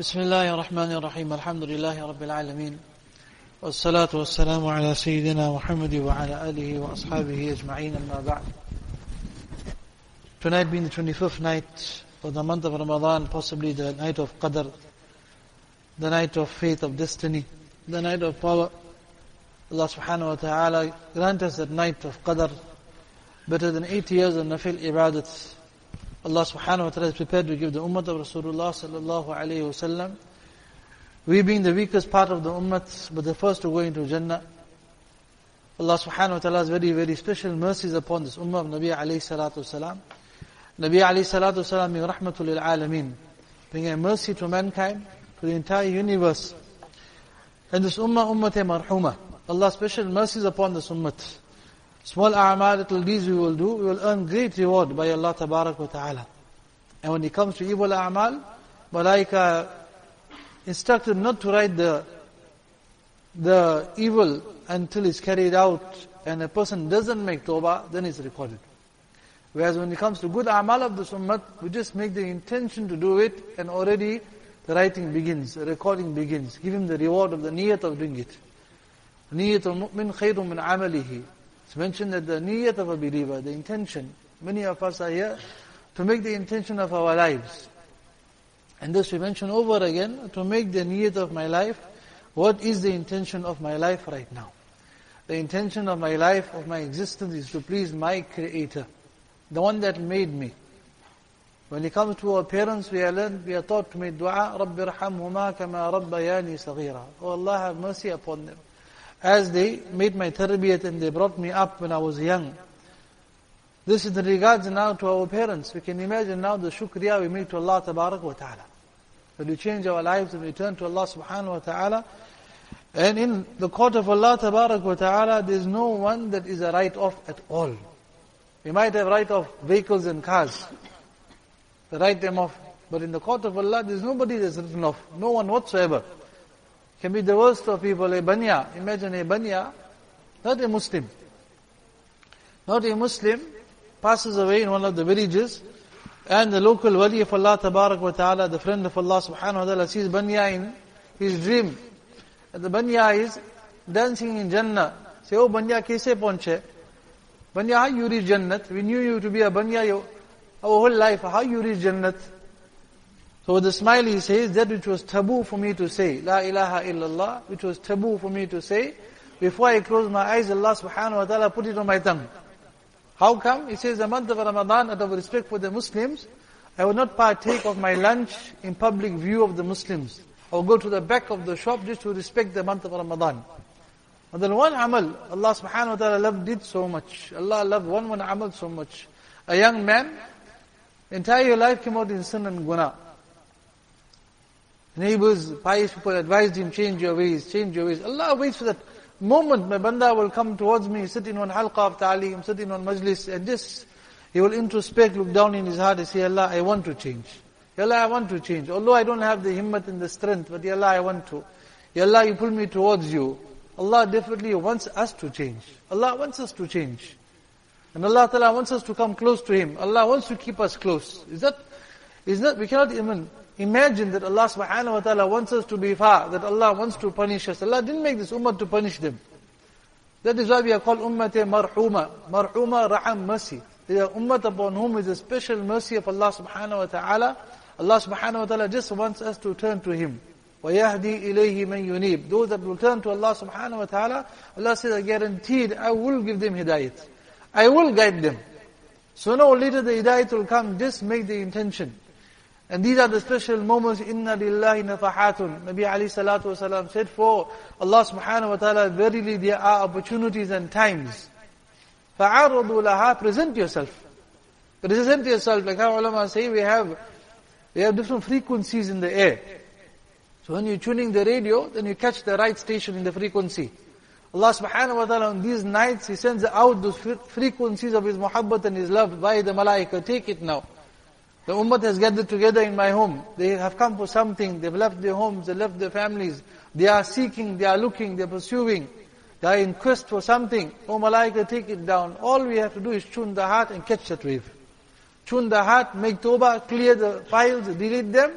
بسم الله الرحمن الرحيم الحمد لله رب العالمين والصلاة والسلام على سيدنا محمد وعلى آله وأصحابه أجمعين أما بعد. Tonight being the 25th night of the month of Ramadan, possibly the night of Qadr, the night of faith, of destiny, the night of power. Allah subhanahu wa ta'ala grant us that night of Qadr, better than 80 years of nafil ibadat. Allah subhanahu wa ta'ala is prepared to give the ummah of Rasulullah sallallahu alayhi wa sallam. We being the weakest part of the ummah, but the first to go into Jannah. Allah subhanahu wa ta'ala has very, very special mercies upon this ummah of Nabi alayhi salatu wasalam. Nabi alayhi salatu wasalam being rahmatul lil alameen, being a mercy to mankind, to the entire universe. And this ummah marhuma. Allah's special mercies upon this ummah. Small a'mal, little deeds we will do, we will earn great reward by Allah tabarak wa ta'ala. And when it comes to evil a'mal, malaika instructed not to write the evil until it's carried out and a person doesn't make tawbah, then it's recorded. Whereas when it comes to good a'mal of this ummah, we just make the intention to do it and already the writing begins, the recording begins. Give him the reward of the niyat of doing it. Niyat al-mu'min khayrun min amalihi. It's mentioned that the niyyat of a believer, the intention, many of us are here to make the intention of our lives. And this we mention over again, to make the niyyat of my life. What is the intention of my life right now? The intention of my life, of my existence is to please my Creator, the one that made me. When it comes to our parents, we are taught to make dua, رَبِّ ارْحَمْهُمَا كَمَا رَبَّيَانِي صَغِيرًا. Oh Allah, have mercy upon them. As they made my tarbiyat and they brought me up when I was young. This is in regards now to our parents. We can imagine now the shukriya we make to Allah tabarak wa ta'ala. When we change our lives and we turn to Allah subhanahu wa ta'ala. And in the court of Allah tabarak wa ta'ala, there is no one that is a write-off at all. We might have write-off vehicles and cars. They write them off. But in the court of Allah, there is nobody that's written off. No one whatsoever. Can be the worst of people, a banya. Imagine a banya, not a Muslim. Not a Muslim passes away in one of the villages, and the local wali of Allah tabarak wa ta'ala, the friend of Allah subhanahu wa ta'ala, sees banya in his dream. And the banya is dancing in Jannah. Say, oh banya, kaise paunche? Banya, how you reach Jannat? We knew you to be a banya our whole life. How you reach Jannat? So with a smile he says, that which was taboo for me to say, La ilaha illallah, which was taboo for me to say, before I closed my eyes, Allah subhanahu wa ta'ala put it on my tongue. How come? He says, the month of Ramadan, out of respect for the Muslims, I will not partake of my lunch in public view of the Muslims. I will go to the back of the shop just to respect the month of Ramadan. And then one amal, Allah subhanahu wa ta'ala loved it so much. Allah loved one amal so much. A young man, entire life came out in sin and guna. Neighbors, pious people advised him, change your ways, change your ways. Allah waits for that moment my banda will come towards me, sit in one halqa of ta'aleem, sit in one majlis, and just, he will introspect, look down in his heart and say, Allah, I want to change. Ya Allah, I want to change. Although I don't have the himmat and the strength, but Ya Allah, I want to. Ya Allah, you pull me towards you. Allah definitely wants us to change. Allah wants us to change. And Allah Ta'ala wants us to come close to Him. Allah wants to keep us close. Is that, we cannot even imagine that Allah subhanahu wa ta'ala wants us to be far, that Allah wants to punish us. Allah didn't make this ummah to punish them. That is why we are called ummah marhuma. Marhuma, raham, mercy. They are ummah upon whom is a special mercy of Allah subhanahu wa ta'ala. Allah subhanahu wa ta'ala just wants us to turn to Him. وَيَهْدِي إِلَيْهِ مَنْ يُنِيبُ. Those that will turn to Allah subhanahu wa ta'ala, Allah says, I guaranteed, I will give them hidayat. I will guide them. Sooner or later the hidayat will come, just make the intention. And these are the special moments, inna lillahi nafahatun. Nabi alayhi salatu wasalam said, for Allah subhanahu wa ta'ala, verily there are opportunities and times. فَعَرَضُوا لَهَا. Present yourself. Present yourself. Like how ulama say, we have different frequencies in the air. So when you're tuning the radio, then you catch the right station in the frequency. Allah subhanahu wa ta'ala on these nights, He sends out those frequencies of His muhabbat and His love by the malaika. Take it now. The ummah has gathered together in my home. They have come for something. They've left their homes. They left their families. They are seeking. They are looking. They are pursuing. They are in quest for something. Oh malaika, take it down. All we have to do is tune the heart and catch that wave. Tune the heart, make tawbah, clear the files, delete them,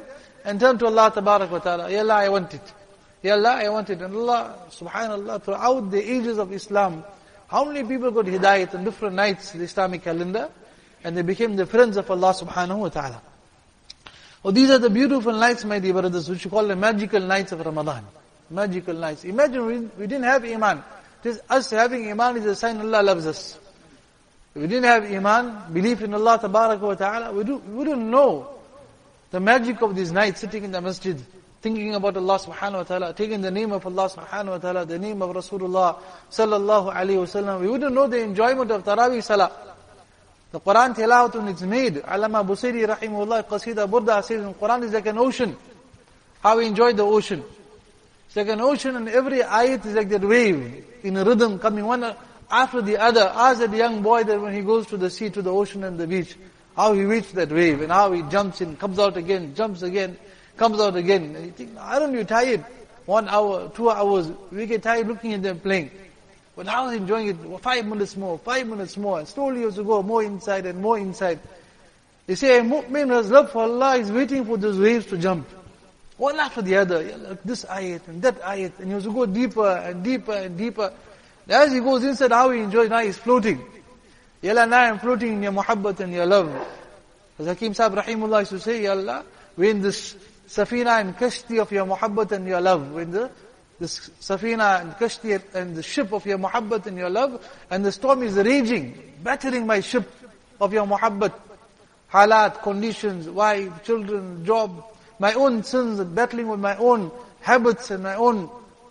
and turn to Allah Tabarak wa Ta'ala. Ya Allah, I want it. Ya Allah, I want it. And Allah, subhanallah, throughout the ages of Islam, how many people got hidayat on different nights in the Islamic calendar, and they became the friends of Allah subhanahu wa ta'ala. Oh, these are the beautiful nights, my dear brothers, which we call the magical nights of Ramadan. Magical nights. Imagine we didn't have Iman. Just us having Iman is a sign Allah loves us. If we didn't have Iman, belief in Allah Tabarak wa Ta'ala, we wouldn't know the magic of these nights, sitting in the masjid, thinking about Allah subhanahu wa ta'ala, taking the name of Allah subhanahu wa ta'ala, the name of Rasulullah sallallahu alayhi wa sallam. We wouldn't know the enjoyment of Taraweeh Salah. The Quran tilawat when it's made, Allama Busiri rahimahullah, Qasida Burda says, Quran is like an ocean. How we enjoy the ocean. It's like an ocean, and every ayat is like that wave, in a rhythm, coming one after the other. Ask that young boy that when he goes to the sea, to the ocean and the beach, how he waits that wave, and how he jumps in, comes out again, jumps again, comes out again. And you think, aren't you tired? 1 hour, 2 hours, we get tired looking at them playing. But how is he enjoying it? 5 minutes more, 5 minutes more. And slowly you have to go more inside and more inside. They say a mu'min who has love for Allah is waiting for those waves to jump. One after the other. Like this ayat and that ayat. And he has to go deeper and deeper and deeper. And as he goes inside, how he enjoys, now he's floating. Ya Allah, now I'm floating in your muhabbat and your love. As Hakim Sahib Rahimullah used to say, Ya Allah, we're in this safina and kashti of your muhabbat and your love. We're in this safina and kashti and the ship of your muhabbat and your love, and the storm is raging, battering my ship of your muhabbat. Halat, conditions, wife, children, job, my own sins, battling with my own habits and my own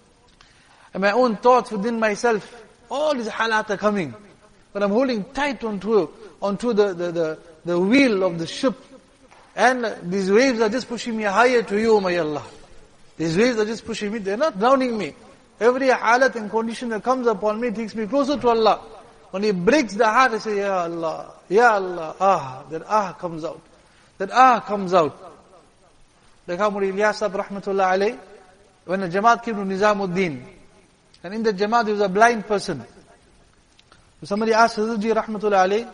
thoughts within myself. All these halat are coming. But I'm holding tight onto the wheel of the ship. And these waves are just pushing me higher to you, my Allah. These waves are just pushing me, they're not drowning me. Every halat and condition that comes upon me takes me closer to Allah. When it breaks the heart, I say, Ya Allah, Ya Allah, that comes out. That comes out. Like how Muridi Ilyas Sahib rahmatullah alayh, when the Jamaat came to Nizamuddin, and in the Jamaat there was a blind person. So somebody asked Hazratji rahmatullah alayh,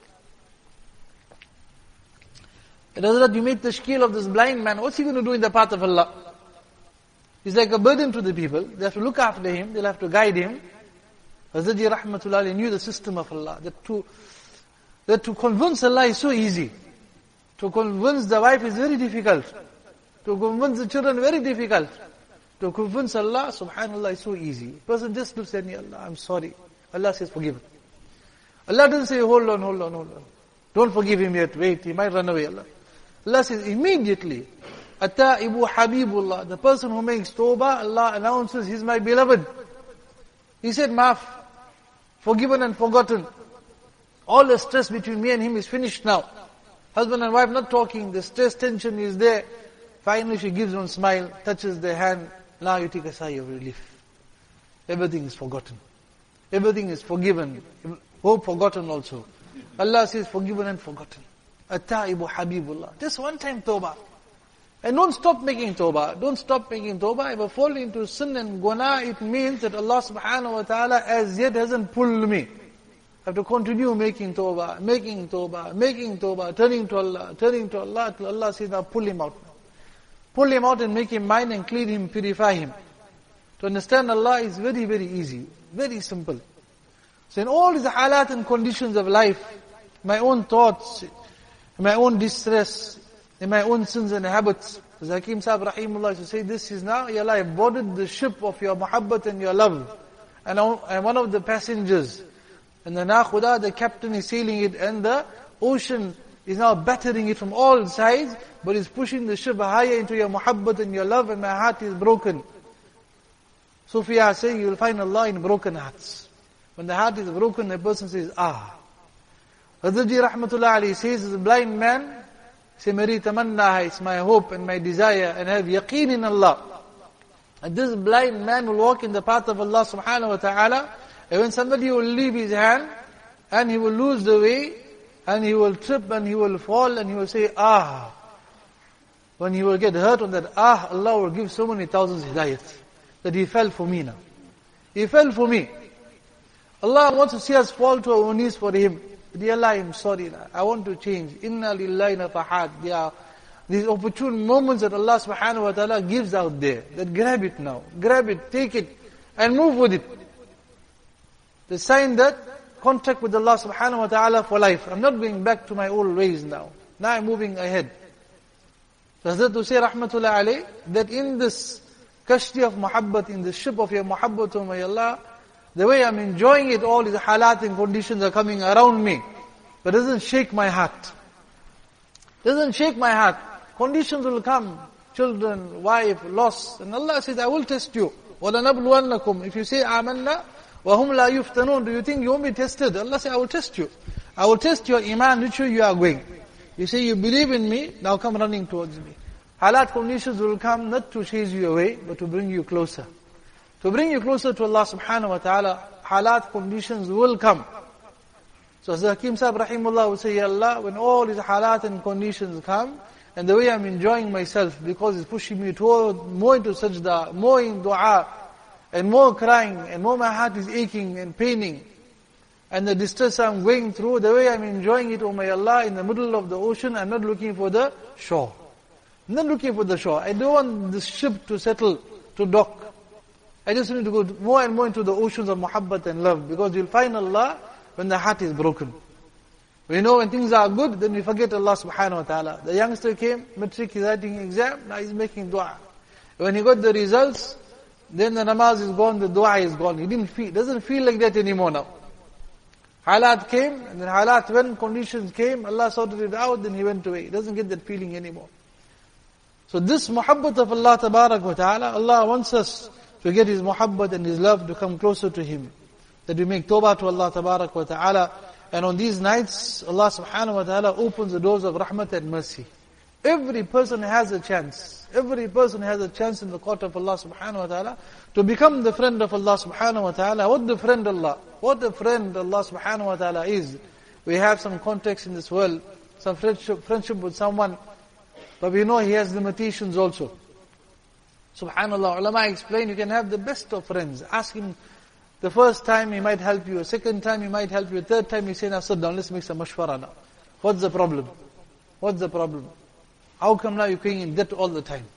Hazrat, you made tashkil of this blind man, what's he going to do in the path of Allah? He's like a burden to the people. They have to look after him. They'll have to guide him. Hazratji rahmatullah alayhi knew the system of Allah. That to convince Allah is so easy. To convince the wife is very difficult. To convince the children very difficult. To convince Allah, subhanallah, is so easy. Person just looks at me, Allah, I'm sorry. Allah says, forgive him. Allah doesn't say, hold on. Don't forgive him yet. Wait, he might run away. Allah says, immediately, At-ta'ibu habibullah, the person who makes tawbah, Allah announces, he's my beloved. He said, maaf, forgiven and forgotten. All the stress between me and him is finished now. Husband and wife not talking, the stress, tension is there. Finally she gives one smile, touches their hand, now you take a sigh of relief. Everything is forgotten. Everything is forgiven. Hope forgotten also. Allah says, forgiven and forgotten. At-ta'ibu habibullah. Just one time tawbah. And don't stop making tawbah. Don't stop making tawbah. If I fall into sin and guna, it means that Allah subhanahu wa ta'ala as yet hasn't pulled me. I have to continue making tawbah, turning to Allah, till Allah says, now pull him out. Pull him out and make him mine and clean him, purify him. To understand Allah is very, very easy, very simple. So in all these halat and conditions of life, my own thoughts, my own distress, in my own sins and habits, as Hakim Sahib Rahimullah used to say, this is now, Ya Allah, I boarded the ship of your muhabbat and your love. And I'm one of the passengers. And the na khuda, the captain is sailing it, and the ocean is now battering it from all sides, but is pushing the ship higher into your muhabbat and your love, and my heart is broken. Sufiya say, you will find Allah in broken hearts. When the heart is broken, the person says, Hazratji Rahmatullah alayhi says, as a blind man, say, Meri tamanna hai, it's my hope and my desire, and have yaqeen in Allah. And this blind man will walk in the path of Allah subhanahu wa ta'ala, and when somebody will leave his hand, and he will lose the way, and he will trip, and he will fall, and he will say, When he will get hurt on that, Allah will give so many thousands hidayat, that he fell for me now. He fell for me. Allah wants to see us fall to our knees for him. Dear Allah, I'm sorry. I want to change. Inna lillahi nafahat. There are these opportune moments that Allah subhanahu wa ta'ala gives out there, that grab it now, grab it, take it, and move with it. The sign that contact with Allah subhanahu wa ta'ala for life. I'm not going back to my old ways now. Now I'm moving ahead. So Hazrat to say rahmatullah alayh, that in this kashti of muhabbat, in the ship of your muhabbat, oh my Allah, the way I'm enjoying it all is halat and conditions are coming around me. But it doesn't shake my heart. Doesn't shake my heart. Conditions will come. Children, wife, loss. And Allah says, I will test you. وَلَنَبْلُوَنَّكُمْ. If you say, آمَنَّا وَهُمْ لَا يُفْتَنُونَ, do you think you won't be tested? Allah says, I will test you. I will test your iman, which way you are going. You say, you believe in me, now come running towards me. Halat conditions will come not to chase you away, but to bring you closer. To bring you closer to Allah subhanahu wa ta'ala, halat conditions will come. So as Hakim Sahib rahimullah would say, Ya Allah, when all these halat and conditions come, and the way I'm enjoying myself, because it's pushing me toward more into sajda, more in dua, and more crying, and more my heart is aching and paining, and the distress I'm going through, the way I'm enjoying it, oh my Allah, in the middle of the ocean, I'm not looking for the shore. I'm not looking for the shore. I don't want this ship to settle, to dock. I just need to go more and more into the oceans of muhabbat and love, because you'll find Allah when the heart is broken. We know when things are good, then we forget Allah subhanahu wa ta'ala. The youngster came, matric, he's writing exam, now he's making dua. When he got the results, then the namaz is gone, the dua is gone. He doesn't feel like that anymore now. Halat came, and then halat, when conditions came, Allah sorted it out, then he went away. He doesn't get that feeling anymore. So this muhabbat of Allah tabarak wa ta'ala, Allah wants us to get His muhabbat and His love to come closer to Him. That we make tawbah to Allah tabarak wa ta'ala. And on these nights, Allah subhanahu wa ta'ala opens the doors of rahmat and mercy. Every person has a chance. Every person has a chance in the court of Allah subhanahu wa ta'ala to become the friend of Allah subhanahu wa ta'ala. What a friend Allah subhanahu wa ta'ala is. We have some context in this world, some friendship with someone, but we know he has limitations also. Subhanallah, ulama explain, you can have the best of friends. Ask him, the first time he might help you, second time he might help you, third time he say, now sit down, let's make some mashwara now. What's the problem? What's the problem? How come now you're going in debt all the time?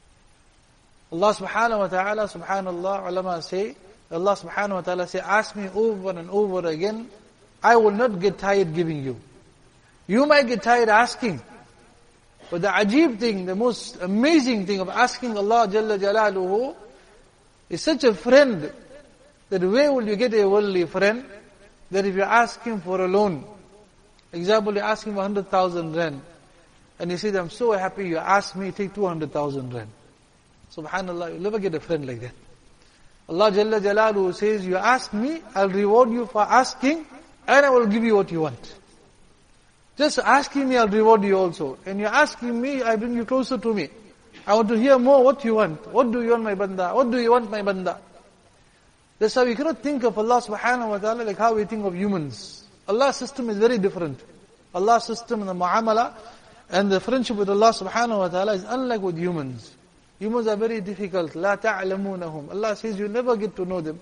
Allah subhanahu wa ta'ala, subhanallah, ulama say, Allah subhanahu wa ta'ala say, ask me over and over again, I will not get tired giving you. You might get tired asking, but the ajib thing, the most amazing thing of asking Allah Jalla Jalaluhu is such a friend, that where will you get a worldly friend, that if you ask him for a loan, example, you ask him 100,000 rand, and he says, I'm so happy you asked me, take 200,000 rand. Subhanallah, you'll never get a friend like that. Allah Jalla Jalaluhu says, you ask me, I'll reward you for asking, and I will give you what you want. Just asking me, I'll reward you also. And you're asking me, I bring you closer to me. I want to hear more what you want. What do you want, my banda? What do you want, my banda? That's how we cannot think of Allah subhanahu wa ta'ala like how we think of humans. Allah's system is very different. Allah's system and the muamala and the friendship with Allah subhanahu wa ta'ala is unlike with humans. Humans are very difficult. لا تعلمونهم. Allah says you never get to know them.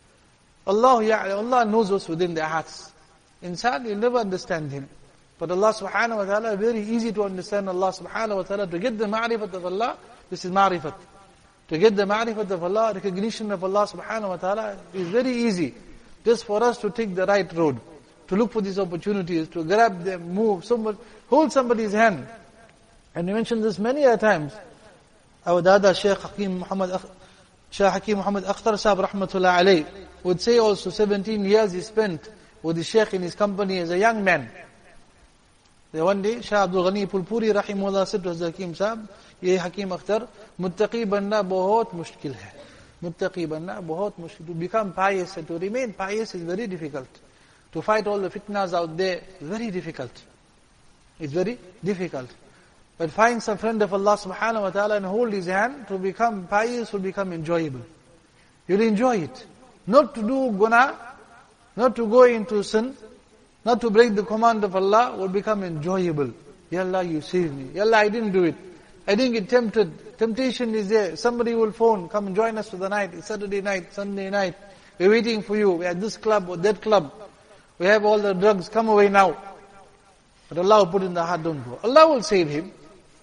Allah knows what's within their hearts. Insan, you'll never understand him. But Allah subhanahu wa ta'ala, very easy to understand Allah subhanahu wa ta'ala. To get the ma'rifat of Allah, this is ma'rifat. To get the ma'rifat of Allah, recognition of Allah subhanahu wa ta'ala is very easy. Just for us to take the right road. To look for these opportunities, to grab them, move, hold somebody's hand. And we mentioned this many a times. Our Dada Shaykh Hakim Muhammad Akhtar Sahib rahmatullah alayh would say also 17 years he spent with the Shaykh in his company as a young man. Then one day, Shah Abdul Ghani Pulpuri rahimahullah said to Hazrat Hakim Sahib, Ye Hakim Akhtar, muttaqi banna bahut mushkil hai. Muttaqi banna bahut mushkil. To become pious and to remain pious is very difficult. To fight all the fitnas out there is very difficult. It's very difficult. But find some friend of Allah subhanahu wa ta'ala and hold his hand, to become pious will become enjoyable. You'll enjoy it. Not to do guna, not to go into sin, not to break the command of Allah will become enjoyable. Ya Allah, you saved me. Ya Allah, I didn't do it. I didn't get tempted. Temptation is there. Somebody will phone, come and join us for the night. It's Saturday night, Sunday night. We're waiting for you. We're at this club or that club. We have all the drugs. Come away now. But Allah will put in the heart, don't go. Allah will save him.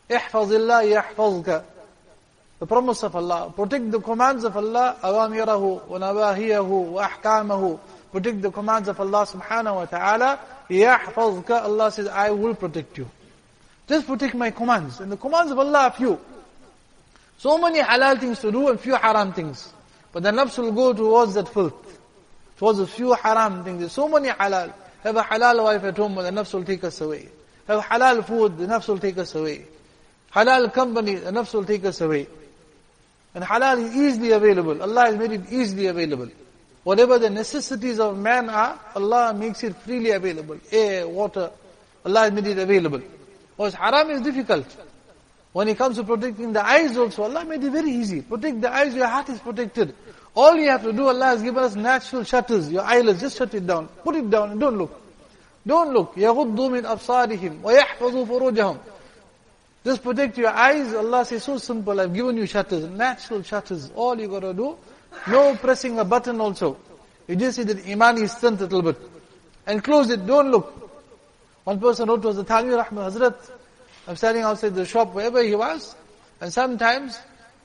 احفظ الله يحفظك. The promise of Allah. Protect the commands of Allah, أوامره ونواهيه وأحكامه. Protect the commands of Allah subhanahu wa ta'ala. يحفظك. Allah says, I will protect you. Just protect my commands. And the commands of Allah are few. So many halal things to do and few haram things. But the nafs will go towards that filth. Towards a few haram things. There's so many halal. Have a halal wife at home, but the nafs will take us away. Have halal food, the nafs will take us away. Halal company, the nafs will take us away. And halal is easily available. Allah has made it easily available. Whatever the necessities of man are, Allah makes it freely available. Air, water, Allah has made it available. Whereas haram is difficult. When it comes to protecting the eyes also, Allah made it very easy. Protect the eyes, your heart is protected. All you have to do, Allah has given us natural shutters. Your eyelids, just shut it down. Put it down and don't look. Don't look. يَغُضُّ مِنْ أَبْصَارِهِمْ وَيَحْفَظُوا فُرُوجَهُمْ. Just protect your eyes. Allah says, so simple, I've given you shutters, natural shutters. All you got to do, no pressing a button also. You just see that iman is strength a little bit. And close it, don't look. One person wrote to us, the Thalwi Rahman Hazrat, I'm standing outside the shop, wherever he was, and sometimes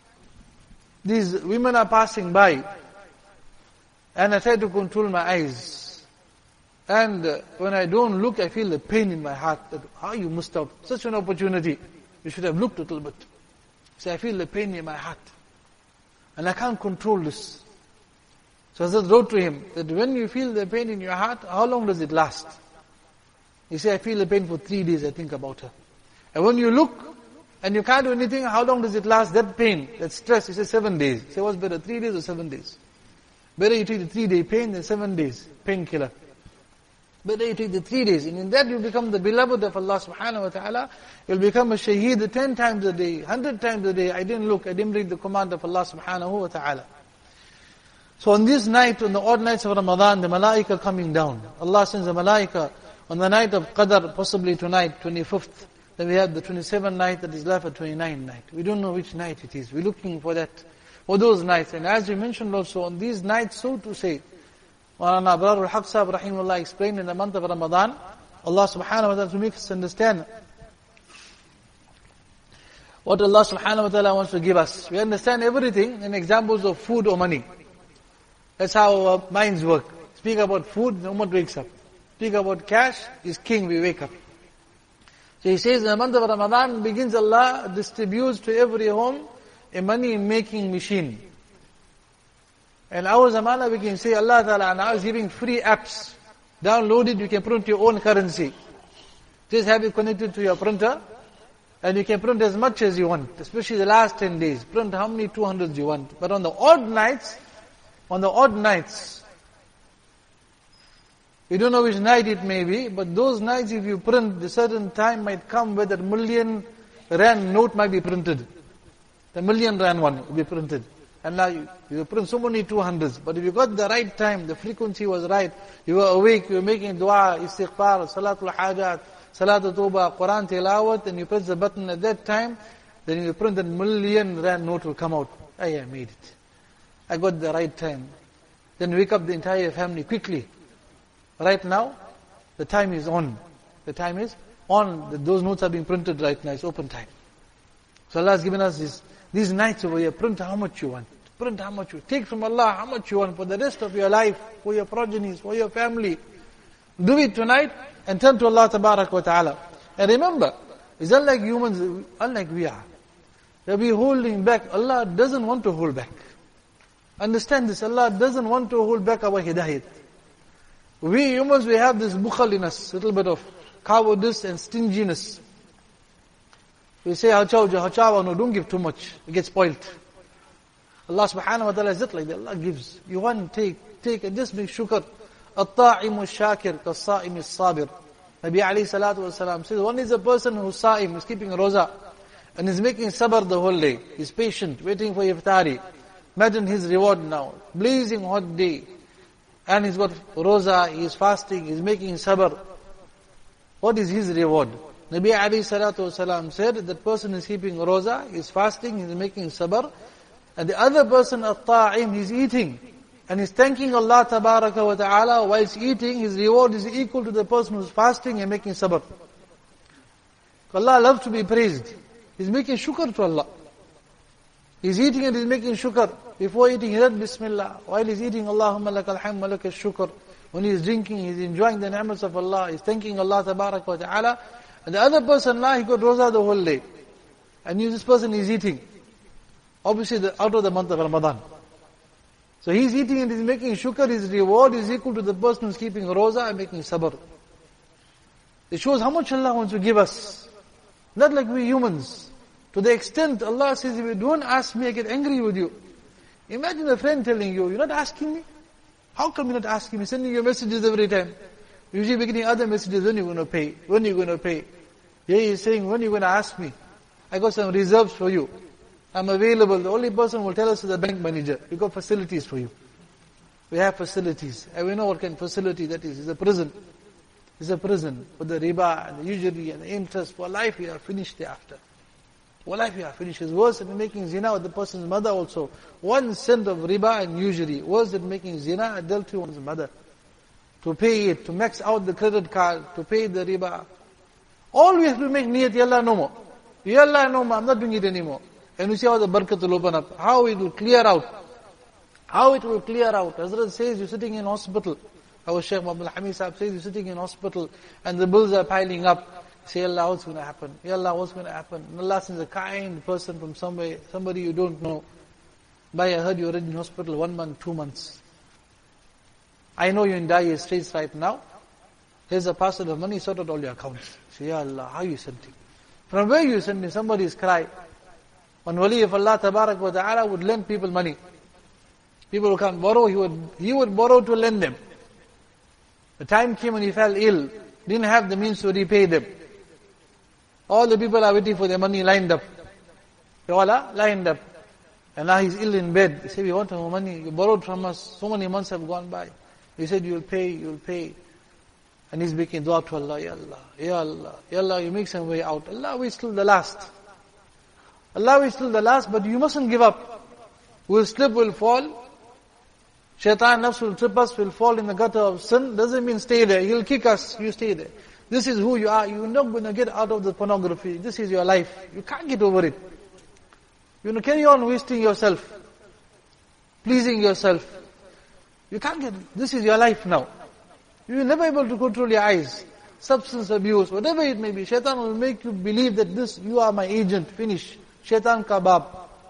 these women are passing by, and I try to control my eyes. And when I don't look, I feel the pain in my heart, that how you missed out such an opportunity. You should have looked a little bit. So I feel the pain in my heart. And I can't control this. So Hazrat wrote to him that when you feel the pain in your heart, how long does it last? He said, I feel the pain for 3 days, I think about her. And when you look and you can't do anything, how long does it last? That pain, that stress, he said 7 days. He said, what's better, 3 days or 7 days? Better you take the 3-day pain than 7 days, painkiller. Better you take the 3 days. And in that you become the beloved of Allah subhanahu wa ta'ala. You'll become a shaheed 10 times a day, 100 times a day. I didn't look, I didn't read the command of Allah subhanahu wa ta'ala. So on this night, on the odd nights of Ramadan, the malaika are coming down. Allah sends the malaika on the night of Qadr, possibly tonight, 25th. Then we have the 27th night that is left at 29th night. We don't know which night it is. We're looking for that, for those nights. And as we mentioned also, on these nights, so to say, Maulana Abrarul Haq Sahib Rahimullah explained in the month of Ramadan, Allah subhanahu wa ta'ala to make us understand what Allah subhanahu wa ta'ala wants to give us. We understand everything in examples of food or money. That's how our minds work. Speak about food, the ummah wakes up. Speak about cash, is king, we wake up. So he says in the month of Ramadan begins, Allah distributes to every home a money making machine. And our zamana we can say Allah Ta'ala now is giving free apps. Download it, you can print your own currency. Just have it connected to your printer and you can print as much as you want, especially the last 10 days. Print how many 200s you want. But on the odd nights, we don't know which night it may be, but those nights if you print, the certain time might come where that R1,000,000 note might be printed. The R1,000,000 one will be printed. And now you print so many 200s. But if you got the right time, the frequency was right, you were awake, you were making dua, istighfar, salatul hajat, salatul tawbah, Quran tilawat, and you press the button at that time, then you print that R1,000,000 note will come out. I made it. I got the right time. Then wake up the entire family quickly. Right now, the time is on. The time is on. Those notes are being printed right now. It's open time. So Allah has given us these nights over here. Print how much you want. Print how much you want. Take from Allah how much you want for the rest of your life, for your progenies, for your family. Do it tonight and turn to Allah Tabarak wa Ta'ala. And remember, it's unlike humans, unlike we are. They'll be holding back. Allah doesn't want to hold back. Understand this. Allah doesn't want to hold back our hidayat. We humans, we have this bukhal in us, a little bit of cowardice and stinginess. We say, hachawa, no, don't give too much. It gets spoiled. Allah subhanahu wa ta'ala is just like that. Allah gives. You want, take, and just make shukr. At-ta'imu shakir, kas-sa'imu sabir. Nabi alayhi salatu wasalam says, one is a person who's sa'im, is keeping roza, and is making sabr the whole day. He's patient, waiting for iftari. Imagine his reward now. Blazing hot day. And he's got roza, he's fasting, he's making sabr. What is his reward? Nabi alayhi salatu wasalam said that person is keeping roza, he's fasting, he's making sabr. And the other person, at-ta'im, he's eating. And he's thanking Allah tabaraka wa ta'ala whilst eating. His reward is equal to the person who's fasting and making sabr. Allah loves to be praised. He's making shukr to Allah. He's eating and he's making shukr. Before eating, he read Bismillah. While he's eating, Allahumma lakal hamd wa lakal shukr. When he's drinking, he's enjoying the ni'mats of Allah. He's thanking Allah tabarak wa ta'ala. And the other person now, he got roza the whole day. And this person is eating. Obviously, out of the month of Ramadan. So he's eating and he's making shukr. His reward is equal to the person who's keeping roza and making sabr. It shows how much Allah wants to give us. Not like we humans. To the extent Allah says, if you don't ask me, I get angry with you. Imagine a friend telling you, you're not asking me? How come you're not asking me? Sending you messages every time. Usually we're getting other messages, when are you going to pay? When are you going to pay? Here he's saying, when are you going to ask me? I got some reserves for you. I'm available. The only person who will tell us is the bank manager. We got facilities for you. We have facilities. And we know what kind of facility that is. It's a prison. It's a prison. With the riba and the usury and the interest. For life we are finished thereafter. For life we are finished. It's worse than making zina with the person's mother also. 1 cent of riba and usury. Worse than making zina adultery with one's mother. To pay it, to max out the credit card, to pay the riba. All we have to make niyat, Ya Allah, no more. Ya Allah, no more. I'm not doing it anymore. And we see how the barakat will open up. How it will clear out. How it will clear out. Hazrat says, you're sitting in hospital. Our Shaykh Muhammad Hamid Sahib says, you're sitting in hospital and the bills are piling up. Say, Allah, what's going to happen? Ya Allah, what's going to happen? And Allah sends a kind person from somewhere, somebody you don't know. Bhai, I heard you're already in hospital 1 month, 2 months. I know you're in dire straits right now. Here's a parcel of money, sort out all your accounts. Say, Ya Allah, how you sending? From where you sending? Somebody's cry. One wali of Allah tabarak wa ta'ala would lend people money. People who can't borrow, he would borrow to lend them. The time came when he fell ill, didn't have the means to repay them. All the people are waiting for their money lined up. They all are lined up. And now he's ill in bed. They say, we want more money. You borrowed from us. So many months have gone by. He said, you'll pay. And he's making dua to Allah, Ya Allah, Ya Allah, Ya Allah, you make some way out. Allah, we're still the last. Allah, we're still the last, but you mustn't give up. We'll slip, we'll fall. Shaitan, nafs will trip us, we'll fall in the gutter of sin. Doesn't mean stay there. He'll kick us, you stay there. This is who you are. You're not going to get out of the pornography. This is your life. You can't get over it. You're going to carry on wasting yourself. Pleasing yourself. You can't get it. This is your life now. You will never be able to control your eyes. Substance abuse, whatever it may be. Shaitan will make you believe that you are my agent. Finish. Shaitan kabab.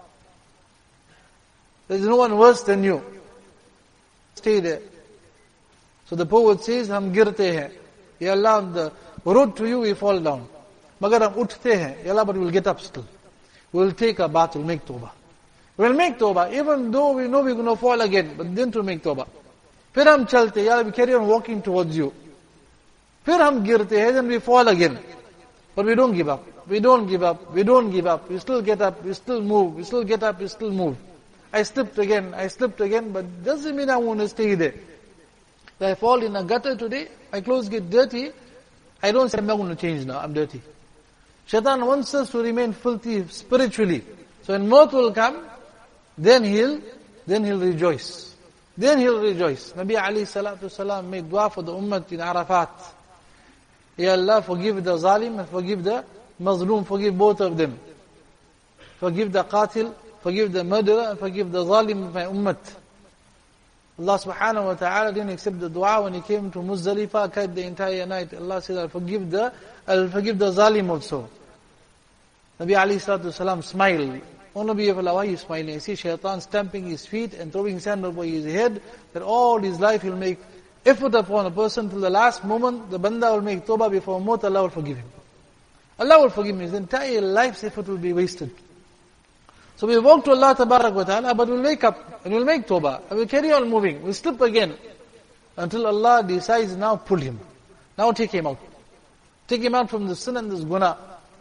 There is no one worse than you. Stay there. So the poet says, Hum girte hain. Ya Allah, on the road to you we fall down. Magar hum uthte hain. Ya Allah, but we'll get up still. We'll take a bath, we'll make tawbah. We'll make tawbah, even though we know we're going to fall again, but then to make tawbah. Phir hum chalte, Ya Allah, we carry on walking towards you. Phir hum girte hain, then we fall again. But we don't give up. We don't give up. We don't give up. We still get up. We still move. We still get up. We still move. I slipped again, but doesn't mean I want to stay there. If I fall in a gutter today, my clothes get dirty, I don't say I'm not going to change now, I'm dirty. Shaitan wants us to remain filthy spiritually. So when maut will come, then he'll rejoice. Then he'll rejoice. Nabi alayhi salatu salam made dua for the ummah in Arafat. Ya Allah, forgive the zalim and forgive the mazloom, forgive both of them. Forgive the qatil, forgive the murderer, and forgive the zalim of my ummah. Allah subhanahu wa ta'ala didn't accept the dua when he came to Muzdalifah, cried the entire night. Allah said, I'll forgive the zalim also. Nabi alayhi salatu salam smiled. Oh Nabi of Allah, why are you smiling? I see shaitan stamping his feet and throwing sand over his head, that all his life he'll make effort upon a person till the last moment. The banda will make tawbah before maut, Allah will forgive him. Allah will forgive him. His entire life's effort will be wasted. So we walk to Allah tabarak wa ta'ala, but we'll wake up and we'll make tawbah and we'll carry on moving. We'll slip again until Allah decides, now pull him. Now take him out. Take him out from the sin and this guna.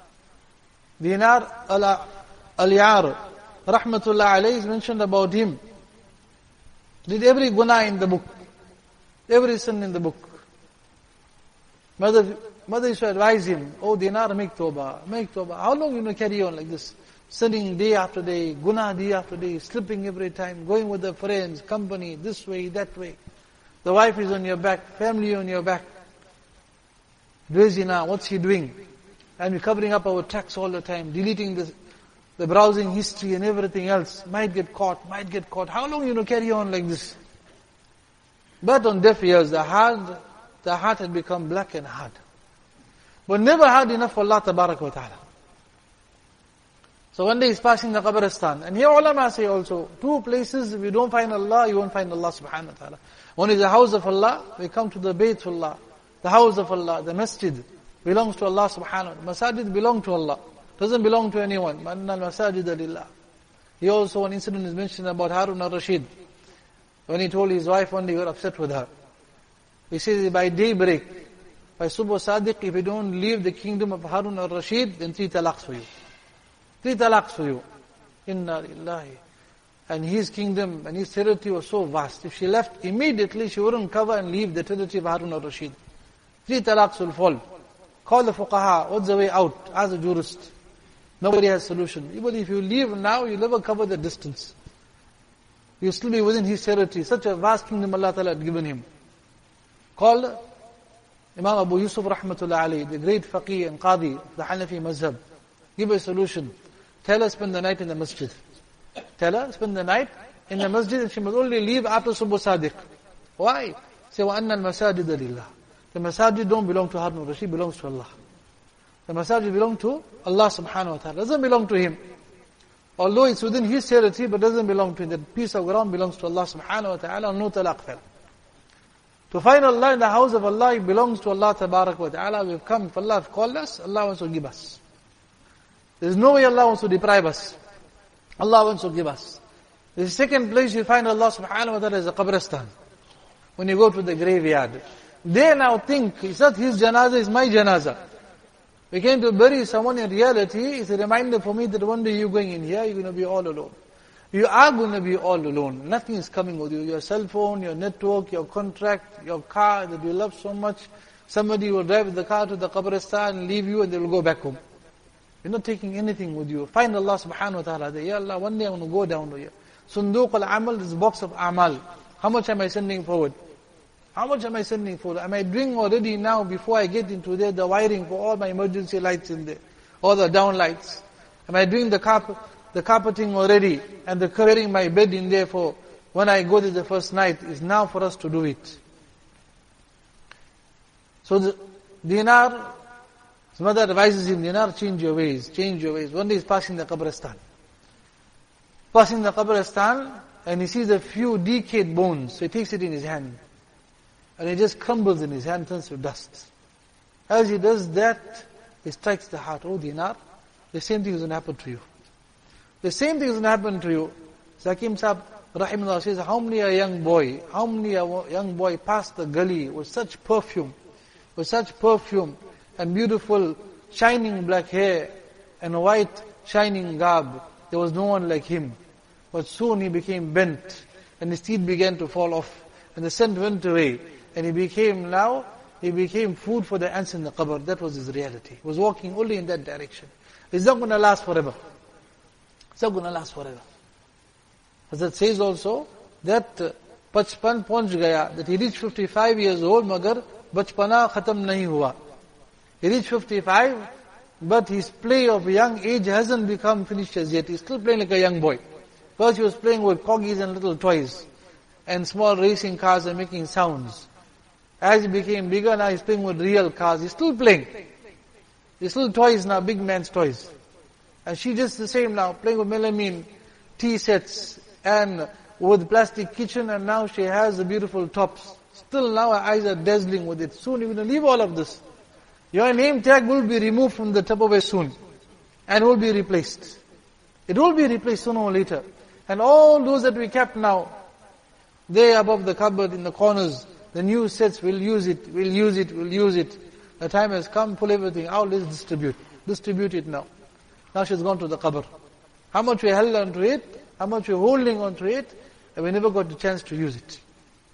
Dinar al-Yar, rahmatullah alayhi, is mentioned about him. Did every guna in the book. Every sin in the book. Mother used to advise him, oh Dinar, make tawbah, make tawbah. How long you carry on like this? Sinning day after day, guna day after day, slipping every time, going with the friends, company, this way, that way. The wife is on your back, family on your back. Where's he now? What's he doing? and we're covering up our tracks all the time, deleting the browsing history and everything else, might get caught. How long you carry on like this? But on deaf ears, the heart had become black and hard. But never hard enough for Allah Tabaraka wa Ta'ala. So one day he's passing the Qabristan. And here ulama say also, two places, if you don't find Allah, you won't find Allah subhanahu wa ta'ala. One is the house of Allah, we come to the Baytullah, the house of Allah, the masjid belongs to Allah subhanahu wa ta'ala. Masajid belong to Allah, doesn't belong to anyone. Manna al-masajid lillah. Here also one incident is mentioned about Harun al-Rashid. When he told his wife one day, he got upset with her. He says, by daybreak, by Subh Sadiq, if you don't leave the kingdom of Harun al-Rashid, then 3 talaqs for you. 3 talaqs for you. Inna lillahi. And his kingdom and his territory was so vast. If she left immediately, she wouldn't cover and leave the territory of Harun al-Rashid. 3 talaqs will fall. Call the fuqaha. What's the way out? As a jurist. Nobody has solution. Even if you leave now, you'll never cover the distance. You'll still be within his territory. Such a vast kingdom Allah Ta'ala had given him. Call Imam Abu Yusuf Rahmatullah Ali, the great faqih and qadi, the Hanafi mazhab. Give a solution. Tell her spend the night in the masjid. Tell her spend the night in the masjid and she must only leave after Subh Sadiq. Why? Say, وَأَنَّ الْمَسَاجِدَ لِلَّهِ. The masajid don't belong to Harun al-Rashid, belongs to Allah. The masajid belong to Allah subhanahu wa ta'ala. Doesn't belong to him. Although it's within his territory, but doesn't belong to him. That piece of ground belongs to Allah subhanahu wa ta'ala, no talaq fell. To find Allah in the house of Allah, it belongs to Allah tabarak wa ta'ala. We've come, if Allah has called us, Allah wants to give us. There's no way Allah wants to deprive us. Allah wants to give us. The second place you find Allah subhanahu wa ta'ala is the Qabristan. When you go to the graveyard. They now think, it's not his janazah, it's my janazah. We came to bury someone. In reality, it's a reminder for me that one day you're going in here, you're going to be all alone. You are going to be all alone. Nothing is coming with you. Your cell phone, your network, your contract, your car that you love so much. Somebody will drive the car to the Qabristan, leave you and they will go back home. You're not taking anything with you. Find Allah subhanahu wa ta'ala there. Ya Allah, one day I want to go down to here. Sunduq al-amal is a box of amal. How much am I sending forward? How much am I sending forward? Am I doing already now, before I get into there, the wiring for all my emergency lights in there? All the down lights? Am I doing the carpeting already? And the covering my bed in there for when I go there the first night? Is now for us to do it. So the dinar, his mother advises him, dinar, change your ways. One day he's passing the Qabristan. And he sees a few decayed bones. So he takes it in his hand. And it just crumbles in his hand, turns to dust. As he does that, he strikes the heart. Oh dinar, the same thing is going to happen to you. The same thing is going to happen to you. Zakim Sahib, rahimahullah, says, how many a young boy passed the gully with such perfume, and beautiful, shining black hair, and a white, shining garb. There was no one like him. But soon he became bent, and his teeth began to fall off, and the scent went away, and he became food for the ants in the qabr. That was his reality. He was walking only in that direction. It's not going to last forever. Hazrat says also that bachpan pahunch gaya, that he reached 55 years old, magar bachpana khatam nahi hua. He reached 55, but his play of young age hasn't become finished as yet. He's still playing like a young boy. First he was playing with corgis and little toys, and small racing cars and making sounds. As he became bigger, now he's playing with real cars. He's still playing. His little toys now, big man's toys. And she just the same now, playing with melamine tea sets and with plastic kitchen, and now she has the beautiful tops. Still now her eyes are dazzling with it. Soon you're going to leave all of this. Your name tag will be removed from the Tupperware soon and will be replaced. It will be replaced sooner or later. And all those that we kept now, there above the cupboard in the corners, the new sets, we'll use it. The time has come, pull everything out, let's distribute. Distribute it now. Now she's gone to the qabr. How much we held on to it, how much we're holding on to it, and we never got the chance to use it.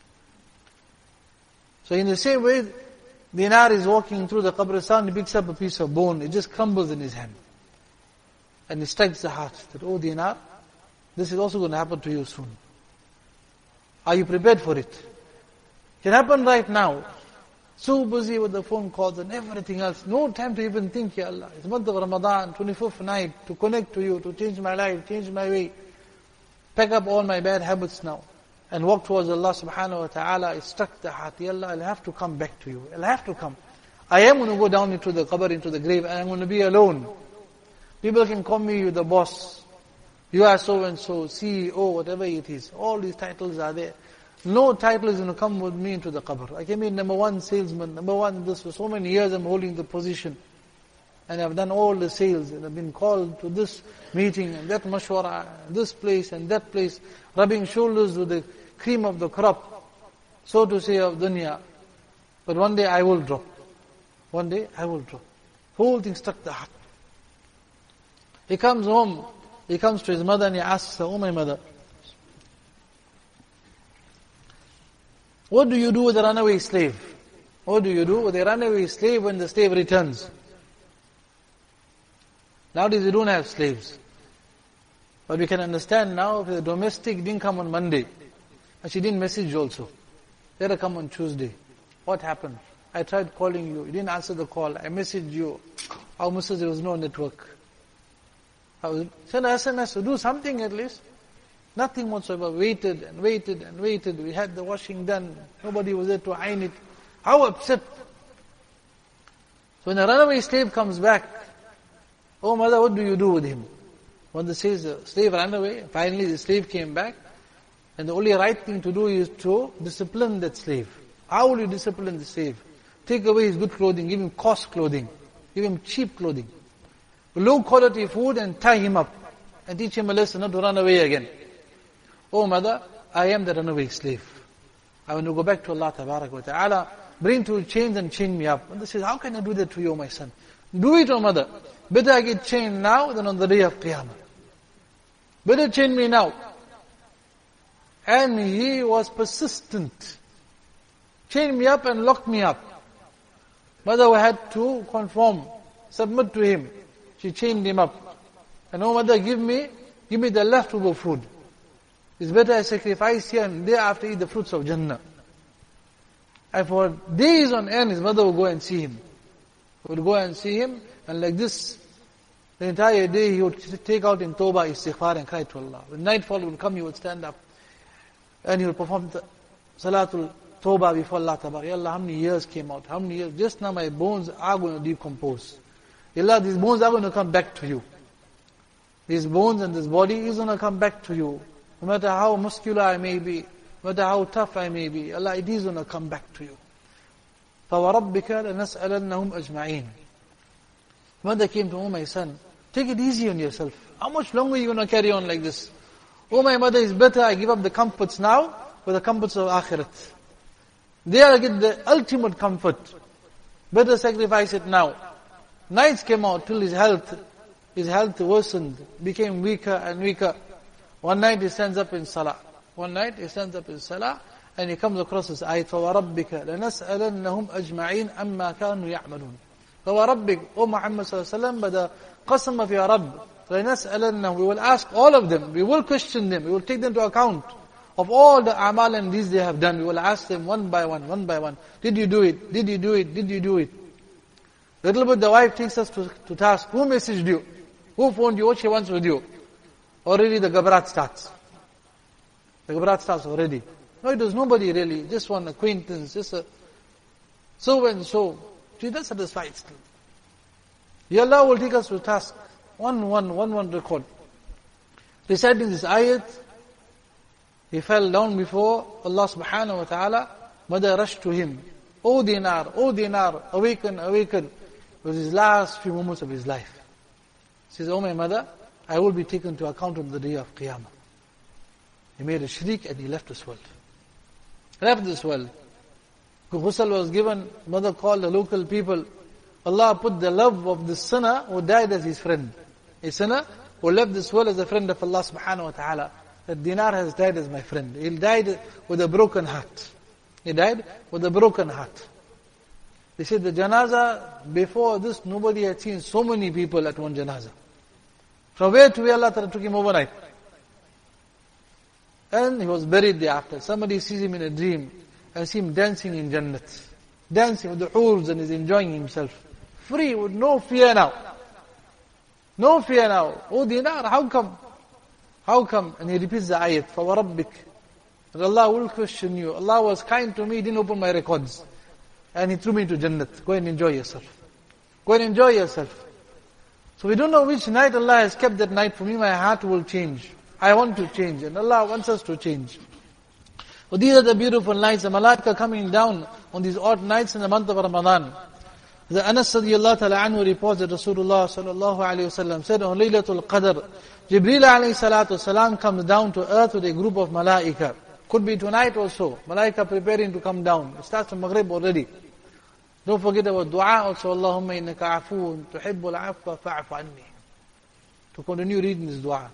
So in the same way, dinar is walking through the Qabristan, he picks up a piece of bone, it just crumbles in his hand. And it strikes the heart that, oh dinar, this is also going to happen to you soon. Are you prepared for it? It can happen right now. So busy with the phone calls and everything else. No time to even think, Ya Allah. It's month of Ramadan, 25th night, to connect to you, to change my life, change my way. Pack up all my bad habits now. And walk towards Allah subhanahu wa ta'ala. It struck the heart. Ya Allah, I'll have to come back to you. I'll have to come. I am going to go down into the qabr, into the grave, and I'm going to be alone. People can call me you the boss. You are so and so, CEO, whatever it is. All these titles are there. No title is going to come with me into the qabr. I can be number one salesman, number one this. For so many years I'm holding the position. And I've done all the sales, and I've been called to this meeting, and that mashwara, this place and that place, rubbing shoulders with the cream of the crop, so to say, of dunya. But one day I will drop. One day I will drop. Whole thing struck the heart. He comes home, he comes to his mother and he asks her, "Oh my mother, what do you do with a runaway slave? What do you do with a runaway slave when the slave returns?" Nowadays we don't have slaves. But we can understand now, if the domestic didn't come on Monday, and she didn't message you also. Let her come on Tuesday. What happened? I tried calling you, you didn't answer the call. I messaged you. Our Mrs. there was no network. Send an SMS, do something at least. Nothing whatsoever. Waited and waited and waited. We had the washing done. Nobody was there to iron it. How upset. So when a runaway slave comes back, "Oh mother, what do you do with him?" When the slave ran away, finally the slave came back, and the only right thing to do is to discipline that slave. How will you discipline the slave? Take away his good clothing, give him coarse clothing, give him cheap clothing, low quality food, and tie him up, and teach him a lesson not to run away again. "Oh mother, I am the runaway slave. I want to go back to Allah Tabarak wa Ta'ala. Bring 2 chains and chain me up." And they says, "How can I do that to you, my son?" "Do it, oh mother. Better I get chained now than on the day of Qiyamah. Better chain me now." And he was persistent. Chain me up and lock me up. Mother had to conform, submit to him. She chained him up. And, "Oh mother, give me the leftover food. It's better I sacrifice here and day after eat the fruits of Jannah." And for days on end, his mother would go and see him. Would go and see him, and like this, the entire day he would take out in tawbah, istighfar, and cry to Allah. When nightfall would come, he would stand up, and he would perform the salatul tawbah before Allah Tabarak. "Ya Allah, how many years came out? How many years? Just now my bones are going to decompose. Ya Allah, these bones are going to come back to you. These bones and this body is going to come back to you. No matter how muscular I may be, no matter how tough I may be, Allah, it is going to come back to you. فَوَرَبِّكَ لَنَسْأَلَنَّهُمْ أَجْمَعِينَ." Mother came to, "Oh my son, take it easy on yourself. How much longer are you going to carry on like this? Oh my mother, it's better I give up the comforts now for the comforts of Akhirat. There I get the ultimate comfort. Better sacrifice it now." Nights came out till his health worsened, became weaker and weaker. One night he stands up in Salah. And he comes across this ayat, فَوَرَبِّكَ لَنَسْأَلَنَّهُمْ أَجْمَعِينَ أَمَّا كَانُوا يَعْمَلُونَ. فَوَرَبِّكَ, O Muhammad ﷺ, by the qasam of your Rabb, لَنَسْأَلَنَّهُمْ, we will ask all of them, we will question them, we will take them to account of all the amal and deeds they have done. We will ask them one by one. Did you do it? Did you do it? Did you do it? Little bit the wife takes us to task. Who messaged you? Who phoned you? What she wants with you? Already the gabrat starts. The gabrat starts already. No, it was nobody really, just one acquaintance, just a so and so. She does satisfied still. Ya Allah will take us to task. One record. Reciting this ayat, he fell down before Allah subhanahu wa ta'ala. Mother rushed to him. "Oh dinar, awaken. It was his last few moments of his life. He says, "Oh my mother, I will be taken to account on the day of Qiyamah." He made a shriek and he left this world. Ghusl was given, mother called the local people. Allah put the love of the sinner who died as his friend. A sinner who left this world as a friend of Allah subhanahu wa ta'ala. That dinar has died as my friend. He died with a broken heart. They said the janazah, before this nobody had seen so many people at one janazah. From where to where Allah took him overnight. And he was buried thereafter. Somebody sees him in a dream and see him dancing in Jannat. dancing with the hools and is enjoying himself. Free, with no fear now. No fear now. Oh dinar, how come? How come? And he repeats the ayat, فَوَرَبِّكَ, that Allah will question you. Allah was kind to me, He didn't open my records. And He threw me into Jannat. Go and enjoy yourself. Go and enjoy yourself. So we don't know which night Allah has kept that night for me. My heart will change. I want to change. And Allah wants us to change. So these are the beautiful nights. The malaika coming down on these odd nights in the month of Ramadan. The Anas radiyallahu ta'ala anhu reports that Rasulullah sallallahu alayhi wa sallam said on Laylatul Qadr, Jibreel alayhi salatu salam comes down to earth with a group of malaika. Could be tonight also. Malaika preparing to come down. It starts from Maghrib already. Don't forget about dua also. Allahumma innaka afoon tuhibbul afwa fa'fu anni. To continue reading this dua.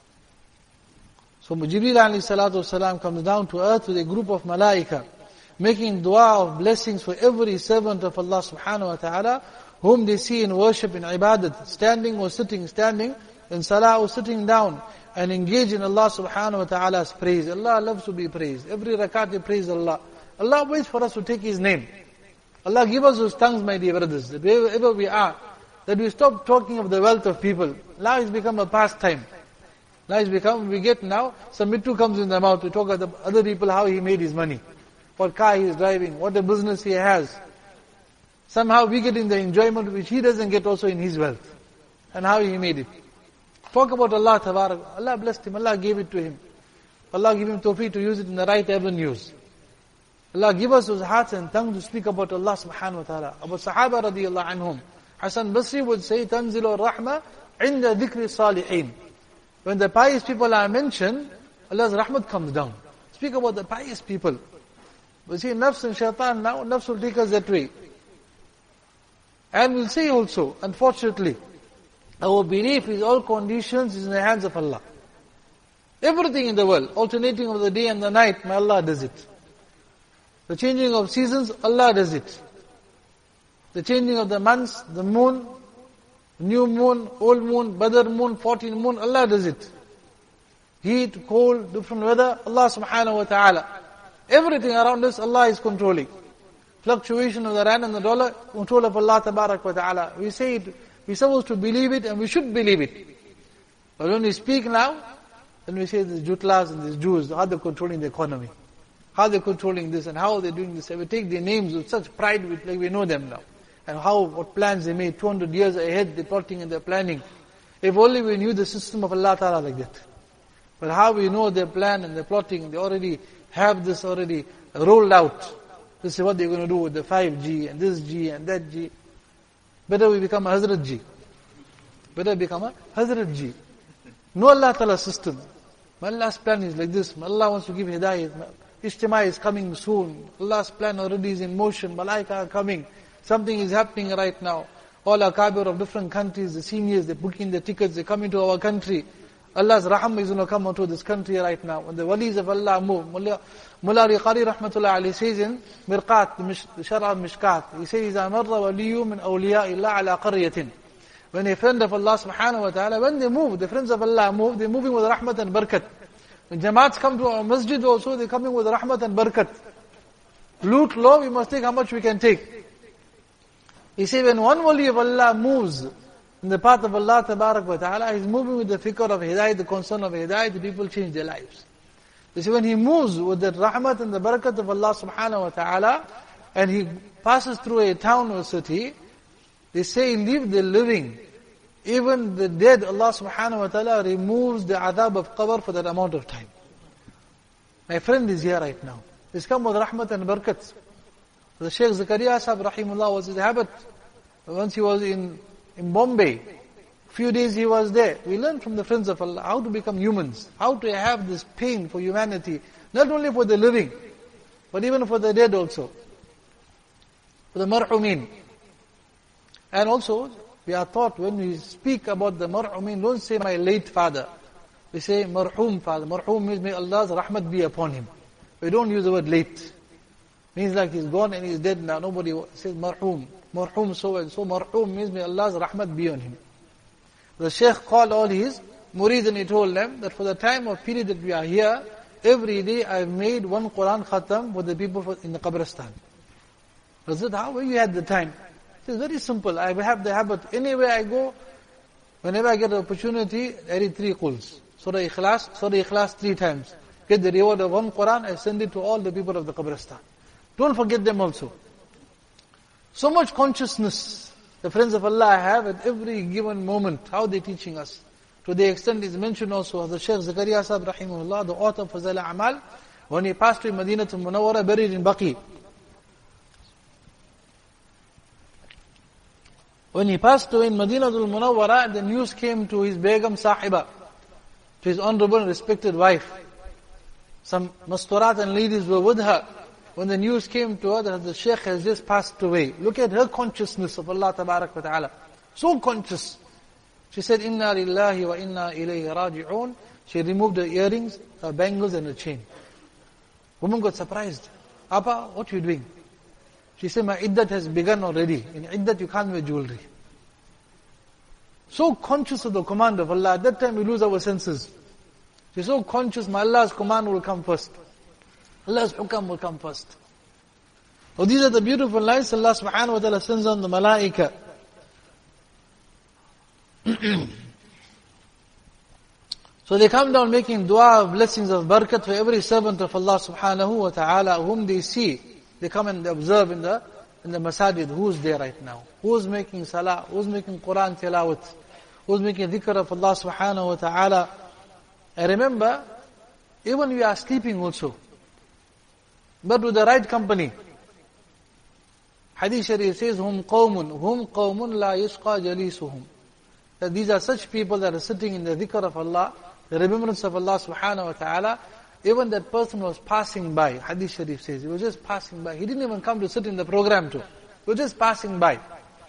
So Jibreel alayhi salatu salam comes down to earth with a group of malaika, making dua of blessings for every servant of Allah subhanahu wa ta'ala, whom they see in worship, in ibadat, standing or sitting, standing, in salah or sitting down, and engage in Allah subhanahu wa ta'ala's praise. Allah loves to be praised. Every rakat they praise Allah. Allah waits for us to take His name. Allah give us those tongues, my dear brothers, that wherever we are, that we stop talking of the wealth of people. Now it's become a pastime. Now it's become, we get now, some mittu comes in the mouth, we talk of the other people, how he made his money, what car he is driving, what a business he has. Somehow we get in the enjoyment which he doesn't get also in his wealth, and how he made it. Talk about Allah Tabarak. Allah blessed him, Allah gave it to him. Allah gave him tawfiq to use it in the right avenues. Allah give us those hearts and tongues to speak about Allah subhanahu wa ta'ala. About Sahaba radiyallahu anhum. Hasan Basri would say, تَنزِلُ الرَّحْمَةِ عِنْدَ ذِكْرِ الصَّالِحِينَ. When the pious people are mentioned, Allah's rahmat comes down. Speak about the pious people. But see, nafs and shaitan now, nafs will take us that way. And we'll say also, unfortunately, our belief is all conditions is in the hands of Allah. Everything in the world, alternating of the day and the night, may Allah does it. The changing of seasons, Allah does it. The changing of the months, the moon, new moon, old moon, Badr moon, 14 moon, Allah does it. Heat, cold, different weather, Allah subhanahu wa ta'ala. Everything around us, Allah is controlling. Fluctuation of the rand and the dollar, control of Allah tabarak wa ta'ala. We say it, we're supposed to believe it and we should believe it. But when we speak now, then we say these Jutlas and these Jews, how they're controlling the economy. How they're controlling this and how they're doing this. And we take their names with such pride, like we know them now. And what plans they made 200 years ahead, they're plotting and they're planning. If only we knew the system of Allah Ta'ala like that. But how we know their plan and their plotting, they already have this already rolled out. This is what they're going to do with the 5G and this G and that G. Better we become a Hazrat G. Better become a Hazrat G. Know Allah Ta'ala's system. Allah's plan is like this. Allah wants to give hidayah. Ijtima is coming soon. Allah's plan already is in motion. Malaika are coming. Something is happening right now. All Akabir of different countries, the seniors, they're booking their tickets, they're coming to our country. Allah's rahmah is going to come onto this country right now. When the walis of Allah move, Mullah Riqari rahmatullah alayhi says in Mirqat, the Shar'a Mishkat, he says, إِذَا مَرَّ وَلِيُّ مِنْ أَوْلِيَاءِ اللَّهِ عَلَىٰ قَرْيَةٍ. When a friend of Allah subhanahu wa ta'ala, when they move, the friends of Allah move, they're moving with rahmat and barakat. When Jamaats come to our masjid also, they're coming with rahmat and barakat. Loot low, we must take how much we can take. He said, when one wali of Allah moves in the path of Allah tabarak wa ta'ala, he's moving with the fikr of hidayah, the concern of hidayah, the people change their lives. You see, when he moves with the rahmat and the barakat of Allah subhanahu wa ta'ala, and he passes through a town or city, they say, leave the living. Even the dead, Allah subhanahu wa ta'ala removes the adhab of qabr for that amount of time. My friend is here right now. He's come with rahmat and barakat. The Shaykh Zakaria Sahib rahimullah was his habit. Once he was in Bombay, few days he was there. We learned from the friends of Allah how to become humans, how to have this pain for humanity, not only for the living, but even for the dead also. For the marhumin. And also, we are taught when we speak about the marhumin, don't say my late father. We say marhum father. Marhum means may Allah's rahmat be upon him. We don't use the word late. Means like he's gone and he's dead now. Nobody says marhum. Marhum so and so. Marhum means may Allah's rahmat be on him. The Shaykh called all his murid and he told them that for the time of period that we are here, every day I've made one Quran khatam for the people in the Qabristan. Hazrat, how you had the time? It is very simple. I have the habit. Anywhere I go, whenever I get an opportunity, I read 3 quls. Surah Ikhlas 3 times. Get the reward of 1 Quran, I send it to all the people of the Qabristan. Don't forget them also. So much consciousness the friends of Allah have at every given moment, how they're teaching us. To the extent is mentioned also as the Shaykh Zakaria Sahib Rahimahullah, the author of Fazal A'mal, when he passed to Madinah to Munawwara, buried in Baqi. When he passed away in Madinatul Munawwara, the news came to his Begum Sahiba, to his honorable and respected wife. Some masturat and ladies were with her. When the news came to her that the Shaykh has just passed away, look at her consciousness of Allah Tabarak wa Ta'ala. So conscious. She said, Inna lillahi wa inna ilayhi raji'un. She removed her earrings, her bangles and her chain. Woman got surprised. Appa, what are you doing? She said, my iddat has begun already. In iddat you can't wear jewelry. So conscious of the command of Allah. At that time we lose our senses. She's so conscious, my Allah's command will come first. Allah's hukam will come first. Oh, these are the beautiful lines Allah subhanahu wa ta'ala sends on the malaika. So they come down making dua of blessings of barakat for every servant of Allah subhanahu wa ta'ala whom they see. They come and they observe in the masajid, who's there right now? Who's making salah? Who's making Quran tilawat? Who's making dhikr of Allah subhanahu wa ta'ala? I remember, even we are sleeping also, but with the right company. Hadith Sharif says, hum qawmun la yashqa jalisuhum. That these are such people that are sitting in the dhikr of Allah, the remembrance of Allah subhanahu wa ta'ala. Even that person was passing by. Hadith Sharif says, he was just passing by. He didn't even come to sit in the program too. He was just passing by.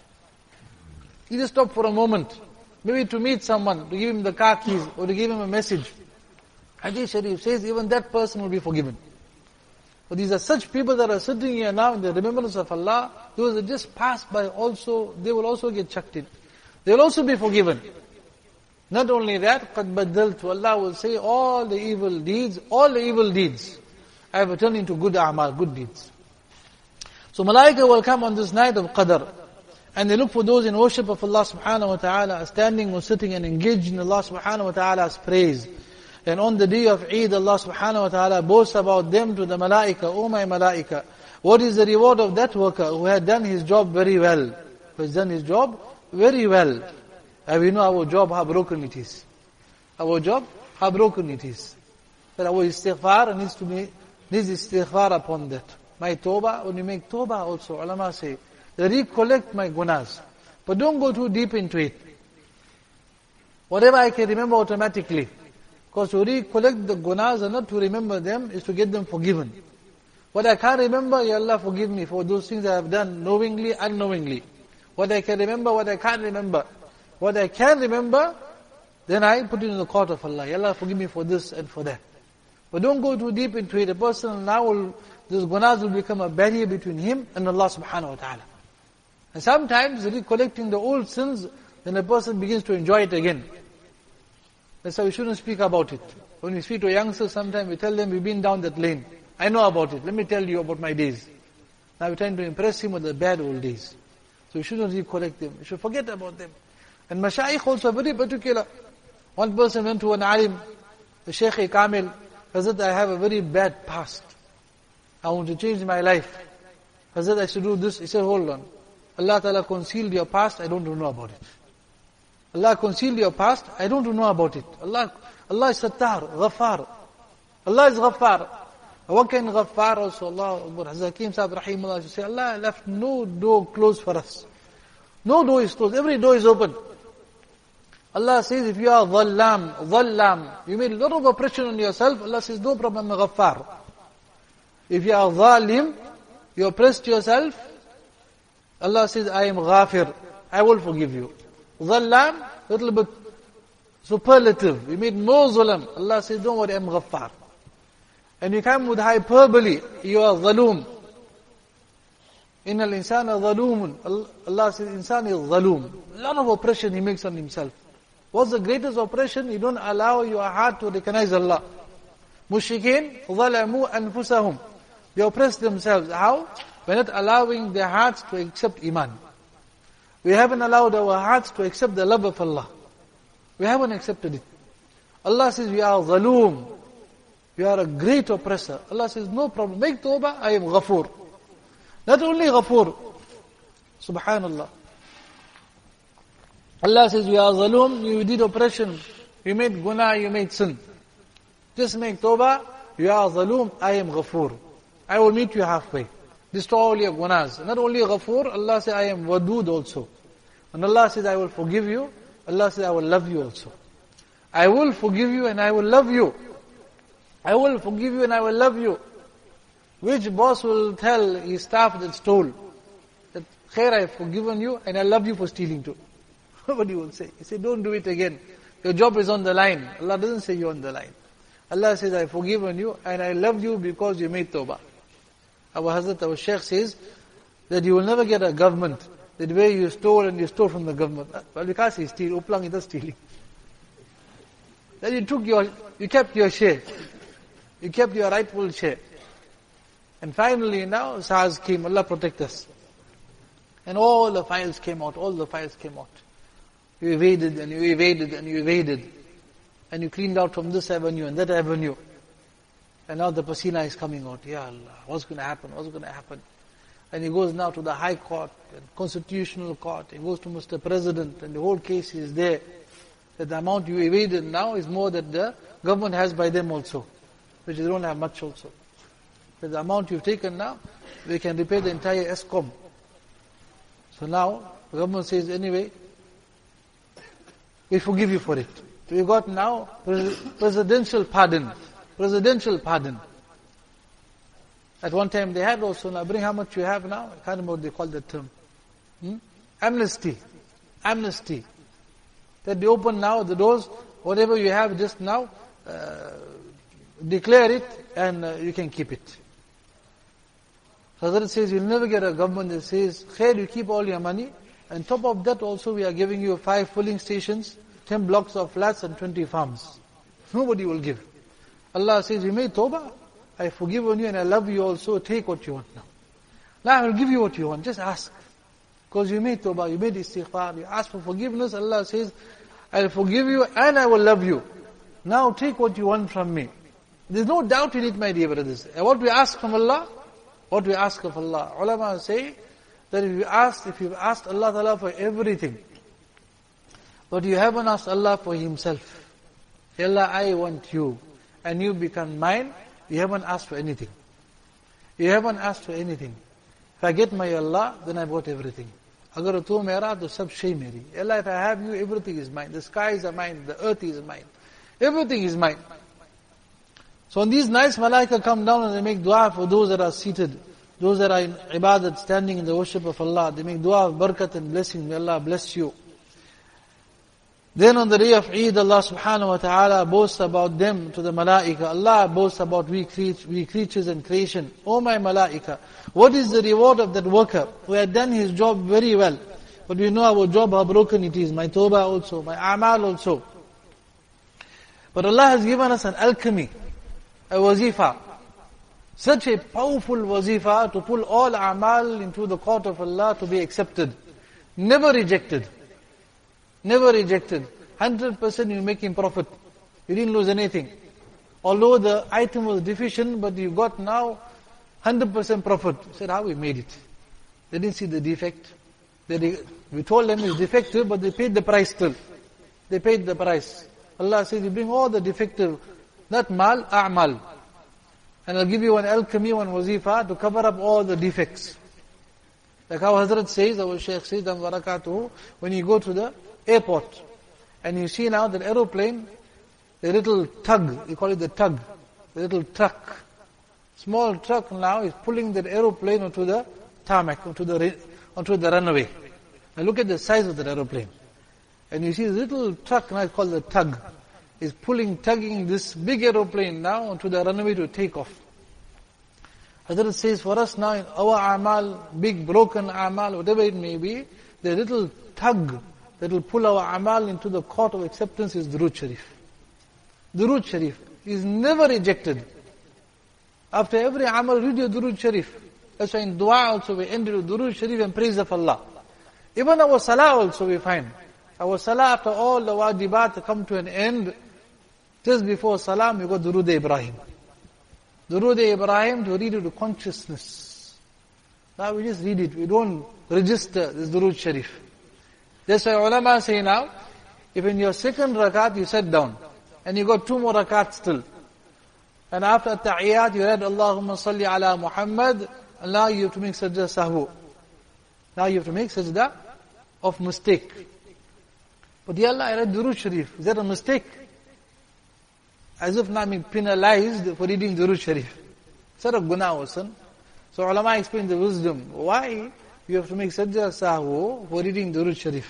He just stopped for a moment. Maybe to meet someone, to give him the car keys, or to give him a message. Hadith Sharif says, even that person will be forgiven. But these are such people that are sitting here now in the remembrance of Allah, those that just pass by also, they will also get chucked in. They will also be forgiven. Not only that, قَدْ بَدَّلْتُ, Allah will say all the evil deeds, I have turned into good a'mal, good deeds. So malaika will come on this night of Qadr, and they look for those in worship of Allah subhanahu wa ta'ala, standing or sitting and engaged in Allah subhanahu wa ta'ala's praise. And on the day of Eid, Allah subhanahu wa ta'ala boasts about them to the malaika, oh my malaika, what is the reward of that worker who had done his job very well? Who has done his job very well. And we know our job, how broken it is. Our job, how broken it is. But our istighfar needs istighfar upon that. My tawbah, when you make tawbah also, ulama say, recollect my gunas. But don't go too deep into it. Whatever I can remember automatically. Because to recollect the gunas and not to remember them is to get them forgiven. What I can't remember, Ya Allah forgive me for those things I have done knowingly, unknowingly. What I can remember, what I can't remember. What I can remember, then I put it in the court of Allah. Ya Allah forgive me for this and for that. But don't go too deep into it. A person now this gunas will become a barrier between him and Allah subhanahu wa ta'ala. And sometimes recollecting the old sins, then a person begins to enjoy it again. That's why we shouldn't speak about it. When we speak to youngsters, sometimes we tell them, we've been down that lane. I know about it. Let me tell you about my days. Now we're trying to impress him with the bad old days. So we shouldn't recollect them. We should forget about them. And mashayikh also very particular. One person went to an alim, the Shaykh Kamil, Hazrat, I have a very bad past. I want to change my life. Hazrat, I should do this. He said, hold on. Allah Ta'ala concealed your past, I don't know about it. Allah concealed your past, I don't know about it. Allah is Sattar, Ghaffar. Allah is Ghaffar. What can Ghaffar also? Allah, Hazrat Hakim Sahib Rahimullah say, Allah left no door closed for us. No door is closed, every door is open. Allah says, if you are dhallam, you made a lot of oppression on yourself, Allah says, no problem, Ghaffar. If you are dhalim, you oppressed yourself, Allah says, I am ghafir, I will forgive you. Dhallam, little bit superlative, you made more zulam, Allah says, don't worry, I am Ghaffar. And you come with hyperbole, you are dhaloom. Innal insana dhalumun. Allah says, insan is dhaloom. A lot of oppression he makes on himself. What's the greatest oppression? You don't allow your heart to recognize Allah. Mushrikeen, ظَلَمُوا أَنفُسَهُمْ. They oppress themselves. How? we're not allowing their hearts to accept Iman. We haven't allowed our hearts to accept the love of Allah. We haven't accepted it. Allah says, we are zaloom. We are a great oppressor. Allah says, no problem. Make tawbah, I am ghafoor. Not only ghafoor. Subhanallah. Allah says, we are zaloom, you did oppression. You made guna, you made sin. Just make tawbah, you are zaloom, I am ghafoor. I will meet you halfway. Destroy all your gunas. Not only ghafoor, Allah says, I am wadood also. And Allah says, I will forgive you. Allah says, I will love you also. I will forgive you and I will love you. I will forgive you and I will love you. Which boss will tell his staff that stole, that, Khair, I have forgiven you and I love you for stealing too. Nobody will say. He said, don't do it again. Your job is on the line. Allah doesn't say you're on the line. Allah says, I have forgiven you and I love you because you made tawbah. Our Hazrat, our Shaykh says that you will never get a government that way you stole and you stole from the government. Well, we can't say steal. Uplang is not stealing. Then you kept your share. You kept your rightful share. And finally now SARS came, Allah protect us. And all the files came out, You evaded and you evaded and you evaded. And you cleaned out from this avenue and that avenue. And now the pasina is coming out. Ya Allah, what's going to happen? And he goes now to the High Court and Constitutional Court. He goes to Mr. President and the whole case is there. That the amount you evaded now is more that the government has by them also. Which they don't have much also. But the amount you've taken now, we can repay the entire ESCOM. So now, the government says, anyway, we forgive you for it. We got now presidential pardon. At one time they had also, now bring how much you have now. I can't remember what they call that term. Amnesty. That they open now the doors, whatever you have just now, declare it and you can keep it. Hazrat says, you'll never get a government that says, Khair, you keep all your money. And top of that also we are giving you 5 filling stations, 10 blocks of flats and 20 farms. Nobody will give. Allah says, you made tawbah. I have forgiven you and I love you also. Take what you want now. Now I will give you what you want. Just ask. Because you made tawbah, you made istighfar, you ask for forgiveness. Allah says, I will forgive you and I will love you. Now take what you want from me. There's no doubt in it, my dear brothers. And what we ask from Allah, what we ask of Allah. Ulama say that if you've asked Allah Ta'ala for everything, but you haven't asked Allah for Himself. Allah, I want you. And you become mine, you haven't asked for anything. If I get my Allah, then I've got everything. Agar tu mera, to sab shay meri. Allah, if I have you, everything is mine. The skies are mine, the earth is mine. Everything is mine. So on these nights, malaika come down and they make dua for those that are seated, those that are in ibadat, standing in the worship of Allah. They make dua of barakat and blessing. May Allah bless you. Then on the day of Eid, Allah subhanahu wa ta'ala boasts about them to the malaika. Allah boasts about we creatures and creation. Oh my malaika, what is the reward of that worker who had done his job very well? But we know our job, how broken it is. My tawbah also, my amal also. But Allah has given us an alchemy, a wazifa. Such a powerful wazifa to pull all amal into the court of Allah to be accepted. Never rejected. 100% you make him profit. You didn't lose anything. Although the item was deficient, but you got now 100% profit. You said, how we made it? They didn't see the defect. We told them it's defective, but they paid the price still. They paid the price. Allah says, you bring all the defective, not mal, a'mal. And I'll give you one alchemy, one wazifa to cover up all the defects. Like how Hazrat says, our Shaykh says, when you go to the airport, and you see now that aeroplane, the little tug, you call it the tug, the little truck. Small truck now is pulling that aeroplane onto the tarmac, onto the runway. Now look at the size of that aeroplane. And you see the little truck now is called the tug, is tugging this big aeroplane now onto the runway to take off. Hazrat says for us now, in our amal, big broken amal, whatever it may be, the little tug that will pull our amal into the court of acceptance is Durood Sharif. Durood Sharif is never rejected. After every amal, read your Durood Sharif. That's why in dua also we end with durood sharif and praise of Allah. Even our salah also we find. Our salah after all the wajibat come to an end, just before salam we go durood Ibrahim. Durood Ibrahim to read it to consciousness. Now we just read it, we don't register this durood sharif. That's why ulama say now, if in your second rakat you sat down, and you got 2 more rakats still, and after tahiyyat you read Allahumma salli ala Muhammad, and now you have to make sajda sahwu. Now you have to make sajda of mistake. But ya Allah, I read durood sharif. Is that a mistake? As if now I'm being penalized for reading durood sharif. Is that a gunah or sin? So ulama explain the wisdom. Why you have to make sajda sahwu for reading durood sharif?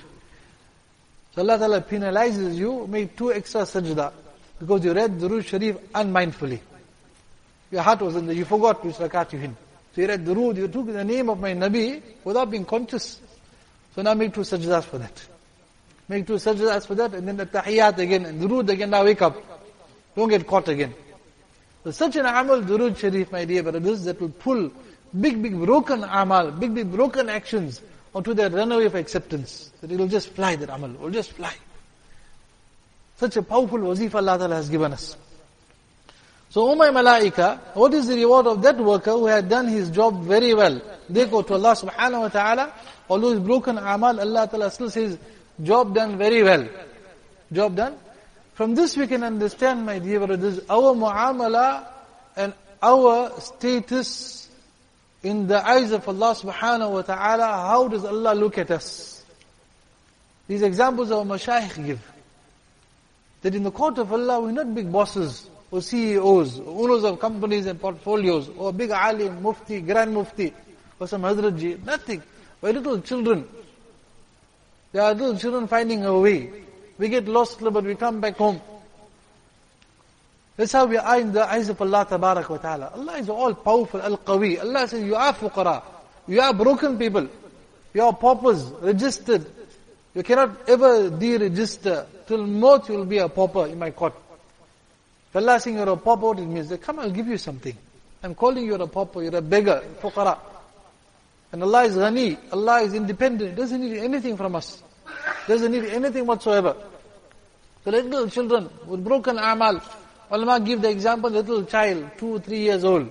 So Allah Ta'ala penalizes you, make 2 extra sajda, because you read durood sharif unmindfully. Your heart was in there, you forgot which rakat you in. So you read durood, you took the name of my Nabi without being conscious. So now make 2 sajdas for that. Make 2 sajdas for that, and then the tahiyyat again, and durood again, now wake up. Don't get caught again. So such an amal, durood sharif, my dear brothers, that will pull big broken amal, big broken actions onto that runaway of acceptance. That it will just fly, that amal, it will just fly. Such a powerful wazif Allah Ta'ala has given us. So, O my malaika, what is the reward of that worker who had done his job very well? They go to Allah subhanahu wa ta'ala, although his broken amal, Allah Ta'ala still says, job done very well. Job done. From this we can understand, my dear brothers, our muamala and our status in the eyes of Allah subhanahu wa ta'ala, how does Allah look at us? These examples our mashayikh give. That in the court of Allah, we're not big bosses, or CEOs, or owners of companies and portfolios, or big alim, mufti, grand mufti, or some Hazrat Ji, nothing. We're little children. There are little children finding a way. We get lost, but we come back home. That's how we are in the eyes of Allah Tabarak wa Ta'ala. Allah is all powerful, Al-Qawi. Allah says, you are fuqara. You are broken people. You are paupers, registered. You cannot ever deregister. Till maut you will be a pauper in my court. If Allah is saying you're a pauper, what it means? That, come, I'll give you something. I'm calling you a pauper, you're a beggar, fuqara. And Allah is ghani, Allah is independent, doesn't need anything from us. Doesn't need anything whatsoever. The little children with broken amal, ulama give the example, little child, 2, 3 years old.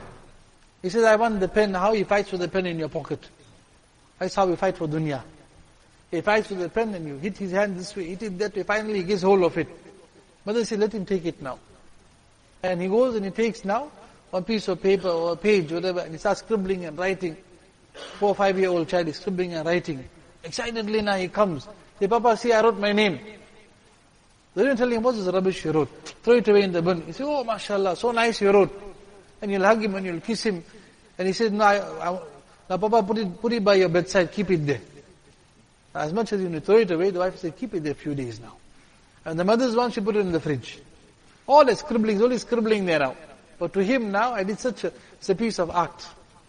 He says, I want the pen. How he fights for the pen in your pocket. That's how we fight for dunya. He fights with the pen and you hit his hand this way, hit it that way, finally he gets hold of it. Mother says, let him take it now. And he goes and he takes now one piece of paper or a page, whatever, and he starts scribbling and writing. 4 or 5-year-old child is scribbling and writing. Excitedly now he comes. Say, Papa, see, I wrote my name. They don't tell him, what's this rubbish you wrote? Throw it away in the bin. He says, oh, mashallah, so nice you wrote. And you'll hug him and you'll kiss him. And he says, no, now Papa, put it by your bedside, keep it there. As much as you throw it away, the wife said, keep it there a few days now. And the mother's one, she put it in the fridge. All is scribbling, only scribbling there now. But to him now, I did it's a piece of art.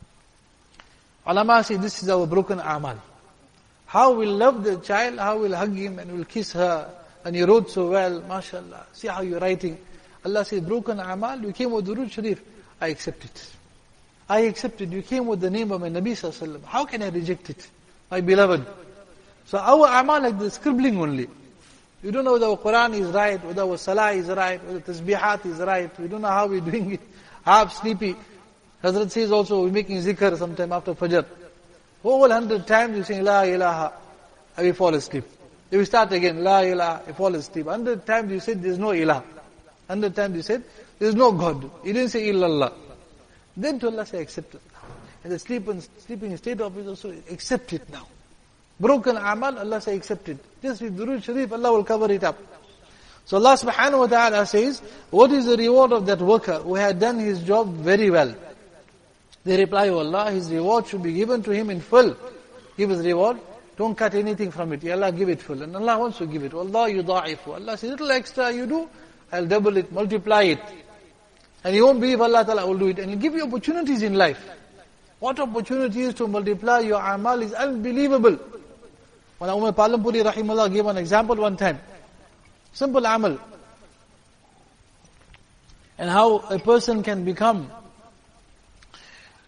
Ulama say, this is our broken amal. How we'll love the child, how we'll hug him and we'll kiss her. And you wrote so well, mashallah. See how you're writing. Allah says, broken amal, you came with durood sharif. I accept it. I accept it. You came with the name of my Nabi sallallahu alaihi wasallam. How can I reject it? My beloved. So our amal like the scribbling only. We don't know whether our Quran is right, whether our salah is right, whether tasbihat is right. We don't know how we're doing it. Half sleepy. Hazrat says also, we're making zikr sometime after Fajr. Over 100 times you sing La ilaha, and we fall asleep. If we start again, La ilaha, we fall asleep. 100 times you said there's no ilah. 100 times you said there's no God. You didn't say illallah. Then to Allah say accept it now. And the sleeping state of it also accept it now. Broken amal, Allah say accept it. Just with durood sharif, Allah will cover it up. So Allah subhanahu wa ta'ala says, what is the reward of that worker who had done his job very well? They reply, oh Allah, his reward should be given to him in full. Give his reward. Don't cut anything from it. Ya Allah, give it full. And Allah wants to give it. Allah yudha'ifu. Allah says, little extra you do, I'll double it, multiply it. And you won't believe Allah Ta'ala will do it. And He'll give you opportunities in life. What opportunities to multiply your amal is unbelievable. When Umar Palampuri rahimahullah gave an example one time. Simple amal. And how a person can become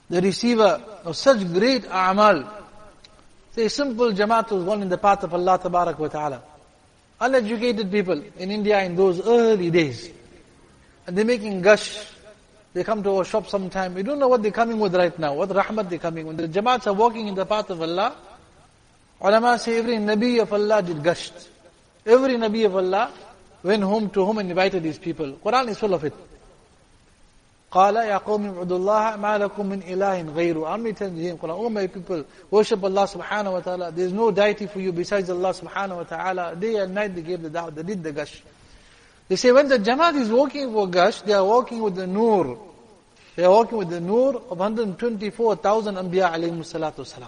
the receiver of such great a'mal. Say simple Jamaat was born in the path of Allah Tabarak wa Ta'ala. Uneducated people in India in those early days. And they're making gush. They come to our shop sometime. We don't know what they're coming with right now, what rahmat they're coming with. When the Jamaats are walking in the path of Allah, ulama say every Nabi of Allah did gasht. Every Nabi of Allah went home to home and invited these people. Quran is full of it. قَالَ يَا قَوْمِ اعْبُدُوا اللَّهَ مَا لَكُم مِّنْ إِلَٰهٍ غَيْرُهُ. How many times in Quran? Oh my people, worship Allah subhanahu wa ta'ala. There is no deity for you besides Allah subhanahu wa ta'ala. Day and night they gave the da'wah, they did the gush. They say when the Jamaat is walking for gush, they are walking with the nur. They are walking with the nur of 124,000 Anbiya alayhimu salatu wasalam.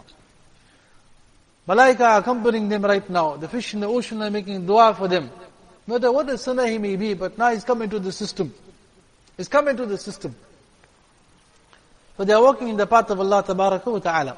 Malaika are accompanying them right now. The fish in the ocean are making dua for them. No matter what the sunnah he may be, but now he's come into the system. He's come into the system. So they are walking in the path of Allah Tabaraka wa Ta'ala.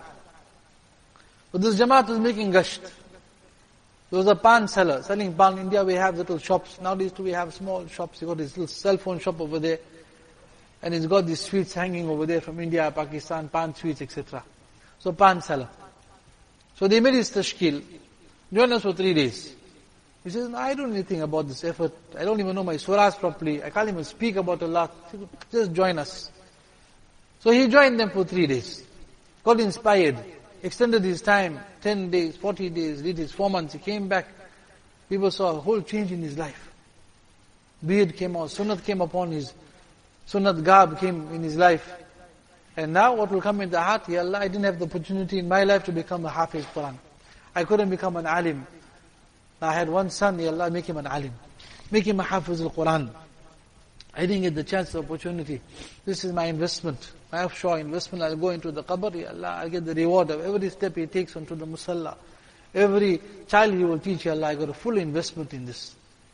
So this Jamaat was making gasht. There was a pan seller, selling pan. In India we have little shops. Nowadays too we have small shops. You got this little cell phone shop over there. And he's got these sweets hanging over there from India, Pakistan, pan sweets, etc. So pan seller. So they made his tashkil. Join us for 3 days. He says, no, I don't know anything about this effort. I don't even know my surahs properly. I can't even speak about Allah. Just join us. So he joined them for 3 days. Got inspired. Extended his time, 10 days, 40 days, did his 4 months. He came back. People saw a whole change in his life. Beard came out, sunnat came upon his, sunnat garb came in his life. And now what will come in the heart? Ya Allah, I didn't have the opportunity in my life to become a Hafiz Quran. I couldn't become an alim. I had one son, Ya Allah, make him an alim. Make him a Hafiz al-Quran. I didn't get the chance, the opportunity. This is my investment. My offshore investment. I'll go into the qabr, Ya Allah, I'll get the reward of every step he takes onto the musalla. Every child he will teach, Ya Allah, I got a full investment in this.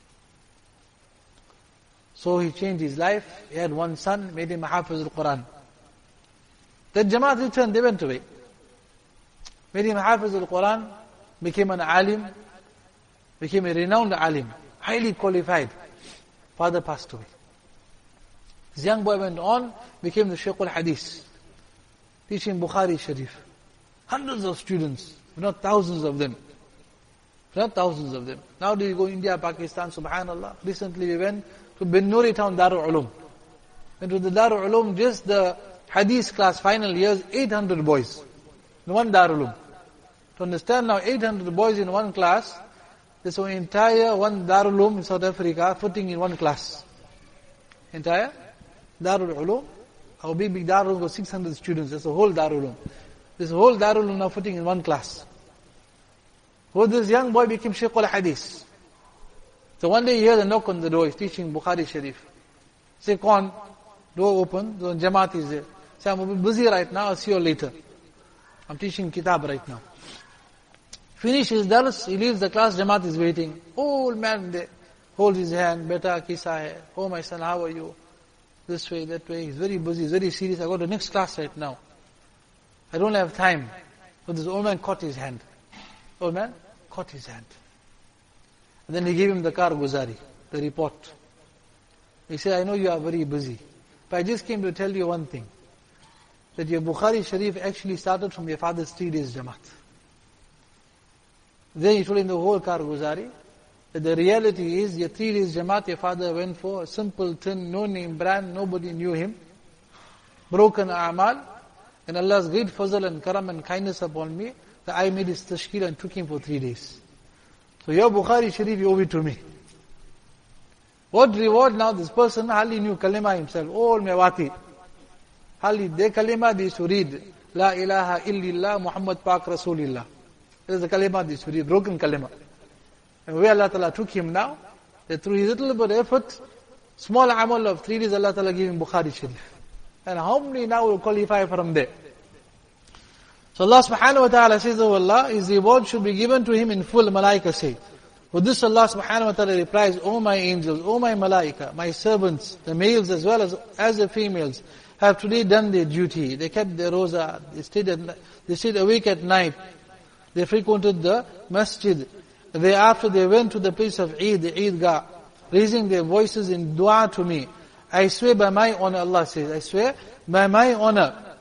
So he changed his life. He had one son, made him a Hafiz al-Quran. Then Jamaat returned, they went away. Made him a Hafiz al-Quran, became an alim, became a renowned alim, highly qualified. Father passed away. This young boy went on, became the Shaykh al-Hadith, teaching Bukhari Sharif. Hundreds of students, if not thousands of them. Not thousands of them. Now do you go India, Pakistan, subhanallah. Recently we went to Ben Nuri town, Darul Ulum. Went to the Darul Ulum, just the Hadith class final years, 800 boys. In one Darul Ulum. To understand now, 800 boys in one class, there's an entire one Darul Ulum in South Africa fitting in one class. Entire Darul Ulum. Our big Darul Ulum got 600 students. That's the whole Darul Ulum. This whole Darul Ulum now fitting in one class. So this young boy became Shaykh al-Hadith. So one day he heard a knock on the door. He's teaching Bukhari Sharif. Say, come on. Door open. The Jamaat is there. Say, I'm a bit busy right now. I'll see you later. I'm teaching kitab right now. Finish his dars, he leaves the class, Jamaat is waiting. Old man there, holds his hand, beta kisa hai. Oh my son, how are you? This way, that way. He's very busy, he's very serious. I got the next class right now. I don't have time. So this old man caught his hand. Old man caught his hand. And then he gave him the karguzari, the report. He said, I know you are very busy, but I just came to tell you one thing. That your Bukhari Sharif actually started from your father's 3 days Jamaat. Then he told him the whole karguzari, that the reality is, your 3 days Jamaat your father went for, a simple tin, no name brand, nobody knew him, broken a'mal, and Allah's great fazl and karam and kindness upon me, that I made his tashkil and took him for 3 days. So your Bukhari Sharif, you owe it to me. What reward now? This person hardly knew kalima himself, old mewati. Hardly the kalima they used to read, La ilaha illallah Muhammad Pak Rasulillah. It is the kalima they used to read, broken kalima. And where Allah Ta'ala took him now, that through his little bit of effort, small amal of 3 days, Allah Ta'ala gave him Bukhari Sharif. And how many now will qualify from there? So Allah subhanahu wa ta'ala says, oh Allah, his reward should be given to him in full, malaika say. With this Allah subhanahu wa ta'ala replies, O my angels, O my malaika, my servants, the males as well as the females, have today done their duty. They kept their roza, they stayed awake at night, they frequented the masjid. Thereafter they went to the place of Eid, the Eidgah, raising their voices in dua to me. I swear by my honor, Allah says, I swear by my honor,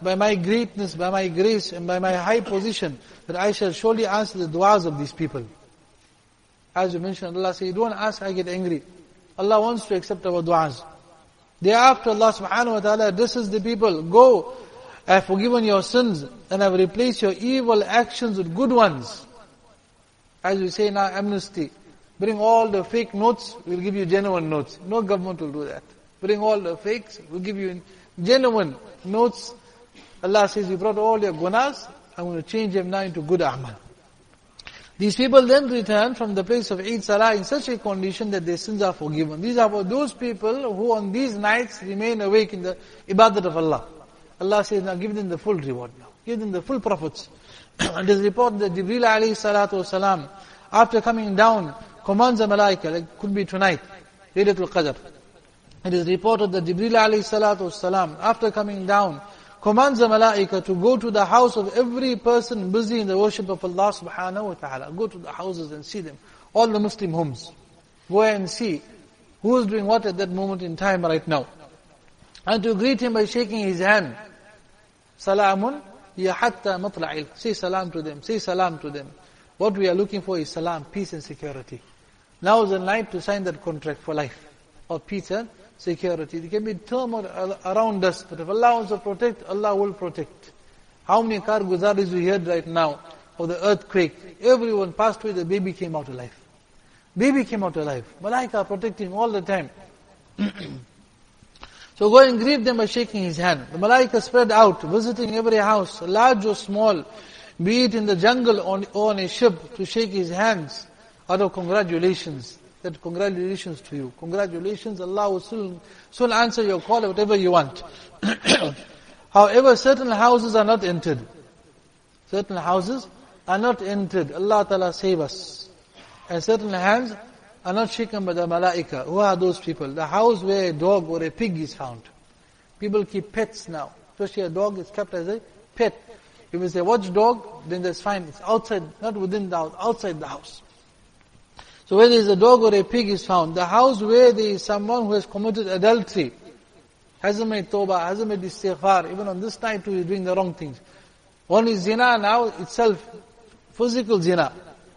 by my greatness, by my grace, and by my high position, that I shall surely answer the du'as of these people. As you mentioned, Allah says, you don't ask, I get angry. Allah wants to accept our du'as. Thereafter, Allah subhanahu wa ta'ala addresses the people, go, I have forgiven your sins, and I have replaced your evil actions with good ones. As we say now, amnesty. Bring all the fake notes, we'll give you genuine notes. No government will do that. Bring all the fakes, we'll give you genuine notes. Allah says, you brought all your gunas, I'm going to change them now into good amal. These people then return from the place of Eid Salah in such a condition that their sins are forgiven. These are for those people who on these nights remain awake in the ibadat of Allah. Allah says, now give them the full reward now. Give them the full profits. It is reported that Jibreel alayhi salatu wasalam, after coming down, commands the malaika, like could be tonight, Laylatul Qadr. It is reported that Jibreel alayhi salatu wasalam, after coming down, commands the malaika to go to the house of every person busy in the worship of Allah subhanahu wa ta'ala. Go to the houses and see them. All the Muslim homes. Go and see who is doing what at that moment in time right now. And to greet him by shaking his hand. Salamun ya hatta matla'il. Say salam to them. Say salam to them. What we are looking for is salam, peace and security. Now is the night to sign that contract for life. Of peace and security. There can be turmoil around us, but if Allah wants to protect, Allah will protect. How many karguzaris we heard right now of the earthquake? Everyone passed away, the baby came out alive. Baby came out alive. Malaika protecting him all the time. So go and greet them by shaking his hand. The malaika spread out, visiting every house, large or small, be it in the jungle or on a ship, to shake his hands out of congratulations. That congratulations to you. Congratulations, Allah will soon answer your call, whatever you want. However, certain houses are not entered. Certain houses are not entered. Allah Ta'ala save us. And certain hands are not shaken by the malaika. Who are those people? The house where a dog or a pig is found. People keep pets now. Especially a dog is kept as a pet. If it's a watchdog, then that's fine. It's outside, not within the house, outside the house. So where there is a dog or a pig is found, the house where there is someone who has committed adultery, hasn't made tawbah, hasn't made istighfar, even on this night too, is doing the wrong things. One is zina now itself, physical zina.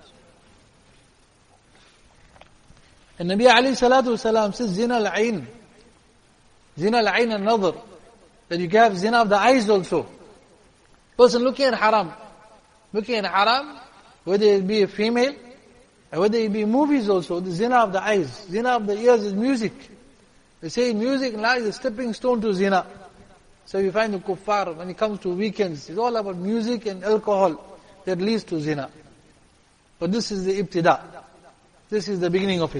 And Nabi alayhi salatu wasalam says, zina al-ayn. Zina al-ayn al-nadhr. That you can have zina of the eyes also. Person looking at haram. Looking at haram, whether it be a female, and whether it be movies also, the zina of the eyes. Zina of the ears is music. They say music now is a stepping stone to zina. So you find the kuffar, when it comes to weekends, it's all about music and alcohol that leads to zina. But this is the ibtida. This is the beginning of it.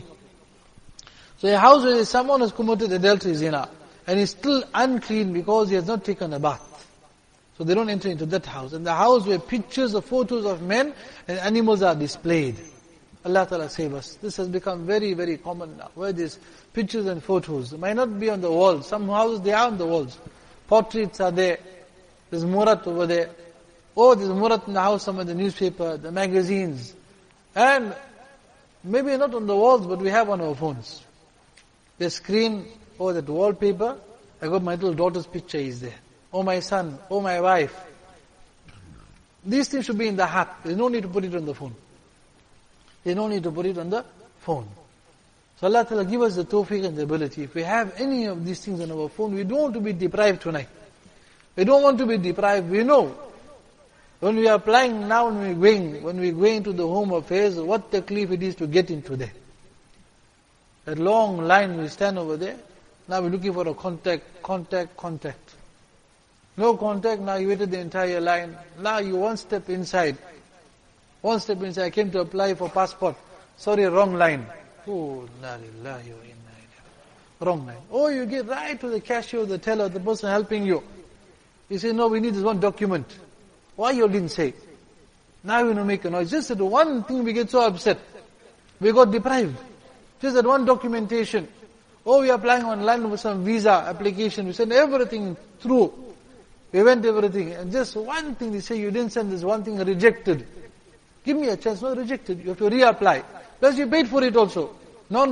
So a house where someone has committed adultery, zina, and is still unclean because he has not taken a bath. So they don't enter into that house. And the house where pictures or photos of men and animals are displayed. Allah Ta'ala save us. This has become very, very common now, where there's pictures and photos. It might not be on the walls. Some houses, they are on the walls. Portraits are there. There's murat over there. Oh, there's murat in the house, some of the newspaper, the magazines. And maybe not on the walls, but we have on our phones. The screen, or that wallpaper, I got my little daughter's picture is there. Oh my son, oh my wife. These things should be in the heart. There's no need to put it on the phone. There's no need to put it on the phone. So Allah Ta'ala give us the tawfiq and the ability. If we have any of these things on our phone, we don't want to be deprived tonight. We don't want to be deprived. We know when we are applying now, when we're going to the home affairs, what taklif it is to get into there. That long line, we stand over there. Now we're looking for a contact. No contact, now you waited the entire line. Now you one step inside. I came to apply for passport. Sorry, wrong line. Oh, la ilaha wa inna ilayhi. Wrong line. Oh, you get right to the cashier, the teller, the person helping you. He says, no, we need this one document. Why you didn't say? Now we don't make a noise. Just that one thing we get so upset. We got deprived. Just that one documentation. Oh, we are applying online with some visa application. We sent everything through. We went everything. And just one thing they say, you didn't send this one thing, rejected. Give me a chance, not rejected. You have to reapply. Plus you paid for it also.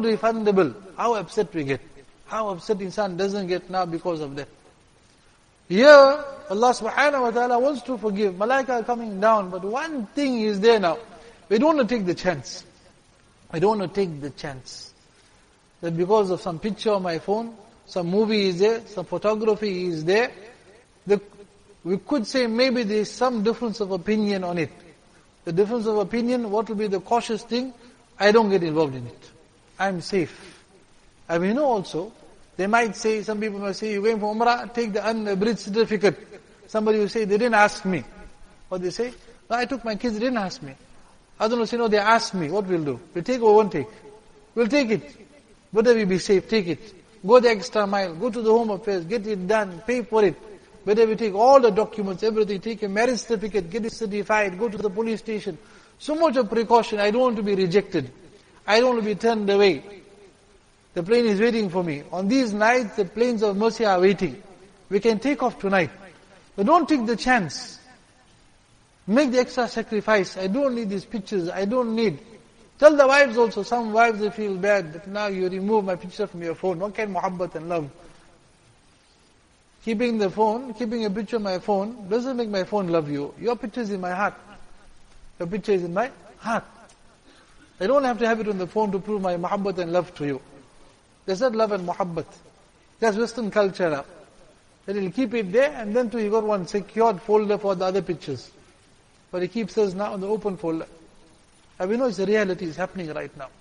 Non-refundable. How upset we get. How upset insan doesn't get now because of that. Here, Allah subhanahu wa ta'ala wants to forgive. Malaika are coming down, but one thing is there now. We don't want to take the chance. I don't want to take the chance that because of some picture on my phone, some movie is there, some photography is there, we could say maybe there is some difference of opinion on it. The difference of opinion, what will be the cautious thing? I don't get involved in it. I'm safe. And we know also, they might say, some people might say, you're going for Umrah, take the unabridged certificate. Somebody will say, they didn't ask me. What they say? No, I took my kids, they didn't ask me. Others will say, no, they asked me. What we'll do? We'll take or won't take? We'll take it. Better we be safe, take it. Go the extra mile, go to the Home Affairs, get it done, pay for it. Better we take all the documents, everything, take a marriage certificate, get it certified, go to the police station. So much of precaution, I don't want to be rejected. I don't want to be turned away. The plane is waiting for me. On these nights, the planes of mercy are waiting. We can take off tonight. But don't take the chance. Make the extra sacrifice. I don't need these pictures. I don't need. Tell the wives also. Some wives, they feel bad that now you remove my picture from your phone. What kind of muhabbat and love? Keeping a picture of my phone doesn't make my phone love you. Your picture is in my heart. Your picture is in my heart. I don't have to have it on the phone to prove my muhabbat and love to you. That's not love and muhabbat. That's Western culture now. That he'll keep it there and then too he got one secured folder for the other pictures. But he keeps us now in the open folder. And we know it's the reality is happening right now.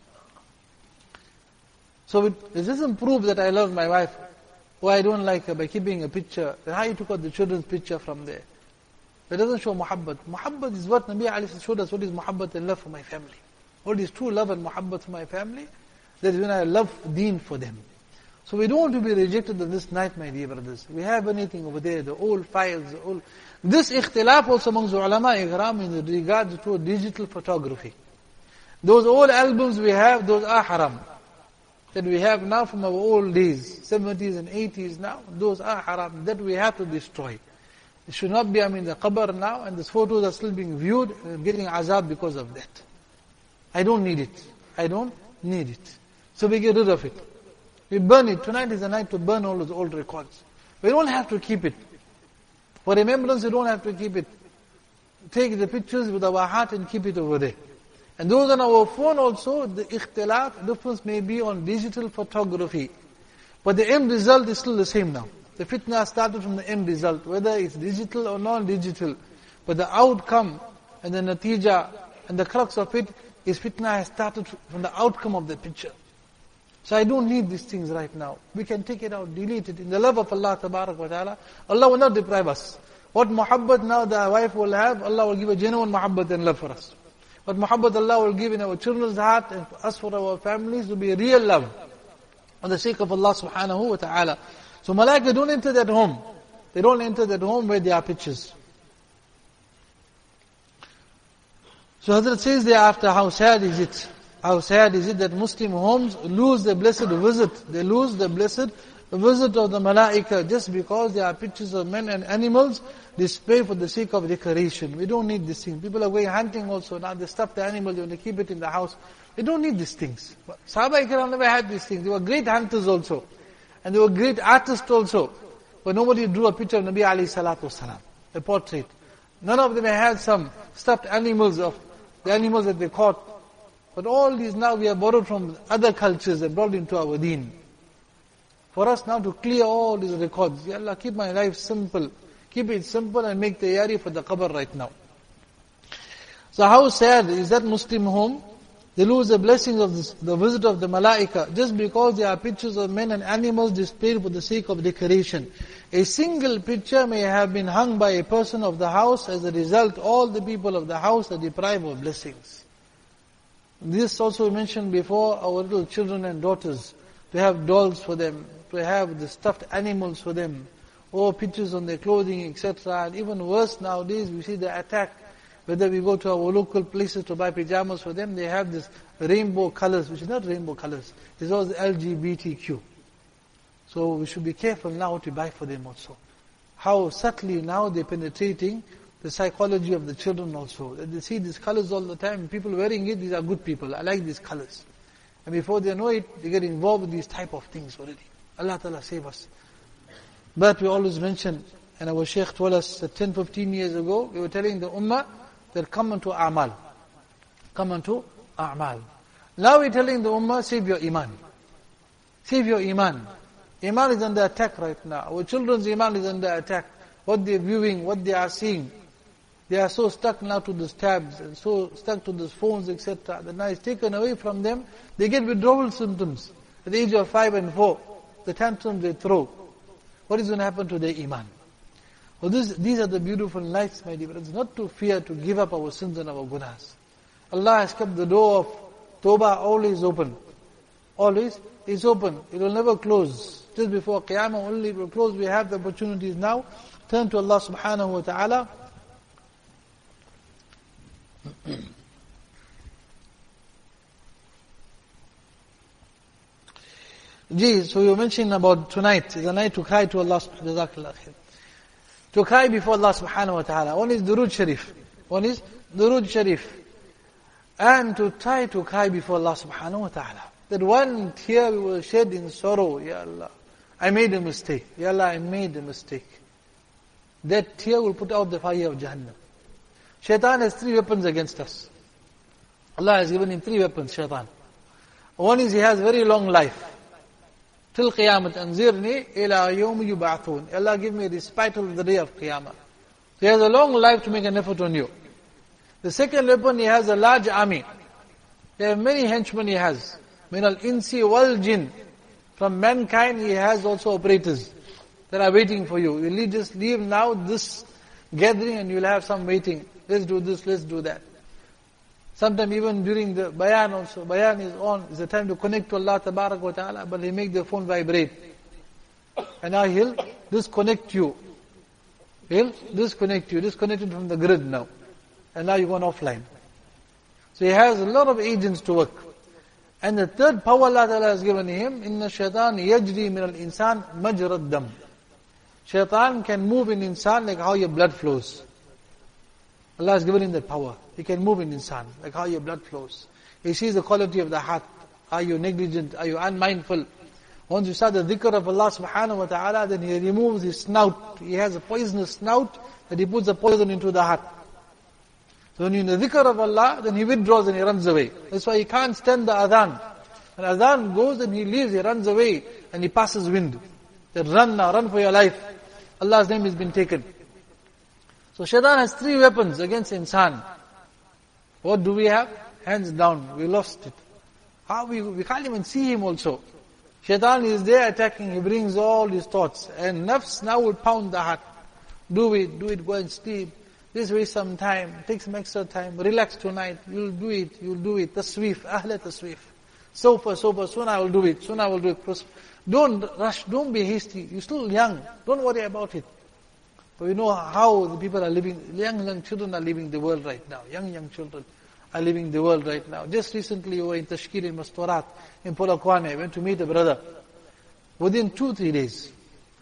So it doesn't prove that I love my wife or I don't like her by keeping a picture. Then how you took out the children's picture from there? That doesn't show muhabbat. Muhabbat is what Nabi Ali showed us what is muhabbat and love for my family. What is true love and muhabbat for my family? That is when I love deen for them. So we don't want to be rejected on this night, my dear brothers. We have anything over there, the old files, the old... This ikhtilaf also amongst ulama ikram in regards to digital photography. Those old albums we have, those are haram. That we have now from our old days, 70s and 80s now, those are haram. That we have to destroy. It should not be, the qabr now, and these photos are still being viewed, and getting azab because of that. I don't need it. I don't need it. So we get rid of it. We burn it. Tonight is the night to burn all those old records. We don't have to keep it. For remembrance, we don't have to keep it. Take the pictures with our heart and keep it over there. And those on our phone also, the ikhtilaf, difference may be on digital photography. But the end result is still the same now. The fitna started from the end result, whether it's digital or non-digital. But the outcome and the natija and the crux of it is fitna has started from the outcome of the picture. So I don't need these things right now. We can take it out, delete it. In the love of Allah Tabarak wa Ta'ala, Allah will not deprive us. What muhabbat now the wife will have, Allah will give a genuine muhabbat and love for us. What muhabbat Allah will give in our children's heart and for us for our families will be real love. On the sake of Allah Subhanahu wa Ta'ala. So malaika don't enter that home. They don't enter that home where there are pictures. So Hazrat says thereafter, how sad is it? How sad is it that Muslim homes lose the blessed visit? They lose the blessed visit of the malaika just because there are pictures of men and animals displayed for the sake of decoration. We don't need these things. People are going hunting also. Now they stuff the animal, they want to keep it in the house. We don't need these things. Sahaba Ikram never had these things. They were great hunters also. And they were great artists also. But nobody drew a picture of Nabi alayhi salatu wasalam, a portrait. None of them had some stuffed animals of the animals that they caught. But all these now we have borrowed from other cultures and brought into our deen. For us now to clear all these records. Ya Allah, keep my life simple. Keep it simple and make tayari for the qabr right now. So how sad is that Muslim home? They lose the blessings of the visit of the malaika just because there are pictures of men and animals displayed for the sake of decoration. A single picture may have been hung by a person of the house. As a result, all the people of the house are deprived of blessings. This also mentioned before, our little children and daughters, to have dolls for them, to have the stuffed animals for them, or pictures on their clothing, etc. And even worse nowadays, we see the attack. Whether we go to our local places to buy pajamas for them, they have this rainbow colors, which is not rainbow colors. It's all the LGBTQ. So we should be careful now what we buy for them also. How subtly now they're penetrating the psychology of the children also. They see these colors all the time. People wearing it, these are good people. I like these colors. And before they know it, they get involved with these type of things already. Allah Ta'ala save us. But we always mention, And our Shaykh told us that 10, 15 years ago, we were telling the Ummah that come unto A'mal. Come unto A'mal. Now we're telling the Ummah, save your Iman. Save your Iman. Iman is under attack right now. Our children's Iman is under attack. What they're viewing, what they are seeing. They are so stuck now to these tabs and so stuck to these phones, etc. That now it's taken away from them. They get withdrawal symptoms. At the age of 5 and 4, the tantrums they throw. What is going to happen to their Iman? Well, these are the beautiful nights, my dear brothers. Not to fear to give up our sins and our gunas. Allah has kept the door of Tawbah always open. Always is open. It will never close. Just before Qiyamah only it will close. We have the opportunities now. Turn to Allah subhanahu wa ta'ala. So you mentioned about tonight is a night to cry to Allah subhanahu wa ta'ala. To cry before Allah subhanahu wa ta'ala. One is Durood Sharif. One is Durood Sharif. And to try to cry before Allah subhanahu wa ta'ala. That one tear we will shed in sorrow. Ya Allah, I made a mistake. Ya Allah, I made a mistake. That tear will put out the fire of Jahannam. Shaitan has 3 weapons against us. Allah has given him 3 weapons, Shaitan. One is he has very long life. Till Qiyamah, anzirni ila yawmi yub'athun. Allah give me respite till the day of Qiyamah. So he has a long life to make an effort on you. The second weapon, he has a large army. He has many henchmen he has. Min al-insi wal-jinn. From mankind he has also operators that are waiting for you. You just leave now this gathering and you'll have some waiting. Let's do this, let's do that. Sometimes even during the bayan also, bayan is on, it's the time to connect to Allah tabarak wa ta'ala, but he make the phone vibrate. And now he'll disconnect you. He'll disconnect you, disconnected from the grid now. And now you're going offline. So he has a lot of agents to work. And the third power Allah Ta'ala has given him, Inna shaitan yajri min al-insan majrad dam. Shaitan can move in insan like how your blood flows. Allah has given him that power. He can move in insan like how your blood flows. He sees the quality of the heart. Are you negligent? Are you unmindful? Once you start the dhikr of Allah subhanahu wa ta'ala, then he removes his snout. He has a poisonous snout that he puts the poison into the heart. So when you're in the dhikr of Allah, then he withdraws and he runs away. That's why he can't stand the adhan. When adhan goes and he leaves, he runs away and he passes wind. Then run now, run for your life. Allah's name has been taken. So shaitan has 3 weapons against insan. What do we have? Hands down, we lost it. How we can't even see him also. Shaitan is there attacking, he brings all his thoughts. And nafs now will pound the heart. Do it, go and sleep. Just waste some time, take some extra time, relax tonight, you'll do it. Tasweef, ahle tasweef. Sofa, soon I will do it. Don't rush, don't be hasty. You're still young, don't worry about it. But you know how the people are living, young children are living the world right now. Young children are living the world right now. Just recently we were in Tashkil in Masturat, in Polokwane. I went to meet a brother. Within 2-3 days,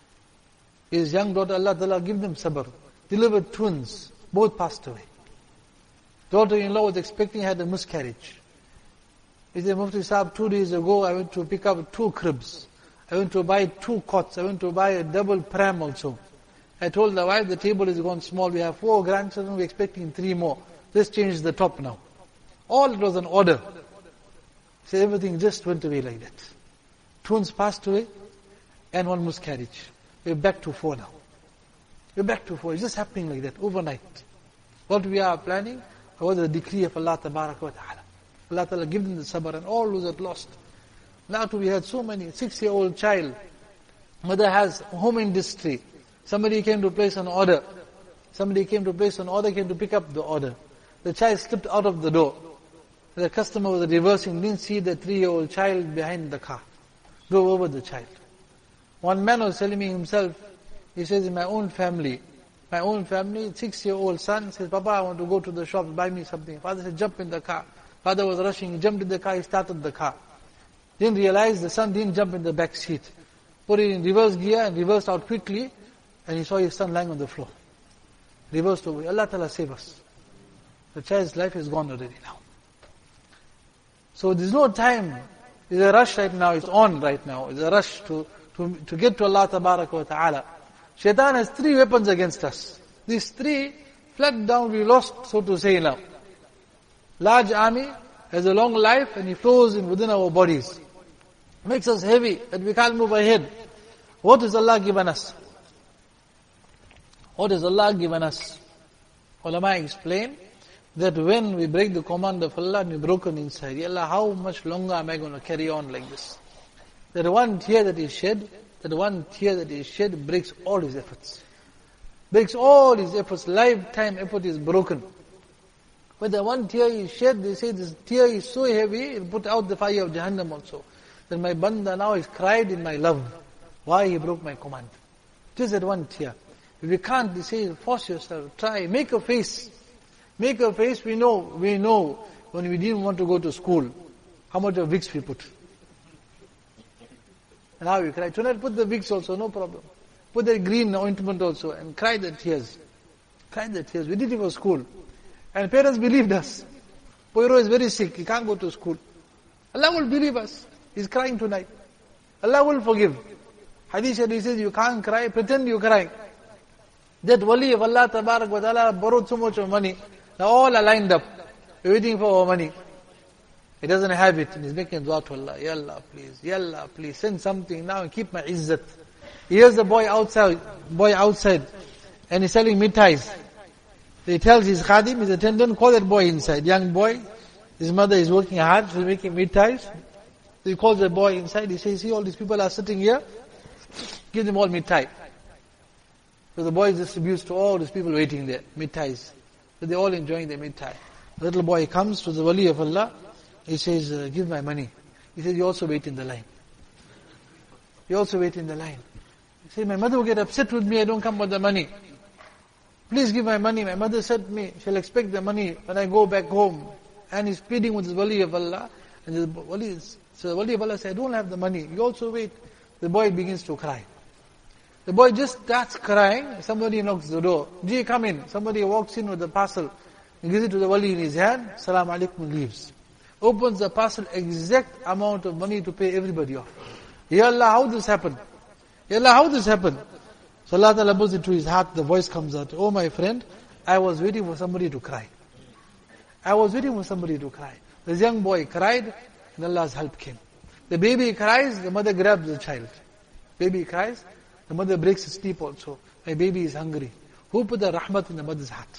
his young daughter, Allah Ta'ala give them sabr, delivered twins. Both passed away. Daughter-in-law was expecting, had a miscarriage. He said, Mufti Sahib, 2 days ago I went to pick up 2 cribs. I went to buy 2 cots. I went to buy a double pram also. I told the wife, the table is gone small. We have 4 grandchildren, we're expecting 3 more. Let's change the top now. All it was an order. So everything just went away like that. Twins passed away and 1 miscarriage. We're back to 4 now. We're back to 4. It's just happening like that, overnight. What we are planning was the decree of Allah Tabarak wa Ta'ala. Allah Ta'ala give them the sabr and all those that lost. Now we had so many, 6-year-old child. Mother has home industry. Somebody came to place an order. Came to pick up the order. The child slipped out of the door. The customer was reversing, didn't see the 3-year-old child behind the car. Drove over the child. One man was telling me himself, he says, in my own family, 6-year-old son says, Papa, I want to go to the shop, buy me something. Father said, jump in the car. Father was rushing, he jumped in the car, he started the car. Didn't realize the son didn't jump in the back seat. Put it in reverse gear and reversed out quickly, and he saw his son lying on the floor. Reversed over. Allah Ta'ala save us. The child's life is gone already now. So there's no time. There's a rush right now, it's on right now. It's a rush to get to Allah Tabarak wa Ta'ala. Shaitan has 3 weapons against us. These 3, flat down, we lost, so to say now. Large army, has a long life, and he flows in within our bodies. Makes us heavy, that we can't move ahead. What has Allah given us? What has Allah given us? Ulama explain that when we break the command of Allah and we're broken inside, Ya Allah, how much longer am I going to carry on like this? That one tear that is shed, breaks all his efforts. Breaks all his efforts, lifetime effort is broken. When the one tear is shed, they say this tear is so heavy, it put out the fire of Jahannam also. Then my banda now is cried in my love. Why he broke my command? Just that one tear. If you can't, they say, force yourself, try, make a face. Make a face, we know when we didn't want to go to school, how much of Vicks we put. And how we cry. Tonight put the Vicks also, no problem. Put the green ointment also and cry the tears. Cry the tears. We did it for school. And parents believed us. Poiro is very sick, he can't go to school. Allah will believe us. He's crying tonight. Allah will forgive. Hadith Sharif says, you can't cry, pretend you cry. That wali of Allah Tabarak wa Ta'ala borrowed so much of money. Now all are lined up. We're waiting for our money. He doesn't have it, and he's making dua to Allah. Ya Allah, please, send something now and keep my izzat. Here's the boy outside, and he's selling mithais. He tells his khadim, his attendant, call that boy inside. Young boy, his mother is working hard, she's making mithais. So he calls the boy inside, he says, see all these people are sitting here, give them all mithai. So the boy distributes to all these people waiting there, mithais. So they're all enjoying their mithai. The little boy comes to the wali of Allah, he says, give my money. He says, you also wait in the line. You also wait in the line. He says, my mother will get upset with me, I don't come with the money. Please give my money. My mother said to me, she'll expect the money when I go back home. And he's pleading with the wali of Allah. And the wali of Allah said, I don't have the money. You also wait. The boy begins to cry. The boy just starts crying. Somebody knocks the door. Ji, come in. Somebody walks in with a parcel. He gives it to the wali in his hand. Salam alaikum, leaves. Opens the parcel, exact amount of money to pay everybody off. Ya Allah, how this happened? Ya Allah, how this happened? So Allah Ta'ala puts it to his heart, the voice comes out, oh my friend, I was waiting for somebody to cry. I was waiting for somebody to cry. This young boy cried, and Allah's help came. The baby cries, the mother grabs the child. Baby cries, the mother breaks his sleep also. My baby is hungry. Who put the rahmat in the mother's heart?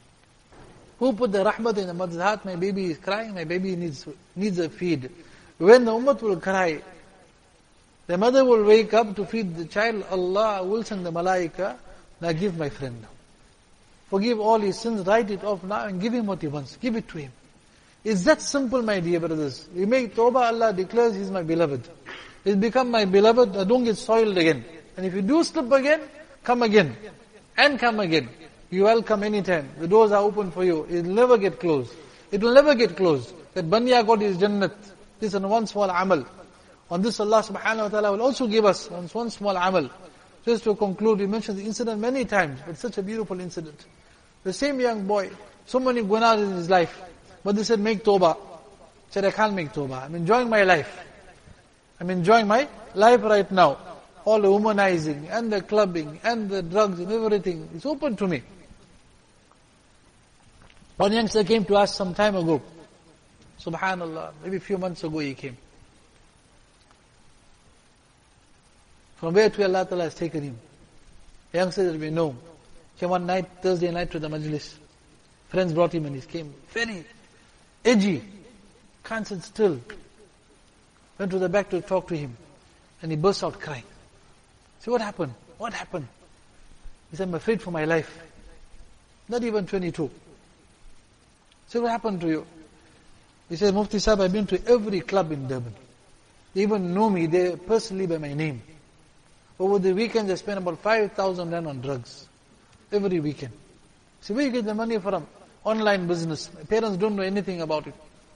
Who put the rahmat in the mother's heart? My baby is crying, my baby needs a feed. When the ummah will cry, the mother will wake up to feed the child, Allah will send the malaika, now give my friend now. Forgive all his sins, write it off now and give him what he wants. Give it to him. It's that simple, my dear brothers. We make tawbah, Allah declares He's my beloved. He's become my beloved, don't get soiled again. And if you do slip again, come again. And come again. You welcome anytime. The doors are open for you. It will never get closed. It will never get closed. That Banya got his Jannat. This is one small amal. On this Allah subhanahu wa ta'ala will also give us one small amal. Just to conclude, we mentioned the incident many times, but such a beautiful incident. The same young boy, so many gunas in his life, but they said, make tawbah. He said, I can't make tawbah. I'm enjoying my life. I'm enjoying my life right now. All the womanizing, and the clubbing, and the drugs, and everything, it's open to me. One youngster came to us some time ago. Subhanallah, maybe a few months ago he came. From where to Allah Ta'ala has taken him. A youngster that we know. Came one night, Thursday night to the majlis. Friends brought him and he came very edgy. Can't sit still. Went to the back to talk to him. And he burst out crying. I said, what happened? What happened? He said, I'm afraid for my life. Not even 22. I said, what happened to you? He said, Mufti Sahib, I've been to every club in Durban. They even know me there personally by my name. Over the weekends, I spend about 5,000 rand on drugs. Every weekend. So where you get the money from? Online business. My parents don't know anything about it.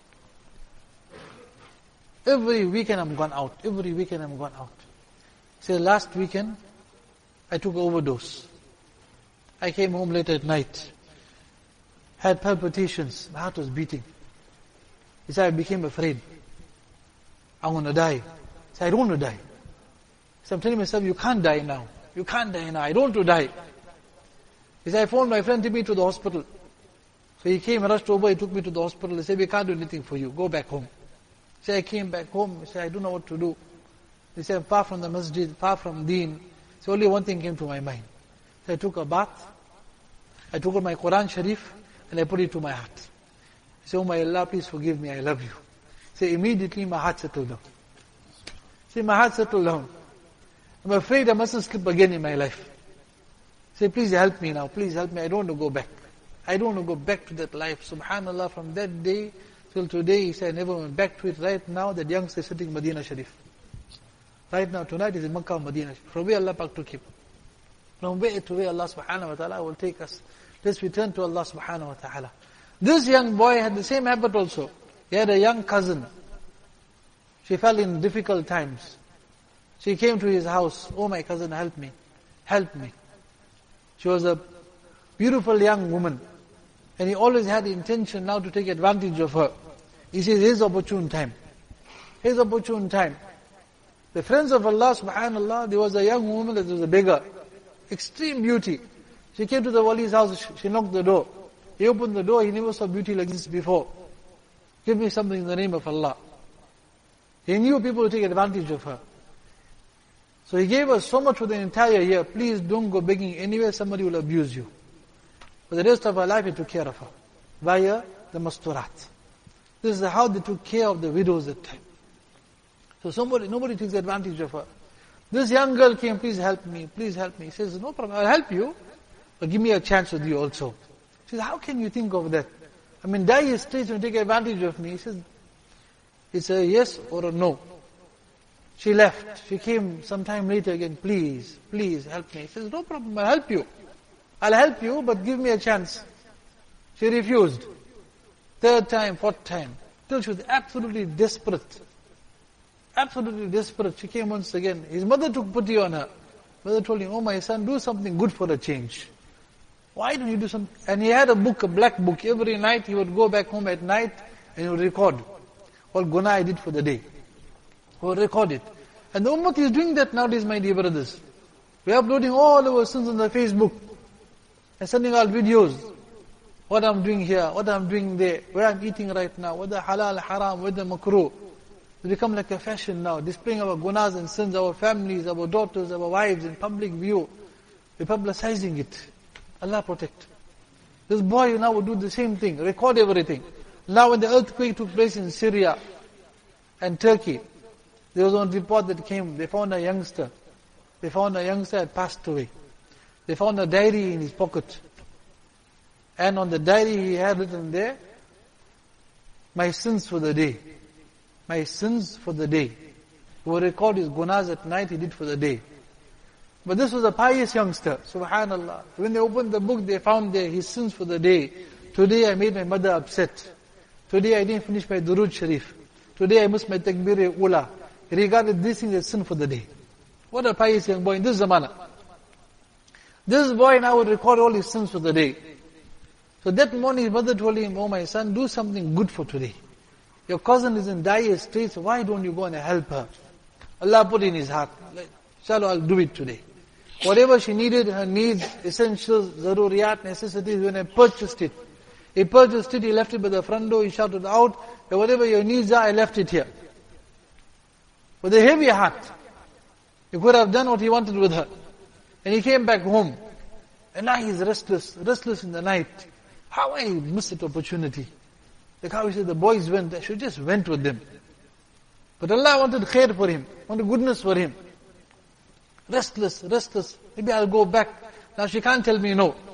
Every weekend I'm gone out. Every weekend I'm gone out. Say last weekend, I took an overdose. I came home late at night. Had palpitations. My heart was beating. He said, I became afraid. I'm going to die. He said, I don't want to die. So I'm telling myself, you can't die now. You can't die now. I don't want to die. He said, I phoned my friend to me to the hospital. So he came, rushed over, he took me to the hospital. He said, we can't do anything for you. Go back home. He said, I came back home. He said, I don't know what to do. He said, far from the masjid, far from deen. So only one thing came to my mind. So I took a bath. I took out my Quran Sharif and I put it to my heart. He said, oh my Allah, please forgive me. I love you. So immediately my heart settled down. See, my heart settled down. I'm afraid I mustn't slip again in my life. Say, please help me now. Please help me. I don't want to go back. I don't want to go back to that life. Subhanallah, from that day till today, he said, I never went back to it. Right now, that youngster is sitting in Medina Sharif. Right now, tonight is in Makkah, Medina. From where Allah Pak took him. From where to where Allah subhanahu wa ta'ala will take us. Let's return to Allah subhanahu wa ta'ala. This young boy had the same habit also. He had a young cousin. She fell in difficult times. She came to his house. Oh, my cousin, help me. Help me. She was a beautiful young woman. And he always had the intention now to take advantage of her. He says, his opportune time. His opportune time. The friends of Allah, subhanallah, there was a young woman that was a beggar. Extreme beauty. She came to the wali's house, she knocked the door. He opened the door, he never saw beauty like this before. Give me something in the name of Allah. He knew people would take advantage of her. So he gave her so much for the entire year. Please don't go begging anywhere, somebody will abuse you. For the rest of her life, he took care of her. Via the masturat. This is how they took care of the widows at the time. So nobody takes advantage of her. This young girl came, please help me, please help me. He says, no problem, I'll help you, but give me a chance with you also. She says, how can you think of that? I mean, dire straits and take advantage of me. He says, it's a yes or a no. She left. She came some time later again, please help me. He says, no problem, I'll help you. I'll help you, but give me a chance. She refused. Third time, fourth time, till she was absolutely desperate. Absolutely desperate. She came once again. His mother took pity on her. Mother told him, oh my son, do something good for a change. Why don't you do something? And he had a book, a black book. Every night he would go back home at night and he would record what guna I did for the day. He would record it. And the ummah is doing that nowadays, my dear brothers. We are uploading all our sins on the Facebook and sending out videos. What I'm doing here, what I'm doing there, where I'm eating right now, whether halal, haram, whether makruh. It's become like a fashion now, displaying our gunas and sins, our families, our daughters, our wives in public view. We're publicizing it. Allah protect. This boy now would do the same thing, record everything. Now when the earthquake took place in Syria and Turkey, there was one report that came, they found a youngster. They found a youngster had passed away. They found a diary in his pocket. And on the diary he had written there, my sins for the day. My sins for the day. He would record his gunas at night he did for the day. But this was a pious youngster, subhanallah. When they opened the book, they found there his sins for the day. Today I made my mother upset. Today I didn't finish my Durood Sharif. Today I missed my Takbir-e-Ula. He regarded this thing as sin for the day. What a pious young boy in this zamana. This boy now would record all his sins for the day. So that morning his mother told him, oh my son, do something good for today. Your cousin is in dire straits, why don't you go and help her? Allah put in his heart, inshallah I'll do it today. Whatever she needed, her needs, essentials, zaruriyat, necessities, when I purchased it. He purchased it, he left it by the front door, he shouted out, that whatever your needs are, I left it here. With a heavy heart. He could have done what he wanted with her. And he came back home. And now he's restless in the night. How I missed that opportunity. Like how he said, the boys went, I should just went with them. But Allah wanted khair for him, wanted goodness for him. Restless. Maybe I'll go back. Now she can't tell me no.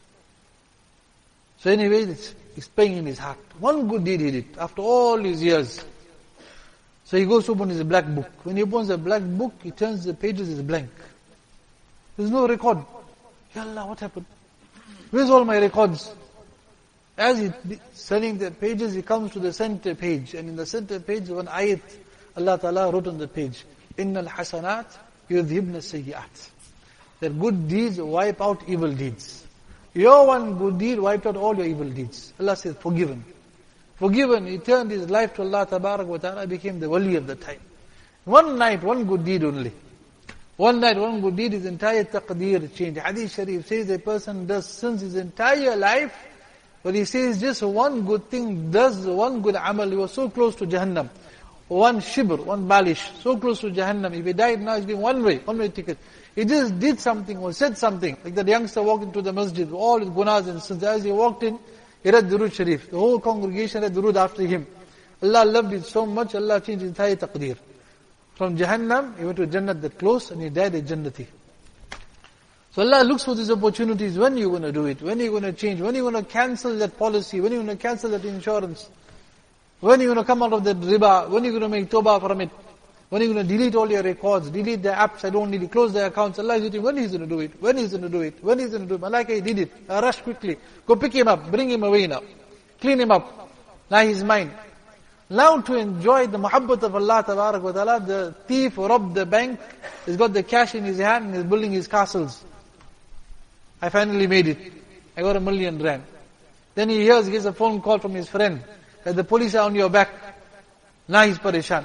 So anyway, it's paying in his heart. One good deed he did, after all these years. So he goes to open his black book. When he opens the black book, he turns the pages, is blank. There's no record. Ya Allah, what happened? Where's all my records? As he's turning the pages, he comes to the center page. And in the center page, one ayat, Allah Ta'ala wrote on the page, Innal hasanat yudhibna sayyi'at. That good deeds wipe out evil deeds. Your one good deed wiped out all your evil deeds. Allah says, forgiven. Forgiven, he turned his life to Allah Tabarak wa Ta'ala, became the wali of the time. One night, one good deed only. One night, one good deed, his entire taqdeer changed. Hadith Sharif says a person does sins his entire life, but he says just one good thing, does one good amal, he was so close to Jahannam. One shibr, one balish, so close to Jahannam. If he died now, he's getting one way ticket. He just did something or said something. Like that youngster walked into the masjid, all his gunas and sins. As he walked in, he read Durood Sharif. The whole congregation read Durood after him. Allah loved it so much, Allah changed his entire taqdeer. From Jahannam, he went to Jannat that close, and he died a Jannati. So Allah looks for these opportunities. When you're going to do it? When are you going to change? When are you going to cancel that policy? When are you going to cancel that insurance? When are you going to come out of that riba? When are you going to make tawbah from it? When are you going to delete all your records? Delete the apps, I don't need it. Close the accounts. Allah is waiting. When He's going to do it? When He's going to do it? When He's going to do it? Malaika, He did it. Rush quickly. Go pick him up. Bring him away now. Clean him up. Now he's mine. Now to enjoy the muhabbat of Allah Tabarak wa Ta'ala, the thief robbed the bank. He's got the cash in his hand and he's building his castles. I finally made it. I got R1 million. Then he gets a phone call from his friend that the police are on your back. Now he's pareshan.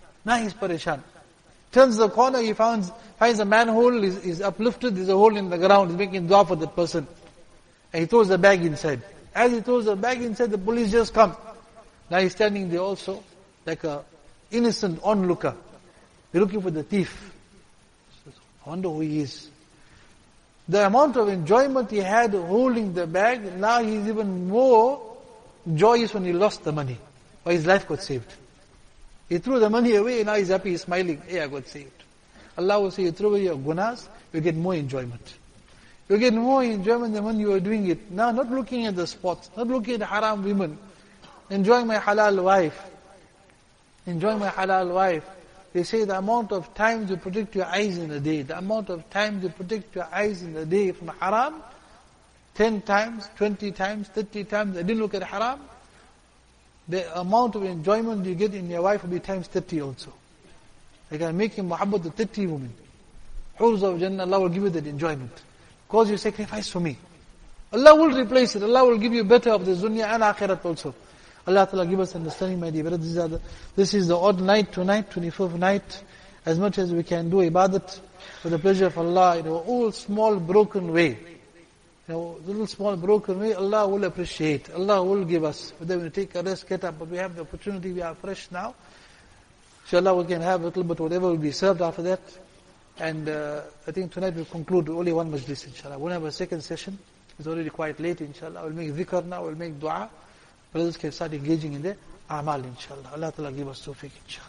Turns the corner, he finds a manhole, is uplifted, there's a hole in the ground, he's making dua for that person. And he throws the bag inside. As he throws the bag inside, the police just come. Now he's standing there also, like a innocent onlooker. They're looking for the thief. I wonder who he is. The amount of enjoyment he had holding the bag, now he's even more joyous when he lost the money. Or his life got saved. He threw the money away and now he's happy, he's smiling. Hey, I got saved. Allah will say, you throw away your gunas, you get more enjoyment. You get more enjoyment than when you are doing it. Now, not looking at the spots, not looking at haram women. Enjoying my halal wife. They say the amount of time you protect your eyes in a day, the amount of time you protect your eyes in a day from haram, 10 times, 20 times, 30 times, I didn't look at haram, the amount of enjoyment you get in your wife will be times 30 also. You can make him muhabbat to 30 women. Hurs of Jannah, Allah will give you that enjoyment. Because you sacrifice for me. Allah will replace it. Allah will give you better of the dunya and akhirat also. Allah Ta'ala give us understanding, my dear brothers. This is the odd night tonight, 24th night. As much as we can do ibadat for the pleasure of Allah in a all small broken way. Little small broken way, Allah will appreciate. Allah will give us. Whether we take a rest, get up, but we have the opportunity, we are fresh now. Inshallah we can have a little bit whatever will be served after that. And I think tonight we'll conclude with only one majlis, inshallah. We'll have a second session. It's already quite late, inshallah. We'll make dhikr now, we'll make dua. Brothers can start engaging in the a'mal, inshallah. Allah Ta'ala give us tawfiq, inshallah.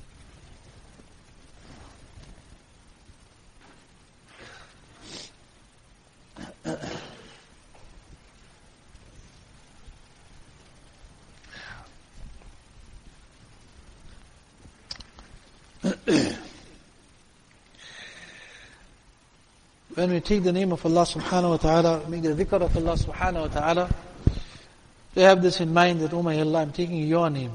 When we take the name of Allah subhanahu wa ta'ala, make the dhikr of Allah subhanahu wa ta'ala, we have this in mind that, oh my Allah, I'm taking your name.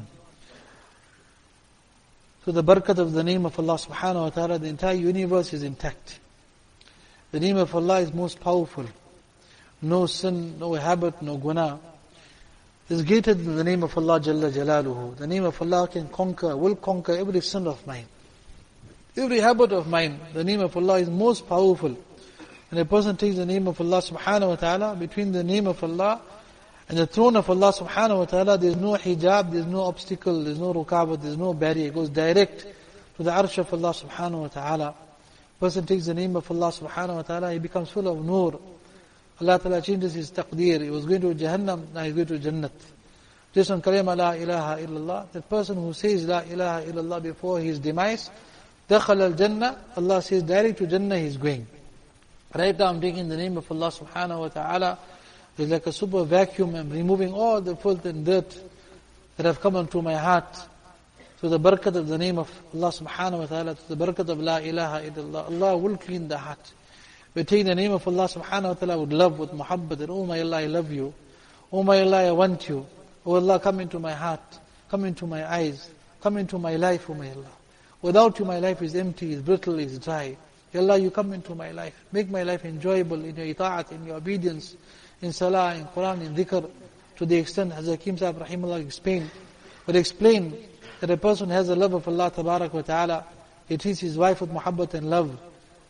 So the barakat of the name of Allah subhanahu wa ta'ala, the entire universe is intact. The name of Allah is most powerful. No sin, no habit, no guna is greater than the name of Allah Jalla Jalaluhu. The name of Allah can conquer, will conquer every sin of mine. Every habit of mine, the name of Allah is most powerful. When a person takes the name of Allah subhanahu wa ta'ala, between the name of Allah and the throne of Allah subhanahu wa ta'ala, there is no hijab, there is no obstacle, there is no rukabat, there is no barrier. It goes direct to the arsh of Allah subhanahu wa ta'ala. Person takes the name of Allah subhanahu wa ta'ala, he becomes full of nur. Allah ta'ala changes his taqdeer. He was going to Jahannam, now he's going to Jannat. Just on kalima la ilaha illallah, that person who says la ilaha illallah before his demise, dakhal al-jannah, Allah says direct to Jannah he is going. Right now I'm taking the name of Allah subhanahu wa ta'ala. It's like a super vacuum. I'm removing all the filth and dirt that have come onto my heart. To the barakat of the name of Allah subhanahu wa ta'ala, to the barakat of la ilaha illallah, Allah will clean the heart. We take the name of Allah subhanahu wa ta'ala with love, with muhabbat, that, oh my Allah, I love you. Oh my Allah, I want you. Oh Allah, come into my heart. Come into my eyes. Come into my life, oh my Allah. Without you, my life is empty, is brittle, is dry. Ya Allah, you come into my life. Make my life enjoyable in your ita'at, in your obedience, in salah, in Quran, in dhikr, to the extent, as Hakim Sahib Rahimullah explained that a person has a love of Allah Tabarak wa Ta'ala, he treats his wife with muhabbat and love.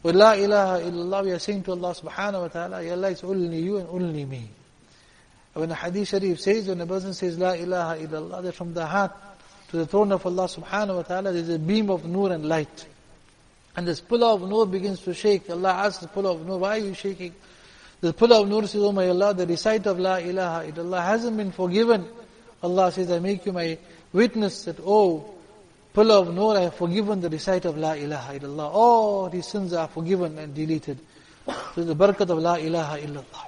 With La ilaha illallah, we are saying to Allah subhanahu wa ta'ala, Ya Allah, it's only you and only me. When the hadith sharif says, when a person says La ilaha illallah, that from the heart to the throne of Allah subhanahu wa ta'ala, there is a beam of nur and light. And this pillar of nur begins to shake. Allah asks the pillar of nur, why are you shaking? The pillar of nur says, oh my Allah, the recite of La ilaha illallah hasn't been forgiven. Allah says, I make you my witness that, oh, pillar of nur, I have forgiven the recite of La ilaha illallah. All these sins are forgiven and deleted. So the barakat of La ilaha illallah.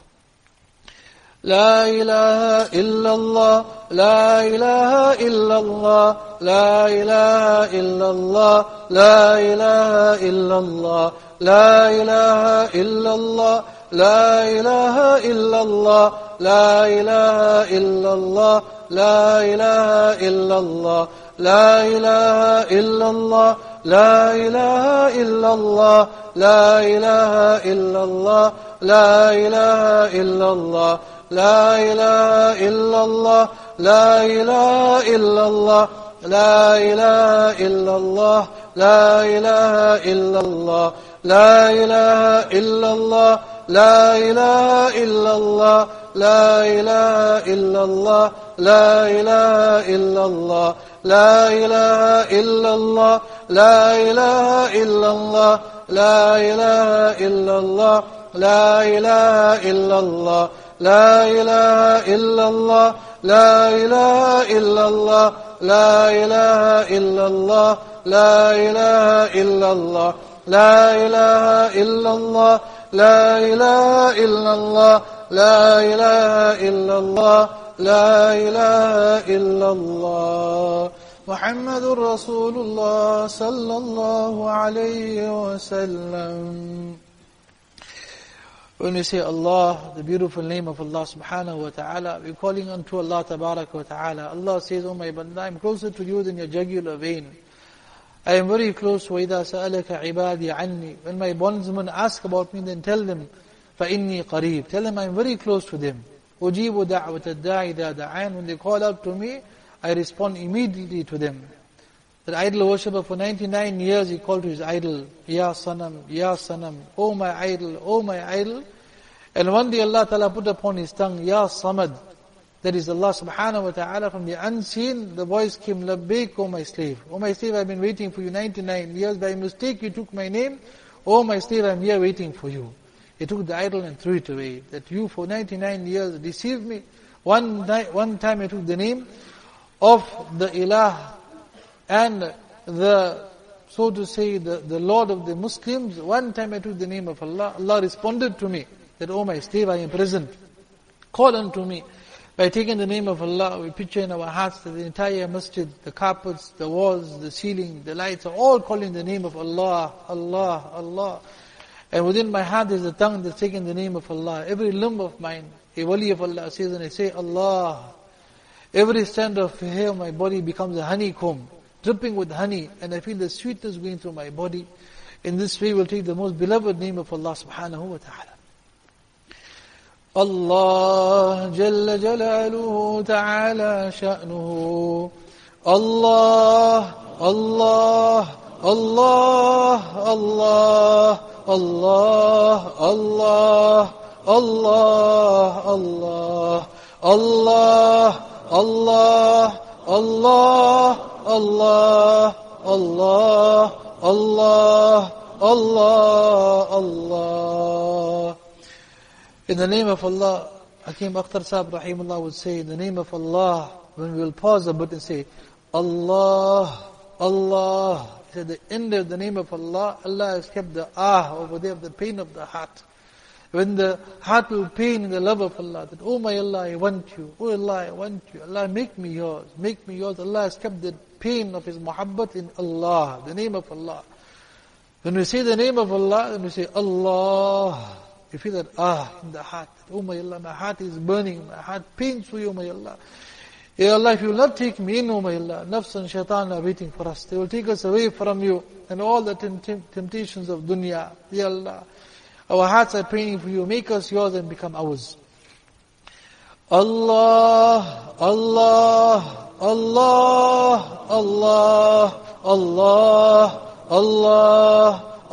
La ilaha illallah, la ilaha illallah, la ilaha illallah, la ilaha illallah, la ilaha illallah, la ilaha illallah, la ilaha illallah, la ilaha illallah, la ilaha illallah, la ilaha illallah, la ilaha illallah, la ilaha illallah, La ilaha illallah, la ilaha illallah, la ilaha illallah, la ilaha illallah, la ilaha illallah, la ilaha illallah, la ilaha illallah, la ilaha illallah, la ilaha illallah, la ilaha illallah, la ilaha illallah, la ilaha illallah. La ilaha illallah, la ilaha illallah, la ilaha illallah, la ilaha illallah, la ilaha illallah, la ilaha illallah, la ilaha illallah, la ilaha illallah. Muhammadur Rasulullah sallallahu alayhi wa sallam. When we say Allah, the beautiful name of Allah subhanahu wa ta'ala, we're calling unto Allah tabarak wa ta'ala. Allah says, oh my banda, I'm closer to you than your jugular vein. I am very close. وَإِذَا سَأَلَكَ عِبَادِي عَنِّي. When my bondsmen ask about me, then tell them, فَإِنِّي قَرِيب. Tell them I'm very close to them. أُجِيبُ دَعْوَةَ الدَّاعِ إِذَا دَعَانِ. When they call out to me, I respond immediately to them. That idol worshipper for 99 years, he called to his idol, Ya Sanam, Ya Sanam, oh my idol, oh my idol. And one day Allah Ta'ala put upon his tongue, Ya Samad. That is Allah subhanahu wa ta'ala from the unseen, the voice came, Labbaik, oh my slave. Oh my slave, I've been waiting for you 99 years. By mistake you took my name. Oh my slave, I'm here waiting for you. He took the idol and threw it away. That you for 99 years deceived me. One time I took the name of the Ilah and the, so to say, the Lord of the Muslims. One time I took the name of Allah. Allah responded to me that, oh my slave, I am present. Call unto me. By taking the name of Allah, we picture in our hearts that the entire masjid, the carpets, the walls, the ceiling, the lights are all calling the name of Allah, Allah, Allah. And within my heart is a tongue that's taking the name of Allah. Every limb of mine, a wali of Allah says, and I say Allah, every strand of hair of my body becomes a honeycomb, dripping with honey, and I feel the sweetness going through my body. In this way we'll take the most beloved name of Allah subhanahu wa ta'ala. Allah Jalla Jalaluhu Ta'ala Sha'nuhu. Allah, Allah, Allah, Allah, Allah, Allah, Allah, Allah, Allah, Allah, Allah, Allah, Allah, Allah, Allah, Allah. In the name of Allah, Hakim Akhtar Sahib Rahimullah would say, in the name of Allah, when we will pause a bit and say, Allah, Allah. He said, at the end of the name of Allah, Allah has kept the over there of the pain of the heart. When the heart will pain in the love of Allah, that, oh my Allah, I want you. Oh Allah, I want you. Allah, make me yours. Make me yours. Allah has kept the pain of His muhabbat in Allah, the name of Allah. When we say the name of Allah, then we say, Allah. You feel that in the heart. Oh my Allah, my heart is burning. My heart pains for you, oh my Allah. Ya Allah, if you will not take me in, oh my Allah, nafs and shaitan are waiting for us. They will take us away from you and all the temptations of dunya. Ya Allah, our hearts are praying for you. Make us yours and become ours. Allah, Allah, Allah, Allah, Allah, Allah,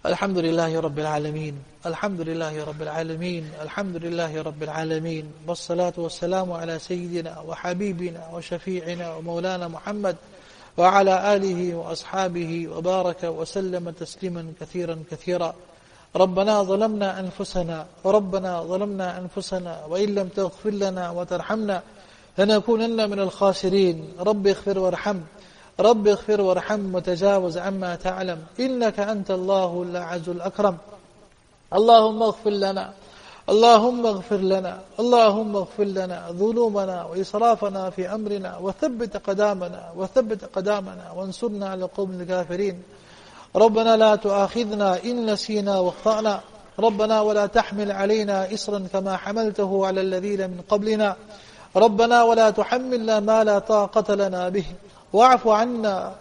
Alhamdulillahi Rabbil Alameen. Alhamdulillahi Rabbil Alameen. Alhamdulillahi Rabbil Alameen. Wassalatu wassalamu ala Sayyidina wa Habibina wa Shafi'ina wa Mawlana Muhammad wa ala alihi wa ashabihi wa baraka wa sallama tasliman kathiran kathira. ربنا ظلمنا أنفسنا وربنا ظلمنا أنفسنا وإن لم تغفر لنا وترحمنا لنكونن من الخاسرين. رب اغفر وارحم رب اغفر وارحم وتجاوز عما تعلم إنك أنت الله الأعز الأكرم. اللهم اغفر لنا اللهم اغفر لنا اللهم اغفر لنا ذنوبنا وإسرافنا في أمرنا وثبت قدامنا وانصرنا على القوم الكافرين. ربنا لا تؤاخذنا إن نسينا واخطأنا ربنا ولا تحمل علينا إصرا كما حملته على الذين من قبلنا ربنا ولا تحملنا ما لا طاقة لنا به واعف عنا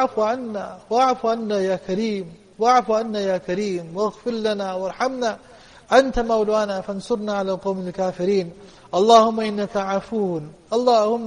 يا كريم واعف عنا يا كريم واغفر لنا وارحمنا أنت مولانا فانصرنا على القوم الكافرين. اللهم إنك عفو اللهم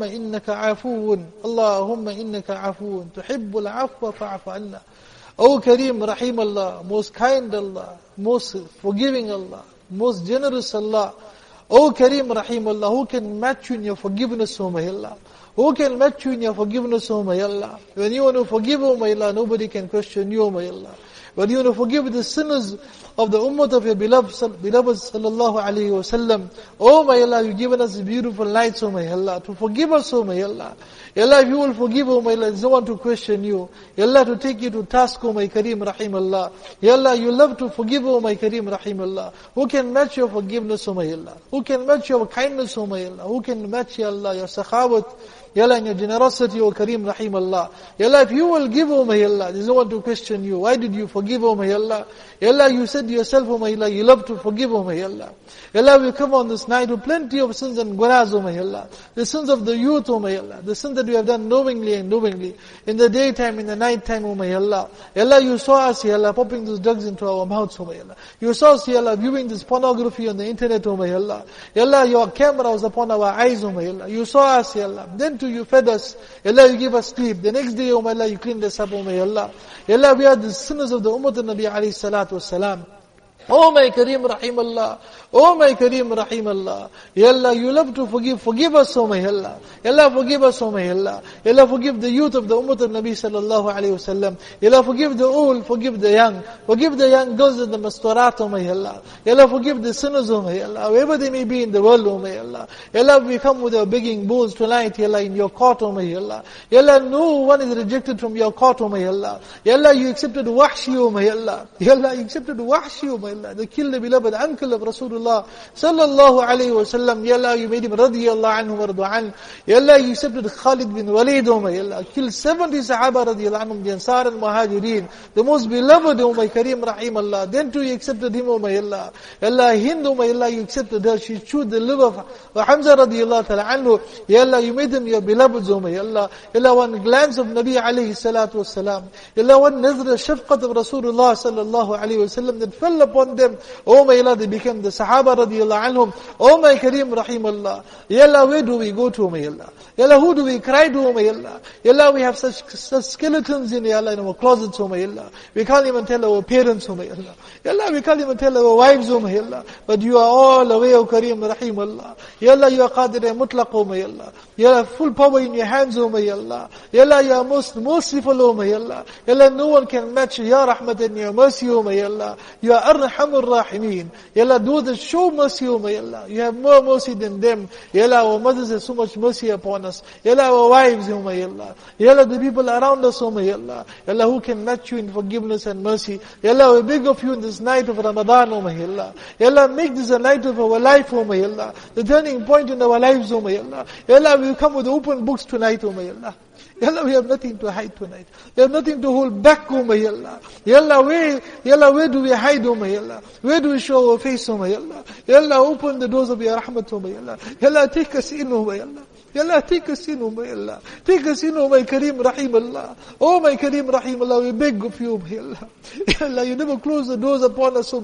إنك عفو تحب العفو فاعف عنا. O Kareem, Rahim Allah, most kind Allah, most forgiving Allah, most generous Allah. O Kareem, Rahim Allah, who can match you in your forgiveness, O my Allah? Who can match you in your forgiveness, O my Allah? When you want to forgive, O my Allah, nobody can question you, O my Allah. When you want to forgive the sinners of the ummah of your beloved sallallahu alayhi wa sallam, oh my Allah, you've given us beautiful nights, oh my Allah, to forgive us, oh my Allah. Allah, if you will forgive, oh my Allah, there's no one to question you. Allah, to take you to task, oh my Kareem, Rahim Allah. Allah, you love to forgive, oh my Kareem, Rahim Allah. Who can match your forgiveness, oh my Allah? Who can match your kindness, oh my Allah? Who can match, Ya Allah, your sakhawat, Ya Allah, in your generosity, O Kareem, Rahim Allah. Ya Allah, if you will give, O my Allah, there's no one to question you. Why did you forgive, O my Allah? Ya Allah, you said yourself, O my Allah, you love to forgive, O my Allah. Ya Allah, we come on this night with plenty of sins and gunas, O my Allah. The sins of the youth, O my Allah. The sins that we have done knowingly and knowingly. In the daytime, in the night time, O my Allah. Ya Allah, you saw us, Ya Allah, popping these drugs into our mouths, O my Allah. You saw us, Ya Allah, viewing this pornography on the internet, O my Allah. Ya Allah, your camera was upon our eyes, O my Allah. You saw us, Ya Allah. Then you fed us. Ya Allah, you give us sleep. The next day, O my Allah, you cleaned us up, O my Allah. Ya Allah, we are the sinners of the ummah of Nabi alayhi salatu wasalam. Oh my Kareem, Rahim Allah. Oh my Kareem, Rahim Allah. Ya Allah, you love to forgive. Forgive us, oh my Allah. Ya Allah, forgive us, oh my Allah. Ya Allah, forgive the youth of the ummah of Nabi sallallahu alayhi wa sallam. Ya Allah, forgive the old, forgive the young. Forgive the young girls in the masturat, oh my Allah. Ya Allah, forgive the sinners, oh my Allah. Wherever they may be in the world, oh my Allah. Ya Allah, we come with our begging bowls tonight, Ya Allah, in your court, oh my Allah. Ya Allah, no one is rejected from your court, oh my Allah. Ya Allah, you accepted Wahshi, oh my Allah. Ya Allah, you accepted Wahshi, oh my Allah. They killed the beloved uncle of Rasulullah sallallahu alayhi wa sallam. Ya Allah, you made him radiyallahu anhu wa radu. Ya Allah, you accepted Khalid bin Walid, oh my Allah. Killed 70 Sahaba radiyallahu anhum, the Ansar and Muhajirin, the most beloved, oh my Kareem, Rahim Allah. Then too you accepted him, oh my Allah. Ya Allah, Hind, oh my Allah, you accepted her. She chewed the liver of Hamza radiyallahu ta'ala anhu. Ya Allah, you made them your beloveds, oh my Allah. Ya Allah, one glance of Nabi alayhi salatu wasalam. Ya Allah, one nazra shafqat of Rasulullah sallallahu alayhi wa sallam that fell upon them. Oh my Allah, they became the Sahaba radiyallahu anhum. Oh my Kareem, Rahim Allah. Ya Allah, where do we go to, oh my Allah? Ya Allah, who do we cry to, oh my Allah? Ya Allah, we have such skeletons in, Ya Allah, in our closets, oh my Allah. We can't even tell our parents, oh my Allah. Ya Allah, we can't even tell our wives, oh my Allah. But you are all away, oh Kareem, Rahim Allah. Ya Allah, you are Qadir Mutlaq, oh my Allah. You have full power in your hands, oh my Allah. Ya Allah, you are most merciful, oh my Allah. Ya Allah, no one can match Ya Rahmat and your mercy, oh my Allah. You are Arhamur Rahimeen. Ya Allah, do the show mercy, oh my Allah. You have more mercy than them. Ya Allah, our mothers have so much mercy upon us. Ya Allah, our wives, oh my Allah. Ya Allah, the people around us, oh my Allah. Ya Allah, who can match you in forgiveness and mercy. Ya Allah, we beg of you in this night of Ramadan, oh my Allah. Ya Allah, make this a night of our life, oh my Allah. The turning point in our lives, oh my Allah. Ya Allah, we come with open books tonight, oh my Allah. Ya Allah, we have nothing to hide tonight. We have nothing to hold back, oh my Allah. Ya Allah, where do we hide, oh my Allah? Where do we show our face, oh my Allah? Ya Allah, open the doors of your rahmat, oh my Allah. Ya Allah, take us in, oh my Allah. Ya Allah, take us in, oh my Allah. Take us in, oh my Kareem, Rahim Allah. Oh my Kareem, Rahim Allah, we beg of you, oh my Allah. Ya Allah, you never close the doors upon us, oh my Allah.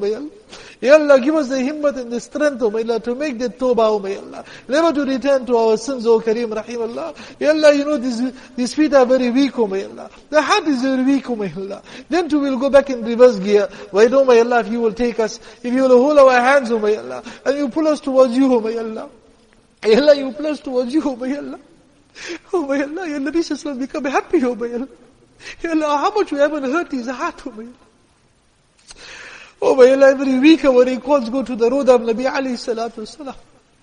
Ya Allah, give us the himmat and the strength, O may Allah, to make the tawbah, O may Allah. Never to return to our sins, O Kareem Rahim Allah. Ya Allah, you know these feet are very weak, O may Allah. The heart is very weak, O may Allah. Then too we'll go back in reverse gear. Why don't, may Allah, if you will take us, if you will hold our hands, O may Allah, and you pull us towards you, O may Allah. Ya Allah, you pull us towards you, O may Allah. Oh may Allah, Ya Nabi Sallallahu become happy, oh may Allah. Ya Allah, how much we haven't hurt his heart, oh may Allah. Oh may Allah, every week when he calls, go to the road of Nabi alayhi salatu wasalam.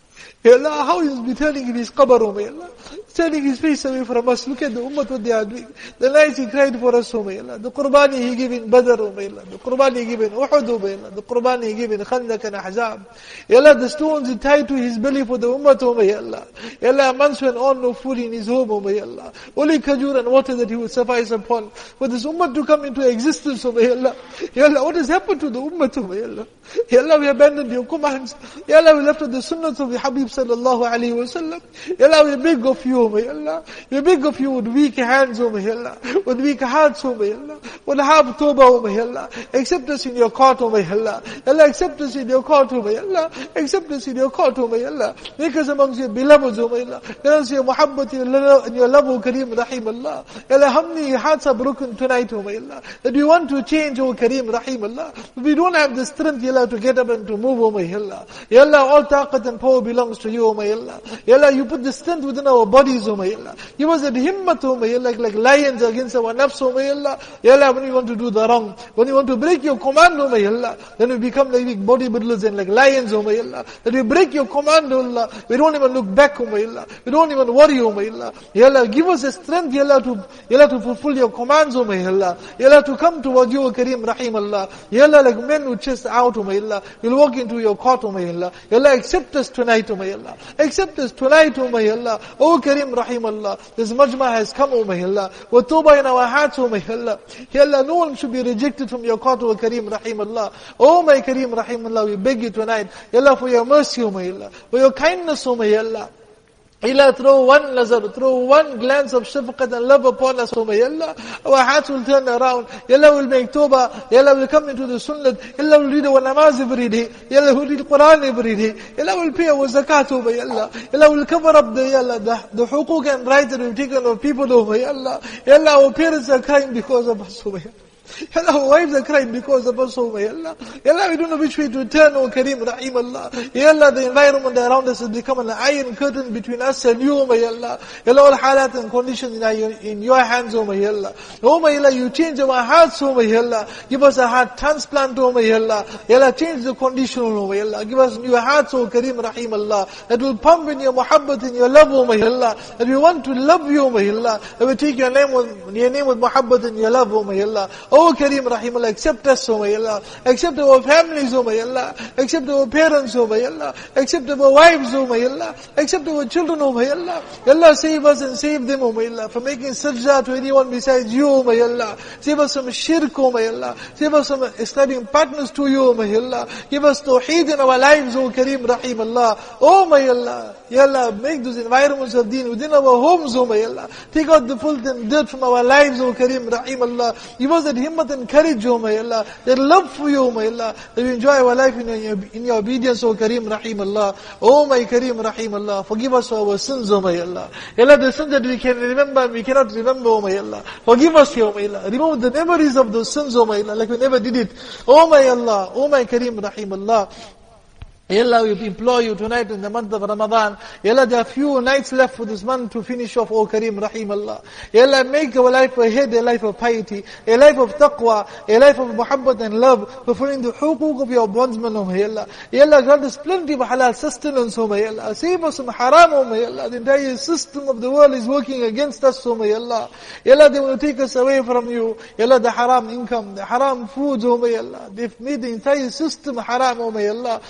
Ya Allah, how he is be turning in his qabr, oh may Allah. Turning his face away from us. Look at the ummah what they are doing. The nights he cried for us, oh may Allah. The qurbani he gave in Badr, oh may Allah. The qurbani he gave in Uhud, oh may Allah. The qurbani he gave in Khandaq and Ahzab. Ya Allah, the stones he tied to his belly for the ummah, oh may Allah. Ya Allah, months went on, no food in his home, oh may Allah. Only khajur and water that he would suffice upon. For this ummah to come into existence, oh may Allah. Ya Allah, what has happened to the ummah, oh may Allah? Ya Allah, we abandoned your commands. Ya Allah, we left the sunnahs of the Habib sallallahu alayhi wa sallam. Ya Allah, we beg of you, oh may Allah. We beg of you with weak hands, oh may Allah. With weak hearts, oh may Allah. With half tawbah, oh may Allah. Accept us in your court, oh may Allah. Allah, accept us in your court, oh may Allah. Accept us in your court, oh may Allah. Make us amongst your beloveds, oh may Allah. Let us your muhabbat and your love, oh Kareem Rahim Allah. Ya Allah, how many hearts are broken tonight, oh may Allah. That we want to change, oh Kareem Rahim Allah. We don't have the strength, Ya Allah, to get up and to move, oh may Allah. Ya Allah, all taqat and power belongs to you, oh may Allah. Ya Allah, you put the strength within our bodies, oh may Allah. Give us that himmat, oh may Allah, like lions against our nafs, oh may Allah. Ya Allah, when we want to do the wrong, when we want to break your command, oh may Allah, then we become like big bodybuilders and like lions, oh may Allah. That we break your command, oh Allah. We don't even look back, oh may Allah. We don't even worry, oh may Allah. Ya Allah, give us the strength, Ya Allah, to fulfill your commands, oh may Allah. Ya Allah, to come towards you, O Kareem Rahim Allah. Ya Allah, like men who chest out, oh may Allah. We'll walk into your court, oh may Allah. Ya Allah, accept us tonight, oh may Allah. Accept us tonight, oh may Allah. Oh Kareem Rahim Allah. This majma has come, oh may Allah. With tawbah in our hearts, oh may Allah. Ya Allah, no one should be rejected from your court, oh Kareem Rahim Allah. Oh my Kareem Rahim Allah, we beg you tonight, Ya Allah, for your mercy, oh may Allah. For your kindness, oh may Allah. Allah, throw one nazar, throw one glance of shafaqat and love upon us, oh may Allah. Our hearts will turn around. Ya Allah will make tawbah. Ya Allah will come into the sunnah. Ya Allah will read our namaz every day. Ya Allah will read Quran every day. Ya Allah will pay our zakat, oh may Allah. Ya Allah will cover up the huquq and rights that we've taken of people, oh may Allah. Ya Allah, our parents are crying because of us, oh may Allah. Ya Allah, our wives are crying because of us, oh may Allah. Ya Allah, we don't know which way to turn, oh Kareem Rahim Allah. Ya Allah, the environment around us has become an iron curtain between us and you, oh may Allah. Ya Allah, all halat and conditions in your hands, oh may Allah. Oh may Allah, you change our hearts, oh may Allah. Give us a heart transplant, oh may Allah. Ya Allah, change the condition, oh may Allah. Give us new hearts, oh Kareem Rahim Allah. That will pump in your muhabbat and your love, oh may Allah. That we want to love you, oh may Allah. That we take your name with muhabbat and your love, oh may Allah. Oh Kareem Rahim Allah, accept us, oh may Allah. Accept our families, oh may Allah. Accept our parents, oh may Allah. Accept our wives, oh may Allah. Accept our children, oh may Allah. Allah, save us and save them, oh may Allah. From making sajda to anyone besides you, oh may Allah. Save us from shirk, oh may Allah. Save us from ascribing partners to you, oh may Allah. Give us tawheed in our lives, oh Kareem Rahim Allah. Oh may Allah. Ya Allah, make those environments of deen within our homes, oh may Allah. Take out the filth and dirt from our lives, oh Kareem Rahim Allah. Give us that himmat and courage, oh may Allah. That love for you, oh may Allah. That we enjoy our life in your obedience, oh Kareem Rahim Allah. Oh my Kareem Rahim Allah. Forgive us for our sins, oh may Allah. Ya Allah, the sins that we can remember and we cannot remember, oh may Allah. Forgive us, oh may Allah. Remove the memories of those sins, oh may Allah, like we never did it. Oh my Allah. Oh my Kareem Rahim Allah. Ya Allah, we implore you tonight in the month of Ramadan. Ya Allah, there are few nights left for this month to finish off, O Kareem Rahim Allah. Ya Allah, make our life ahead a life of piety, a life of taqwa, a life of muhabbat and love, fulfilling the huquq of your bondsmen, O may Allah. Ya Allah, grant us plenty of halal sustenance, O may Allah. Save us from haram, O may Allah. The entire system of the world is working against us, O may Allah. Ya Allah, they will take us away from you. Ya Allah, the haram income, the haram foods, O may Allah. They've made the entire system haram, O may Allah. But the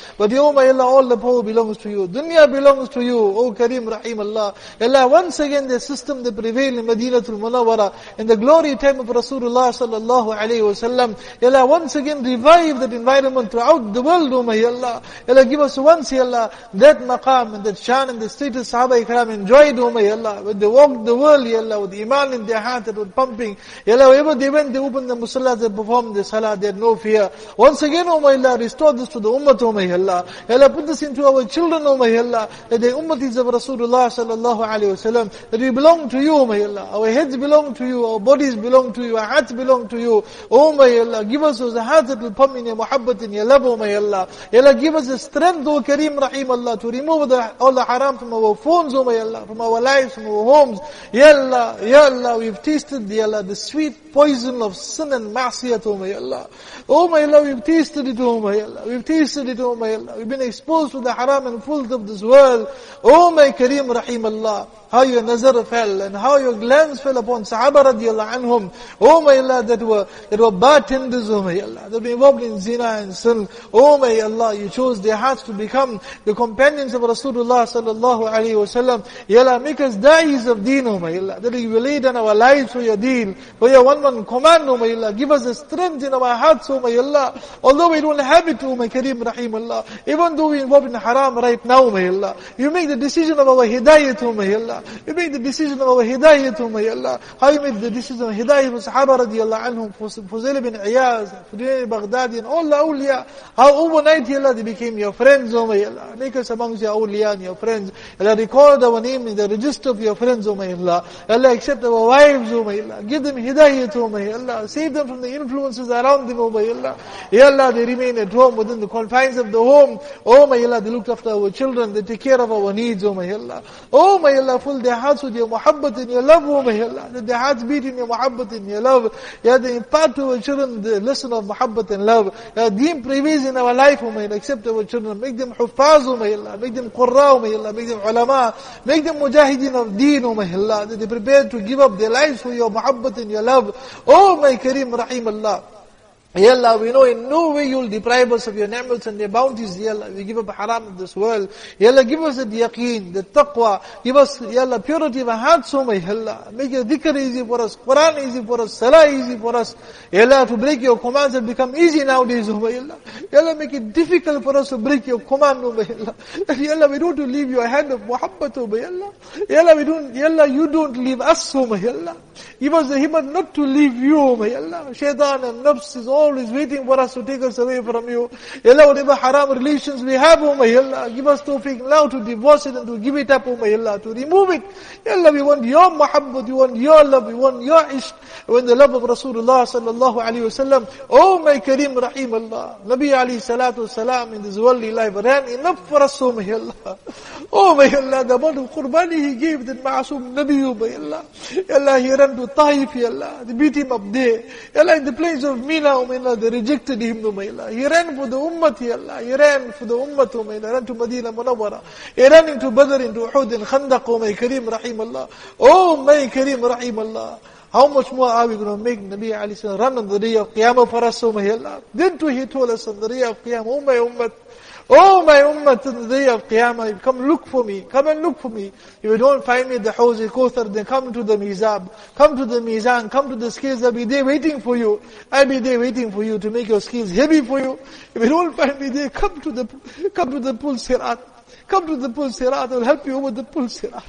Oh my Allah, all the power belongs to you. Dunya belongs to you, O Kareem Rahim Allah. Allah, once again the system that prevailed in Madinatul Munawwara, in the glory time of Rasulullah sallallahu alayhi wa sallam, Allah, once again revive that environment throughout the world, O my Allah. Allah, give us once, Ya Allah, that maqam and that shan and the status Sahaba Ikram enjoyed, O my Allah. When they walked the world, Ya Allah, with iman in their heart that was pumping. Ya Allah, wherever they went, they opened the musallas, they performed the salah, they had no fear. Once again, O my Allah, restore this to the ummah, O my Allah. Ya Allah, put this into our children, O my Allah, that the ummatis of Rasulullah sallallahu alayhi wa sallam, that we belong to you, O my Allah. Our heads belong to you, our bodies belong to you, our hearts belong to you. O my Allah, give us those hearts that will pump in your muhabbat, in your love, O my Allah. Ya Allah, give us the strength, O Kareem Rahim Allah, to remove all the haram from our phones, O my Allah, from our lives, from our homes. Ya Allah, we've tasted, Ya Allah, the sweet poison of sin and ma'siyat, O my Allah. Oh my Allah, we've tasted it, oh my Allah. We've tasted it, oh my Allah. We've been exposed to the haram and filth of this world. Oh my Kareem Rahim Allah. How your nazar fell and how your glance fell upon Sahaba radiallahu anhum. Oh my Allah, that were bartenders, oh my Allah. That were involved in zina and sin. Oh my Allah, you chose their hearts to become the companions of Rasulullah sallallahu alayhi wa sallam. Ya Allah, make us da'is of deen, oh my Allah. That we will lay down our lives for your deen, for your one command, oh my Allah. Give us the strength in our hearts, oh my Allah. Although we don't have it, oh my Kareem Rahim Allah. Even though we're involved in haram right now, oh my Allah. You make the decision of our hidayat, oh my Allah. You make the decision of our hidayat, oh my Allah. How you made the decision of hidayat of Sahaba radiallahu anhum, Fuzail bin Iyaz, Fudail Baghdadi, and all the awliya. How overnight, Allah, they became your friends, oh my Allah. Make us amongst your awliya and your friends. Allah, record our name in the register of your friends, oh my Allah. Allah, accept our wives, oh my Allah. Give them hidayat, oh my Allah. Save them from the influences around them, oh my Allah. Ya Allah, they remain at home within the confines of the home. Oh my Allah, they look after our children, they take care of our needs, oh my Allah. Oh my Allah, fill their hearts with your muhabbat and your love, oh my Allah. That their hearts beat in your muhabbat and your love. Ya, they impart to our children the lesson of muhabbat and love. Ya, deen prevails in our life, oh my Allah. Accept our children, make them huffaz, oh my Allah. Make them qurra, oh my Allah. Make them ulama. Make them mujahideen of deen, oh my Allah. That they prepared to give up their lives for your muhabbat and your love. Oh my Kareem Rahim Allah. Ya Allah, we know in no way you will deprive us of your ni'mats and your bounties, Ya Allah. We give up haram in this world. Ya Allah, give us the yaqeen, the taqwa. Give us, Ya Allah, purity of our hearts, oh my Allah. Make your dhikr easy for us, Quran easy for us, salah easy for us. Ya Allah, to break your commands have become easy nowadays, oh my Allah. Ya Allah, make it difficult for us to break your command, oh my Allah. Ya Allah, we don't want to leave your hand of muhabbat, oh my Allah. Ya Allah, Ya Allah, you don't leave us, oh my Allah. Give us the himmat not to leave you, oh my Allah. Shaitan and nafs is always waiting for us to take us away from you. Ya Allah, whatever haram relations we have, oh my Allah, give us tawfiq now to divorce it and to give it up, oh my Allah, to remove it. Ya Allah, we want your muhabbat, we want your love, we want your ishq, when the love of Rasulullah sallallahu alayhi wa sallam. Oh my Kareem Rahim Allah, Nabi alayhi salatu wasalam in this worldly life ran enough for us, oh my Allah. Oh my Allah, the amount of qurbani he gave that ma'asum Nabi, oh my Allah. Ya Allah, he ran to Taif, Ya Allah, they beat him up there. Ya Allah, in the place of Mina, oh my Allah, they rejected him, oh my Allah. He ran for the ummah, Ya Allah. He ran for the ummah, oh my Allah. He ran to Madinah Munawwara. He ran into Badr, into Uhud, and Khandaq, oh my Kareem Rahim Allah. Oh my Kareem Rahim Allah. How much more are we going to make Nabi alayhi salam run on the day of Qiyamah for us, oh my Allah? Then too he told us on the day of Qiyamah, oh my ummah, oh my ummah, on the day of Qiyamah, come look for me, come and look for me. If you don't find me at the Hawz al-Kawthar, then come to the Mizab, come to the Mizan, come to the scales, I'll be there waiting for you. I'll be there waiting for you to make your scales heavy for you. If you don't find me there, come to the Pul Sirat. Come to the Pul Sirat, I'll help you over the Pul Sirat.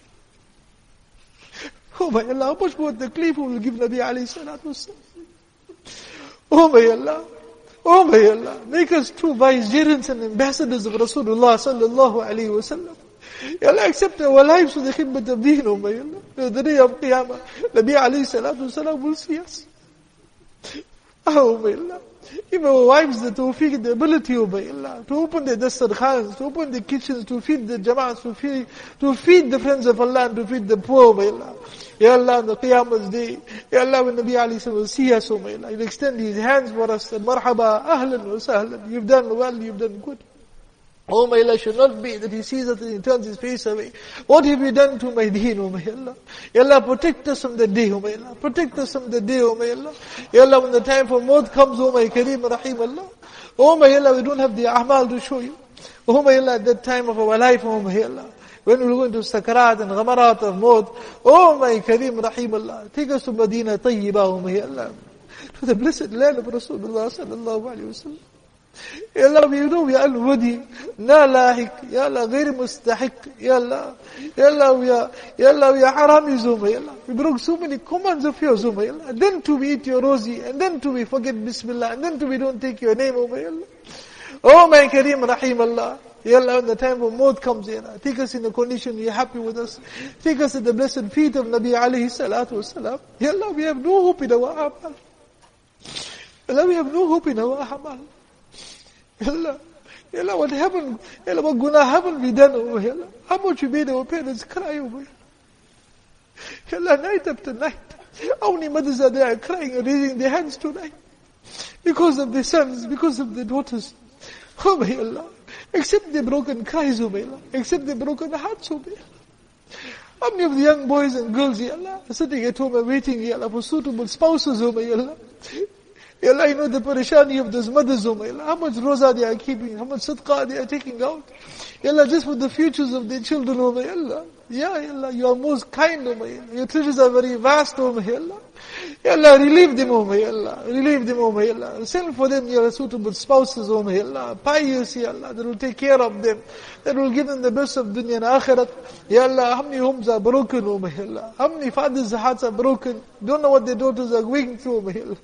Oh my Allah, how much more the cliff will give Nabi alayhi salatu wasalam. Oh my Allah. Oh my Allah, make us true vicegerents and ambassadors of Rasulullah sallallahu alayhi wa sallam. Ya Allah, accept our lives for the khidmat of deen, oh my Allah. The day of Qiyamah, Nabi alayhi salatu wasalam will see us. Oh my Allah. Give our wives the tawfiq and the ability, oh my Allah, to open the dastarkhans, to open the kitchens, to feed the jama'as, to feed the friends of Allah, and to feed the poor, oh my Allah. Ya Allah, on the Qiyamah's day, Ya Allah, when Nabi alayhi salam will see us, oh my Allah, He'll extend His hands for us, and marhaba, ahlan wa sahlan, you've done well, you've done good. Oh my Allah, should not be that He sees us and He turns His face away. What have you done to my deen, oh my Allah? Ya Allah, protect us from the day, oh my Allah. Protect us from the day, oh my Allah. Ya Allah, when the time for maut comes, oh my Kareem Rahim Allah. Oh my Allah, we don't have the a'mal to show you. Oh my Allah, at that time of our life, oh my Allah, when we go into sakarat and ghamarat of maut, oh my Kareem Rahim Allah, take us to Medina Tayyibah, oh my Allah, to the blessed land of Rasulullah sallallahu alayhi wa sallam. Ya Allah, we know we are al-wadi, na lahik, Ya Allah, ghair mustahik, Ya Allah, Ya Allah, we are haramis, oh my Allah. We broke so many commands of yours, oh my Allah. And then too we eat your rosy, and then too we forget Bismillah, and then too we don't take your name, oh my Allah. Oh my Kareem Rahim Allah, Ya Allah, when the time of maut comes, Ya Allah, take us in a condition you're happy with us. Take us at the blessed feet of Nabi alayhi salatu wasalam. Ya Allah, we have no hope in our amal. Ya Allah, we have no hope in our amal. Ya Allah, what happened? Ya Allah, what guna haven't we done over here? How much we made our parents cry over here? Ya Allah, night after night, how many mothers are there crying and raising their hands tonight? Because of their sons, because of their daughters. Oh my Allah, accept their broken cries, oh my Allah, accept their broken hearts, oh my Allah. How many of the young boys and girls, Ya Allah, are sitting at home and waiting, Ya Allah, for suitable spouses, oh my Allah. Ya Allah, you know the parishani of those mothers, oh my Allah. How much roza they are keeping, how much sadaqah they are taking out. Ya Allah, just for the futures of their children, oh my Allah. Ya Allah, you are most kind, oh my Allah. Your treasures are very vast, oh my Allah. Ya Allah, relieve them, oh my Allah. Relieve them, oh my Allah. Send for them, Ya Allah, suitable spouses, oh my Allah. Pious, Ya Allah, that will take care of them. That will give them the best of dunya and akhirat. Ya Allah, how many homes are broken, oh my Allah. How many fathers' hearts are broken. Don't know what their daughters are going through, oh my Allah.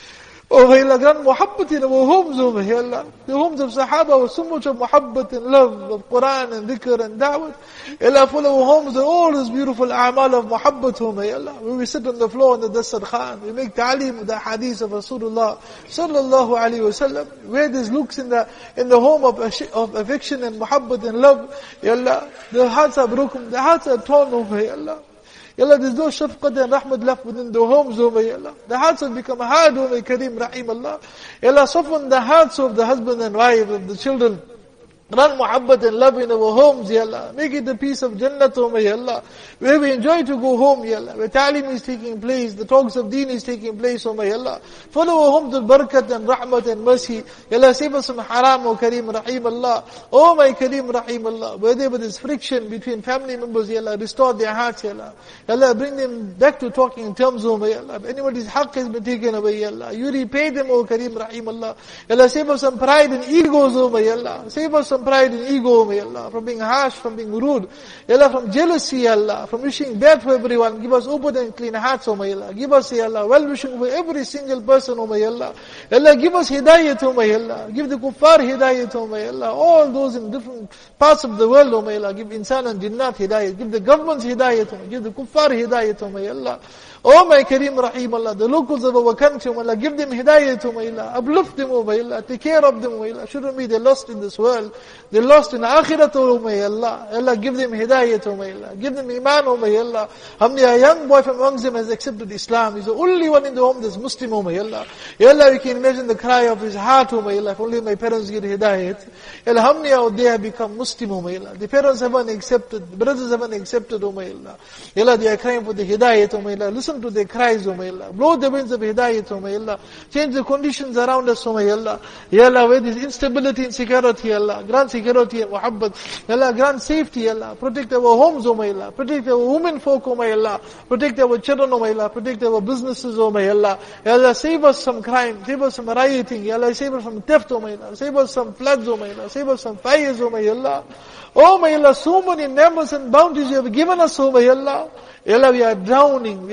Oh my Allah, grant muhabbat in our homes, oh my Allah. The homes of Sahaba were so much of muhabbat and love of Quran and dhikr and da'wat. Allah, full of our homes are all this beautiful a'mal of muhabbat, oh my Allah. When we sit on the floor on the Dasar Khan, we make ta'aleem with the hadith of Rasulullah sallallahu alayhi wa sallam. Where there's looks in the home of affection and muhabbat and love, Ya Allah, the hearts are broken, the hearts are torn, oh my Allah. Ya Allah, there's no shafqat and rahmat left within the homes, oh my Allah. The hearts have become hard, oh my Kareem Rahim Allah. Ya Allah, soften the hearts of the husband and wife, of the children. Run muhabbat and love in our homes, Ya Allah. Make it the peace of Jannah, oh my Allah. Where we enjoy to go home, Ya Allah. Where ta'aleem is taking place, the talks of deen is taking place, oh my Allah. Follow our homes with barakat and rahmat and mercy. Ya Allah, save us from haram, oh Kareem Rahim Allah. Oh my Kareem Rahim Allah. Where there was friction between family members, Ya Allah, restore their hearts, Ya Allah. Ya Allah, bring them back to talking in terms, oh my Allah. If anybody's haqq has been taken away, Ya Allah, you repay them, oh Kareem Rahim Allah. Ya Allah, save us from pride and egos, oh my Allah. Save us from pride and ego, may Allah, from being harsh, from being rude, Ya Allah, from jealousy, Ya Allah, from wishing bad for everyone. Give us open and clean hearts, oh my Allah. Give us, Ya Allah, well-wishing over every single person, oh my Allah. Ya Allah, give us hidayat, oh my Allah. Give the kuffar hidayat, oh my Allah. All those in different parts of the world, oh my Allah. Give insan and jinnat hidayat. Give the governments hidayat, oh my Allah. Give the kuffar hidayat, oh my Allah. Oh my Kareem Rahim Allah, the locals of our country, oh Allah, give them hidayat, oh my Allah. Uplift them, oh my Allah. Take care of them, oh my Allah. Shouldn't be they're lost in this world. They're lost in akhirat, oh my Allah. Allah, give them hidayat, oh my Allah. Give them iman, oh my Allah. How many a young boy from amongst them has accepted Islam? He's the only one in the home that's Muslim, oh my Allah. Ya Allah, we can imagine the cry of his heart, oh my Allah. If only my parents get hidayat. Ya Allah, how many out there have become Muslim, oh my Allah. The parents haven't accepted, the brothers haven't accepted, oh my Allah. Ya Allah, they are crying for the hidayat, oh my Allah. Listen to their cries, oh my Allah. Blow the winds of hidayat, oh my Allah. Change the conditions around us, oh my Allah. Ya Allah, where there's instability and security, Ya Allah. Grant security and muhabbat. Ya Allah, grant safety, Ya Allah. Protect our homes, oh my Allah. Protect our women folk, oh my Allah. Protect our children, oh my Allah. Protect our businesses, oh my Allah. Ya Allah, save us from crime. Save us from rioting. Ya Allah, save us from theft, oh my Allah. Save us from floods, oh my Allah. Save us from fires, oh my Allah. Oh my Allah, so many numbers and bounties you have given us, oh my Allah. Ya Allah, we are drowning,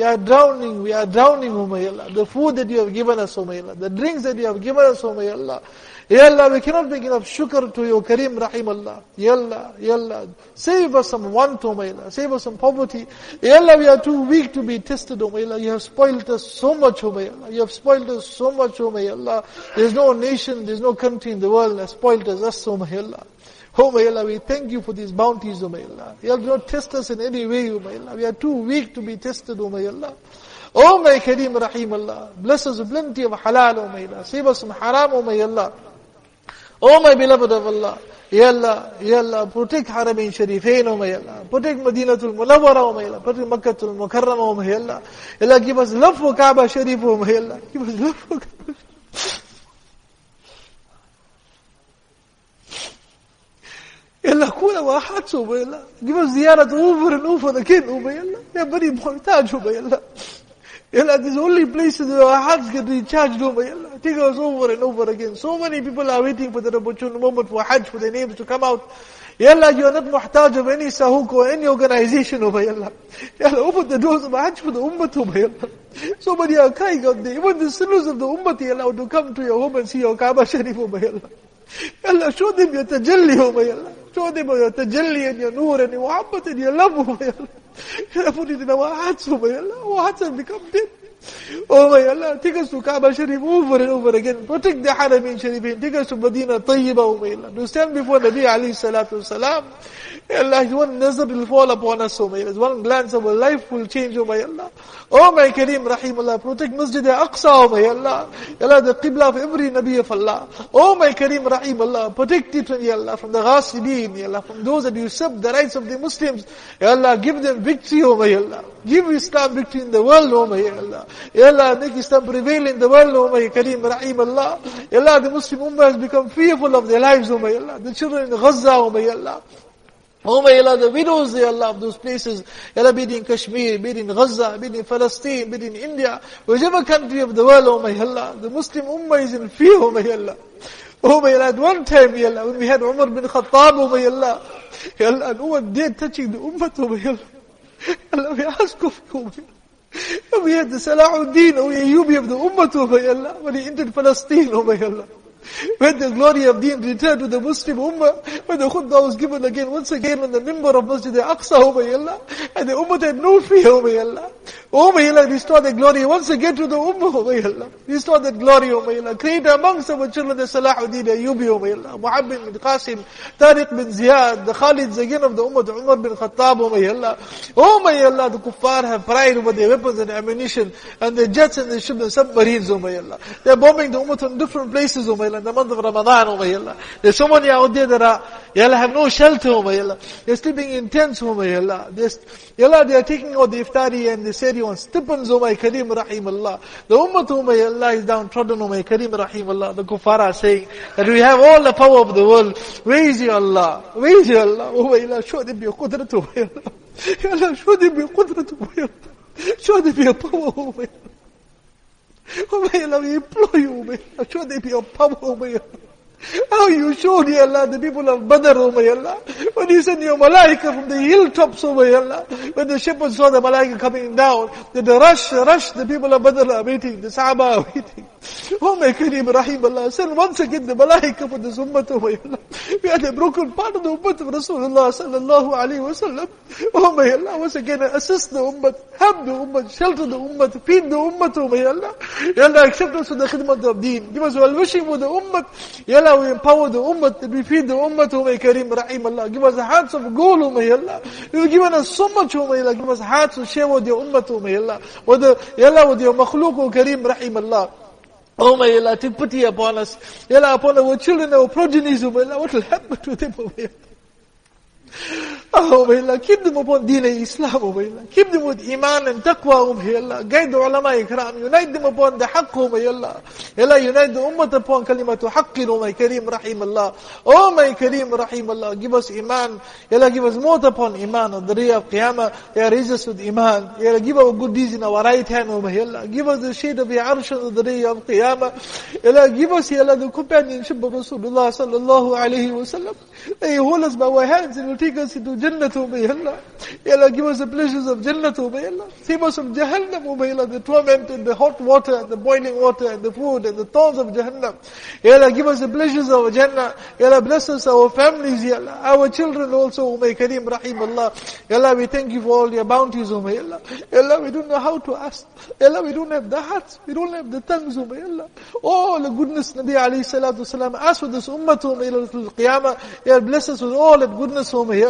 oh my Allah. The food that you have given us, oh my Allah. The drinks that you have given us, oh my Allah. Ya Allah, we cannot make enough shukr to your Kareem Rahim Allah. Ya Allah, save us from want, oh my Allah. Save us from poverty. Ya Allah, we are too weak to be tested, oh my Allah. You have spoiled us so much, oh my Allah. You have spoiled us so much, oh my Allah. There's no nation, there's no country in the world that has spoiled us, oh my Allah. Oh my Allah, we thank you for these bounties, oh my Allah. You have not tested us in any way, oh my Allah. We are too weak to be tested, oh my Allah. Oh my Kareem Rahim Allah. Bless us with plenty of halal, oh my Allah. Save us from haram, oh my Allah. Oh my beloved of Allah. Ya Allah, protect Haramain Sharifain, oh my Allah. Protect Madinatul Munawwara, oh my Allah. Protect Makkatul Mukarram, oh my Allah. Allah, give us love for Kaaba Sharif, oh my Allah. Give us love for Kaaba. Ya Allah, cool our hearts, oh my Allah. Give us ziyarat over and over again, oh my Allah. We are very muhtaj, oh my Allah. Ya Allah, these only places where our hearts get recharged, oh my Allah. Take us over and over again. So many people are waiting for that opportune moment for Hajj, for their names to come out. Ya Allah, you are not muhtaj of any sahuk or any organization, oh my Allah. Ya Allah, open the doors of Hajj for the ummah, oh my Allah. So many are crying out there. Even the sinners of the ummah, Ya Allah, to come to your home and see your Kaaba Sharif, oh my Allah. Ya Allah, show them your tajalli, oh my Allah. Show them your tajalli and your nur and your muhabbat and your love, oh my Allah. Ya Allah, put it in our hearts, oh my Allah. Our hearts have become dead. Oh my Allah, take us to Kaaba Sharif over and over again. Protect the Haramin Sharifin. Take us to Medina Tayyibah, oh my Allah. To stand before Nabi alayhi salatu wasalam. Ya Allah, one nazar will fall upon us, oh my Allah. One glance of our life will change, oh my Allah. Oh my Kareem, Rahimullah. Protect Masjid al-Aqsa, oh my Allah. Ya Allah, the Qibla of every Nabi of Allah. Oh my Kareem, Rahimullah. Protect it, Ya Allah, from the Ghasibin, Ya Allah, from those that usurp the rights of the Muslims. Ya Allah, give them victory, oh my Allah. Give Islam victory in the world, oh my Allah. Ya Allah, make Islam prevail in the world, oh my Kareem, Rahimullah. Ya Allah, the Muslim Ummah has become fearful of their lives, oh my Allah. The children in Gaza, oh my Allah. Oh my Allah, the widows, Ya Allah, of those places, Ya Allah, be it in Kashmir, be it in Gaza, be it in Palestine, be it in India, whichever country of the world, oh my Allah, the Muslim Ummah is in fear, oh my Allah. Oh my Allah, at one time, Ya Allah, when we had Umar bin Khattab, oh my Allah, Ya Allah, and Umar dared touching the Ummah, oh my Allah. Allah, we ask of you, oh my Allah. We had the Salahuddin, oh Ayyubi of the Ummah, oh my Allah, when he entered Palestine, oh my Allah. When the glory of Deen returned to the Muslim Ummah, when the khutbah was given again, once again on the member of Masjid al-Aqsa, oh my Allah, and the Ummah had no fear, oh my Allah. Oh my Allah, restore the glory once again to the Ummah, oh my Allah. Restore that glory, oh my Allah. Create amongst our children the Salahuddin Ayyubi, oh my Allah. Muhammad bin Qasim, Tariq bin Ziyad, the Khalid Zagin of the Ummah, Umar bin Khattab, oh my Allah. Oh my Allah, the kuffar have pride over their weapons and ammunition, and their jets and their ships and submarines, oh my Allah. They're bombing the Ummah in different places, oh my Allah. In the month of Ramadan, oh my Allah. There's so many out there that are, Ya Allah, have no shelter, oh my Allah. They're sleeping in tents, oh my Allah. Ya Allah, they are taking out the iftari and the seri on stipends, oh my Kareem, Rahim Allah. The Ummah, oh my Allah, is downtrodden, oh my Kareem, Rahim Allah. The kuffar are saying that we have all the power of the world. Where is your Allah? Where is your Allah? Oh my Allah, show them your qudrat, oh my Allah. Ya Allah, show them your qudrat, oh my Allah. Show them your power, oh my Allah. Oh my Allah, we implore you, oh my Allah. Show them your power, oh my Allah. How you showed, Ya Allah, the people of Badr, oh my Allah. When you sent your malaika from the hilltops, oh my Allah. When the shepherds saw the malaika coming down, the rush, the people of Badr are waiting, the Sahaba are waiting. Oh my Kareem, Rahim Allah. Send once again the malaika for this ummah, oh my Allah. We are the broken part of the ummah of Rasulullah sallallahu alayhi wa sallam. Oh my Allah, once again assist the ummah, help the ummah, shelter the ummah, feed the ummah, oh my Allah. Ya Allah, accept us for the khidmat of deen. Give us well-wishing for the ummah. Ya Allah, we empower the ummah, that we feed the ummah, oh my Kareem, Rahim Allah. Give us hearts of gold, oh my Allah. You've given us so much, oh my Allah. Give us hearts to share with your ummah, oh my Allah. Ya Allah, with your makhluk, oh Kareem, Rahim Allah. Oh my Allah, take pity upon us. Ya Allah, upon our children, our progenies, oh my Allah. What will happen to them, oh my Allah? Oh my Allah, keep them upon Deen Islam, oh my Allah. Keep them with Iman and Taqwa, oh my Allah. Guide the ulama ikram. Unite them upon the Haqq, oh my Allah. Ya Allah, unite the ummah upon kalimatu haqqin, oh my Kareem, Rahim Allah. Oh my Kareem, Rahim Allah. Give us Iman. Ya Allah, give us more upon Iman on the day of Qiyamah. Ya Allah, raise us with Iman. Ya Allah, give our good deeds in our right hand, oh my Allah. Give us the shade of your arsh on the day of Qiyamah. Ya Allah, give us, Ya Allah, the companionship of Rasulullah sallallahu alayhi wa sallam. That you hold us by our hands and will take us into Jannah, oh my Allah. Ya Allah, give us the pleasures of Jannah, oh my Allah. Save us from Jahannam, oh my Allah, the torment and the hot water and the boiling water and the food and the thorns of Jahannam. Ya Allah, give us the pleasures of Jannah. Ya Allah, bless us, our families, Ya Allah, our children also, oh my Kareem, Rahim Allah. Ya Allah, we thank you for all your bounties, oh my Allah. Ya Allah, we don't know how to ask. Ya Allah, we don't have the hearts, we don't have the tongues, oh my Allah. Oh, the goodness, Nabi alayhi salatu wasalam, ask for this ummah, oh my Allah, till Qiyamah. Ya Allah, bless us with all that goodness, oh my Allah.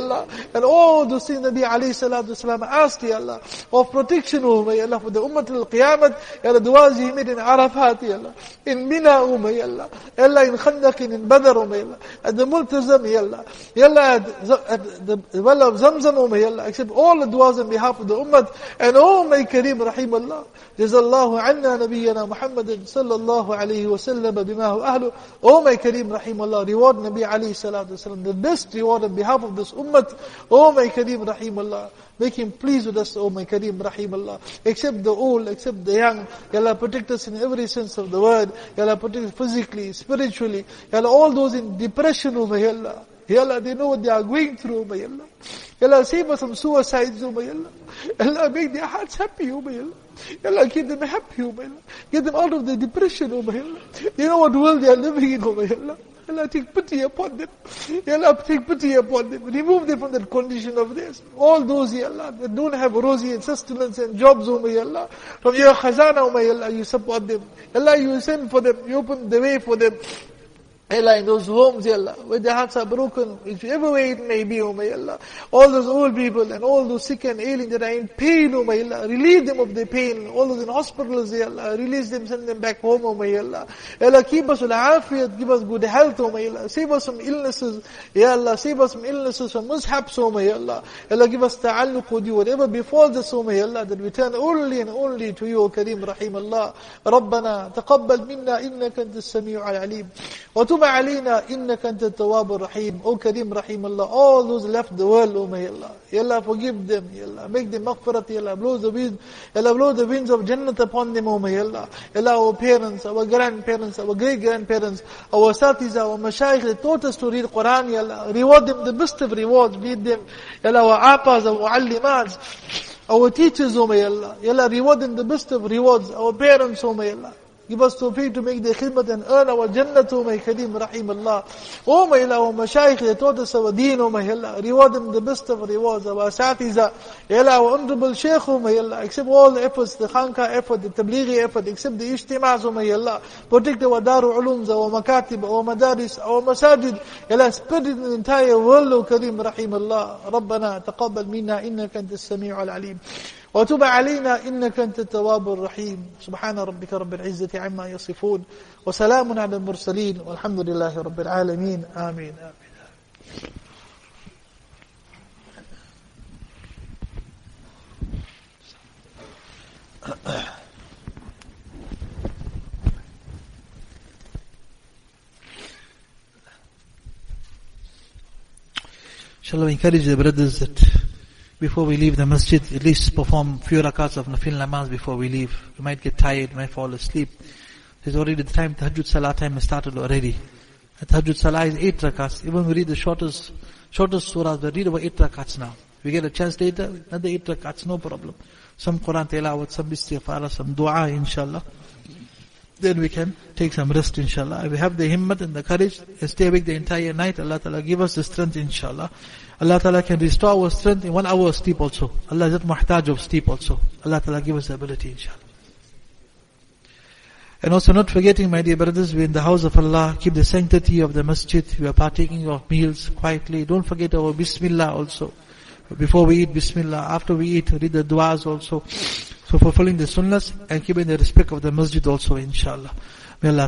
And all those things Nabi alayhi salatu wasalam asked, Ya Allah, of protection, O may Allah, for the Ummah al-Qiyamah, Ya Allah, du'as he made in Arafat, Ya Allah, in Mina, O may Allah, Ya Allah, in Khandaq, in Badr, O may Allah, at the Multazam, Ya Allah, Ya Allah, at the well of Zamzam, O may Allah, accept all the du'as on behalf of the Ummah, and O may Kareem, Rahimullah, Jazallahu anna Nabiyyana Muhammadin, sallallahu alayhi wa sallam, bima hu ahlu, O may Kareem, Rahimullah, reward Nabi alayhi salatu wasalam, the best reward on behalf of this Ummah, O my Kareem, Rahimullah. Make him pleased with us, O my Kareem, Rahimullah. Accept the old, accept the young. Ya Allah, protect us in every sense of the word. Ya Allah, protect us physically, spiritually. Ya Allah, all those in depression, O my Allah. Ya Allah, they know what they are going through, O my Allah. Ya Allah, save us from suicides, O my Allah. Ya Allah, make their hearts happy, O my Allah. Ya Allah, keep them happy, O my Allah. Get them out of the depression, O my Allah. You know what world they are living in, O my Allah. Allah, take pity upon them. Ya Allah, take pity upon them. Remove them from that condition of theirs. All those, Ya Allah, that don't have rosy and sustenance and jobs, O my Allah, from your khazana, O my Allah, you support them. Allah, you send for them, you open the way for them. Allah, in those homes, Ya Allah, where their hearts are broken, whichever way it may be, O my Allah. All those old people and all those sick and ailing that are in pain, O my Allah, relieve them of their pain. All those in hospitals, Ya Allah, release them, send them back home, O my Allah. Ya Allah, keep us with afiyat, give us good health, O my Allah. Save us from illnesses, Ya Allah, save us from illnesses, from mishaps, O my Allah. Ya Allah, give us ta'alluq with you, whatever befalls us, O my Allah, that we turn only and only to you, O Kareem, Rahim Allah. ربنا تقبل منا إنك أنت السميع العليم وتب علينا إنك أنت التواب الرحيم. O Kareem, Rahim Allah, all those left the world, O may Allah, Ya Allah, forgive them, Ya Allah, make them maghfirat, Ya Allah, blow the wind, Ya Allah, blow the winds of Jannat upon them, O may Allah. Ya Allah, our parents, our grandparents, our great-grandparents, our satis, our mashayikh, they taught us to read Quran, Ya Allah, reward them the best of rewards, be them, Ya Allah, our apas, our muallimats, our teachers, O may Allah. Ya Allah, reward them the best of rewards. Our parents, O may Allah. Give us tawfiq to make the khidmat and earn our Jannat, O my Kareem, Rahim Allah. O my Allah, our mashayikh, they taught us our deen, O my Allah. Reward them the best of rewards. Our asatiza, Ya Allah, our honorable Shaykh, O my Allah. Accept all the efforts, the khanka effort, the tablighi effort, accept the ijtima'as, O my Allah. Protect our daru ulums, our makatib, our madaris, our masajid. Ya Allah, spread it in the entire world, O Kareem, Rahim Allah. ربنا تقبل منا إنك أنت السميع العليم وتب علينا إنك أنت التواب الرحيم. سبحان ربك رب العزة عما يصفون وسلام على المرسلين والحمد لله رب العالمين. آمين. Shall we encourage the brothers that before we leave the masjid, at least perform few rakats of nafil namaz before we leave. We might get tired, we might fall asleep. There's already the time, tahajjud salah time has started already. The tahajjud salah is 8 rakats. Even we read the shortest surahs, we read about 8 rakats now. We get a chance later, another 8 rakats, no problem. Some Quran tilawat, some istighfar, some dua, inshallah. Then we can take some rest, inshallah. If we have the himmat and the courage and stay awake the entire night, Allah Ta'ala give us the strength, inshallah. Allah Ta'ala can restore our strength in 1 hour of sleep also. Allah is not muhtaj of sleep also. Allah Ta'ala give us the ability, inshallah. And also not forgetting, my dear brothers, we're in the house of Allah. Keep the sanctity of the masjid. We are partaking of meals quietly. Don't forget our bismillah also. Before we eat, bismillah. After we eat, read the du'as also. So fulfilling the sunnahs and keeping the respect of the masjid also, inshallah. May Allah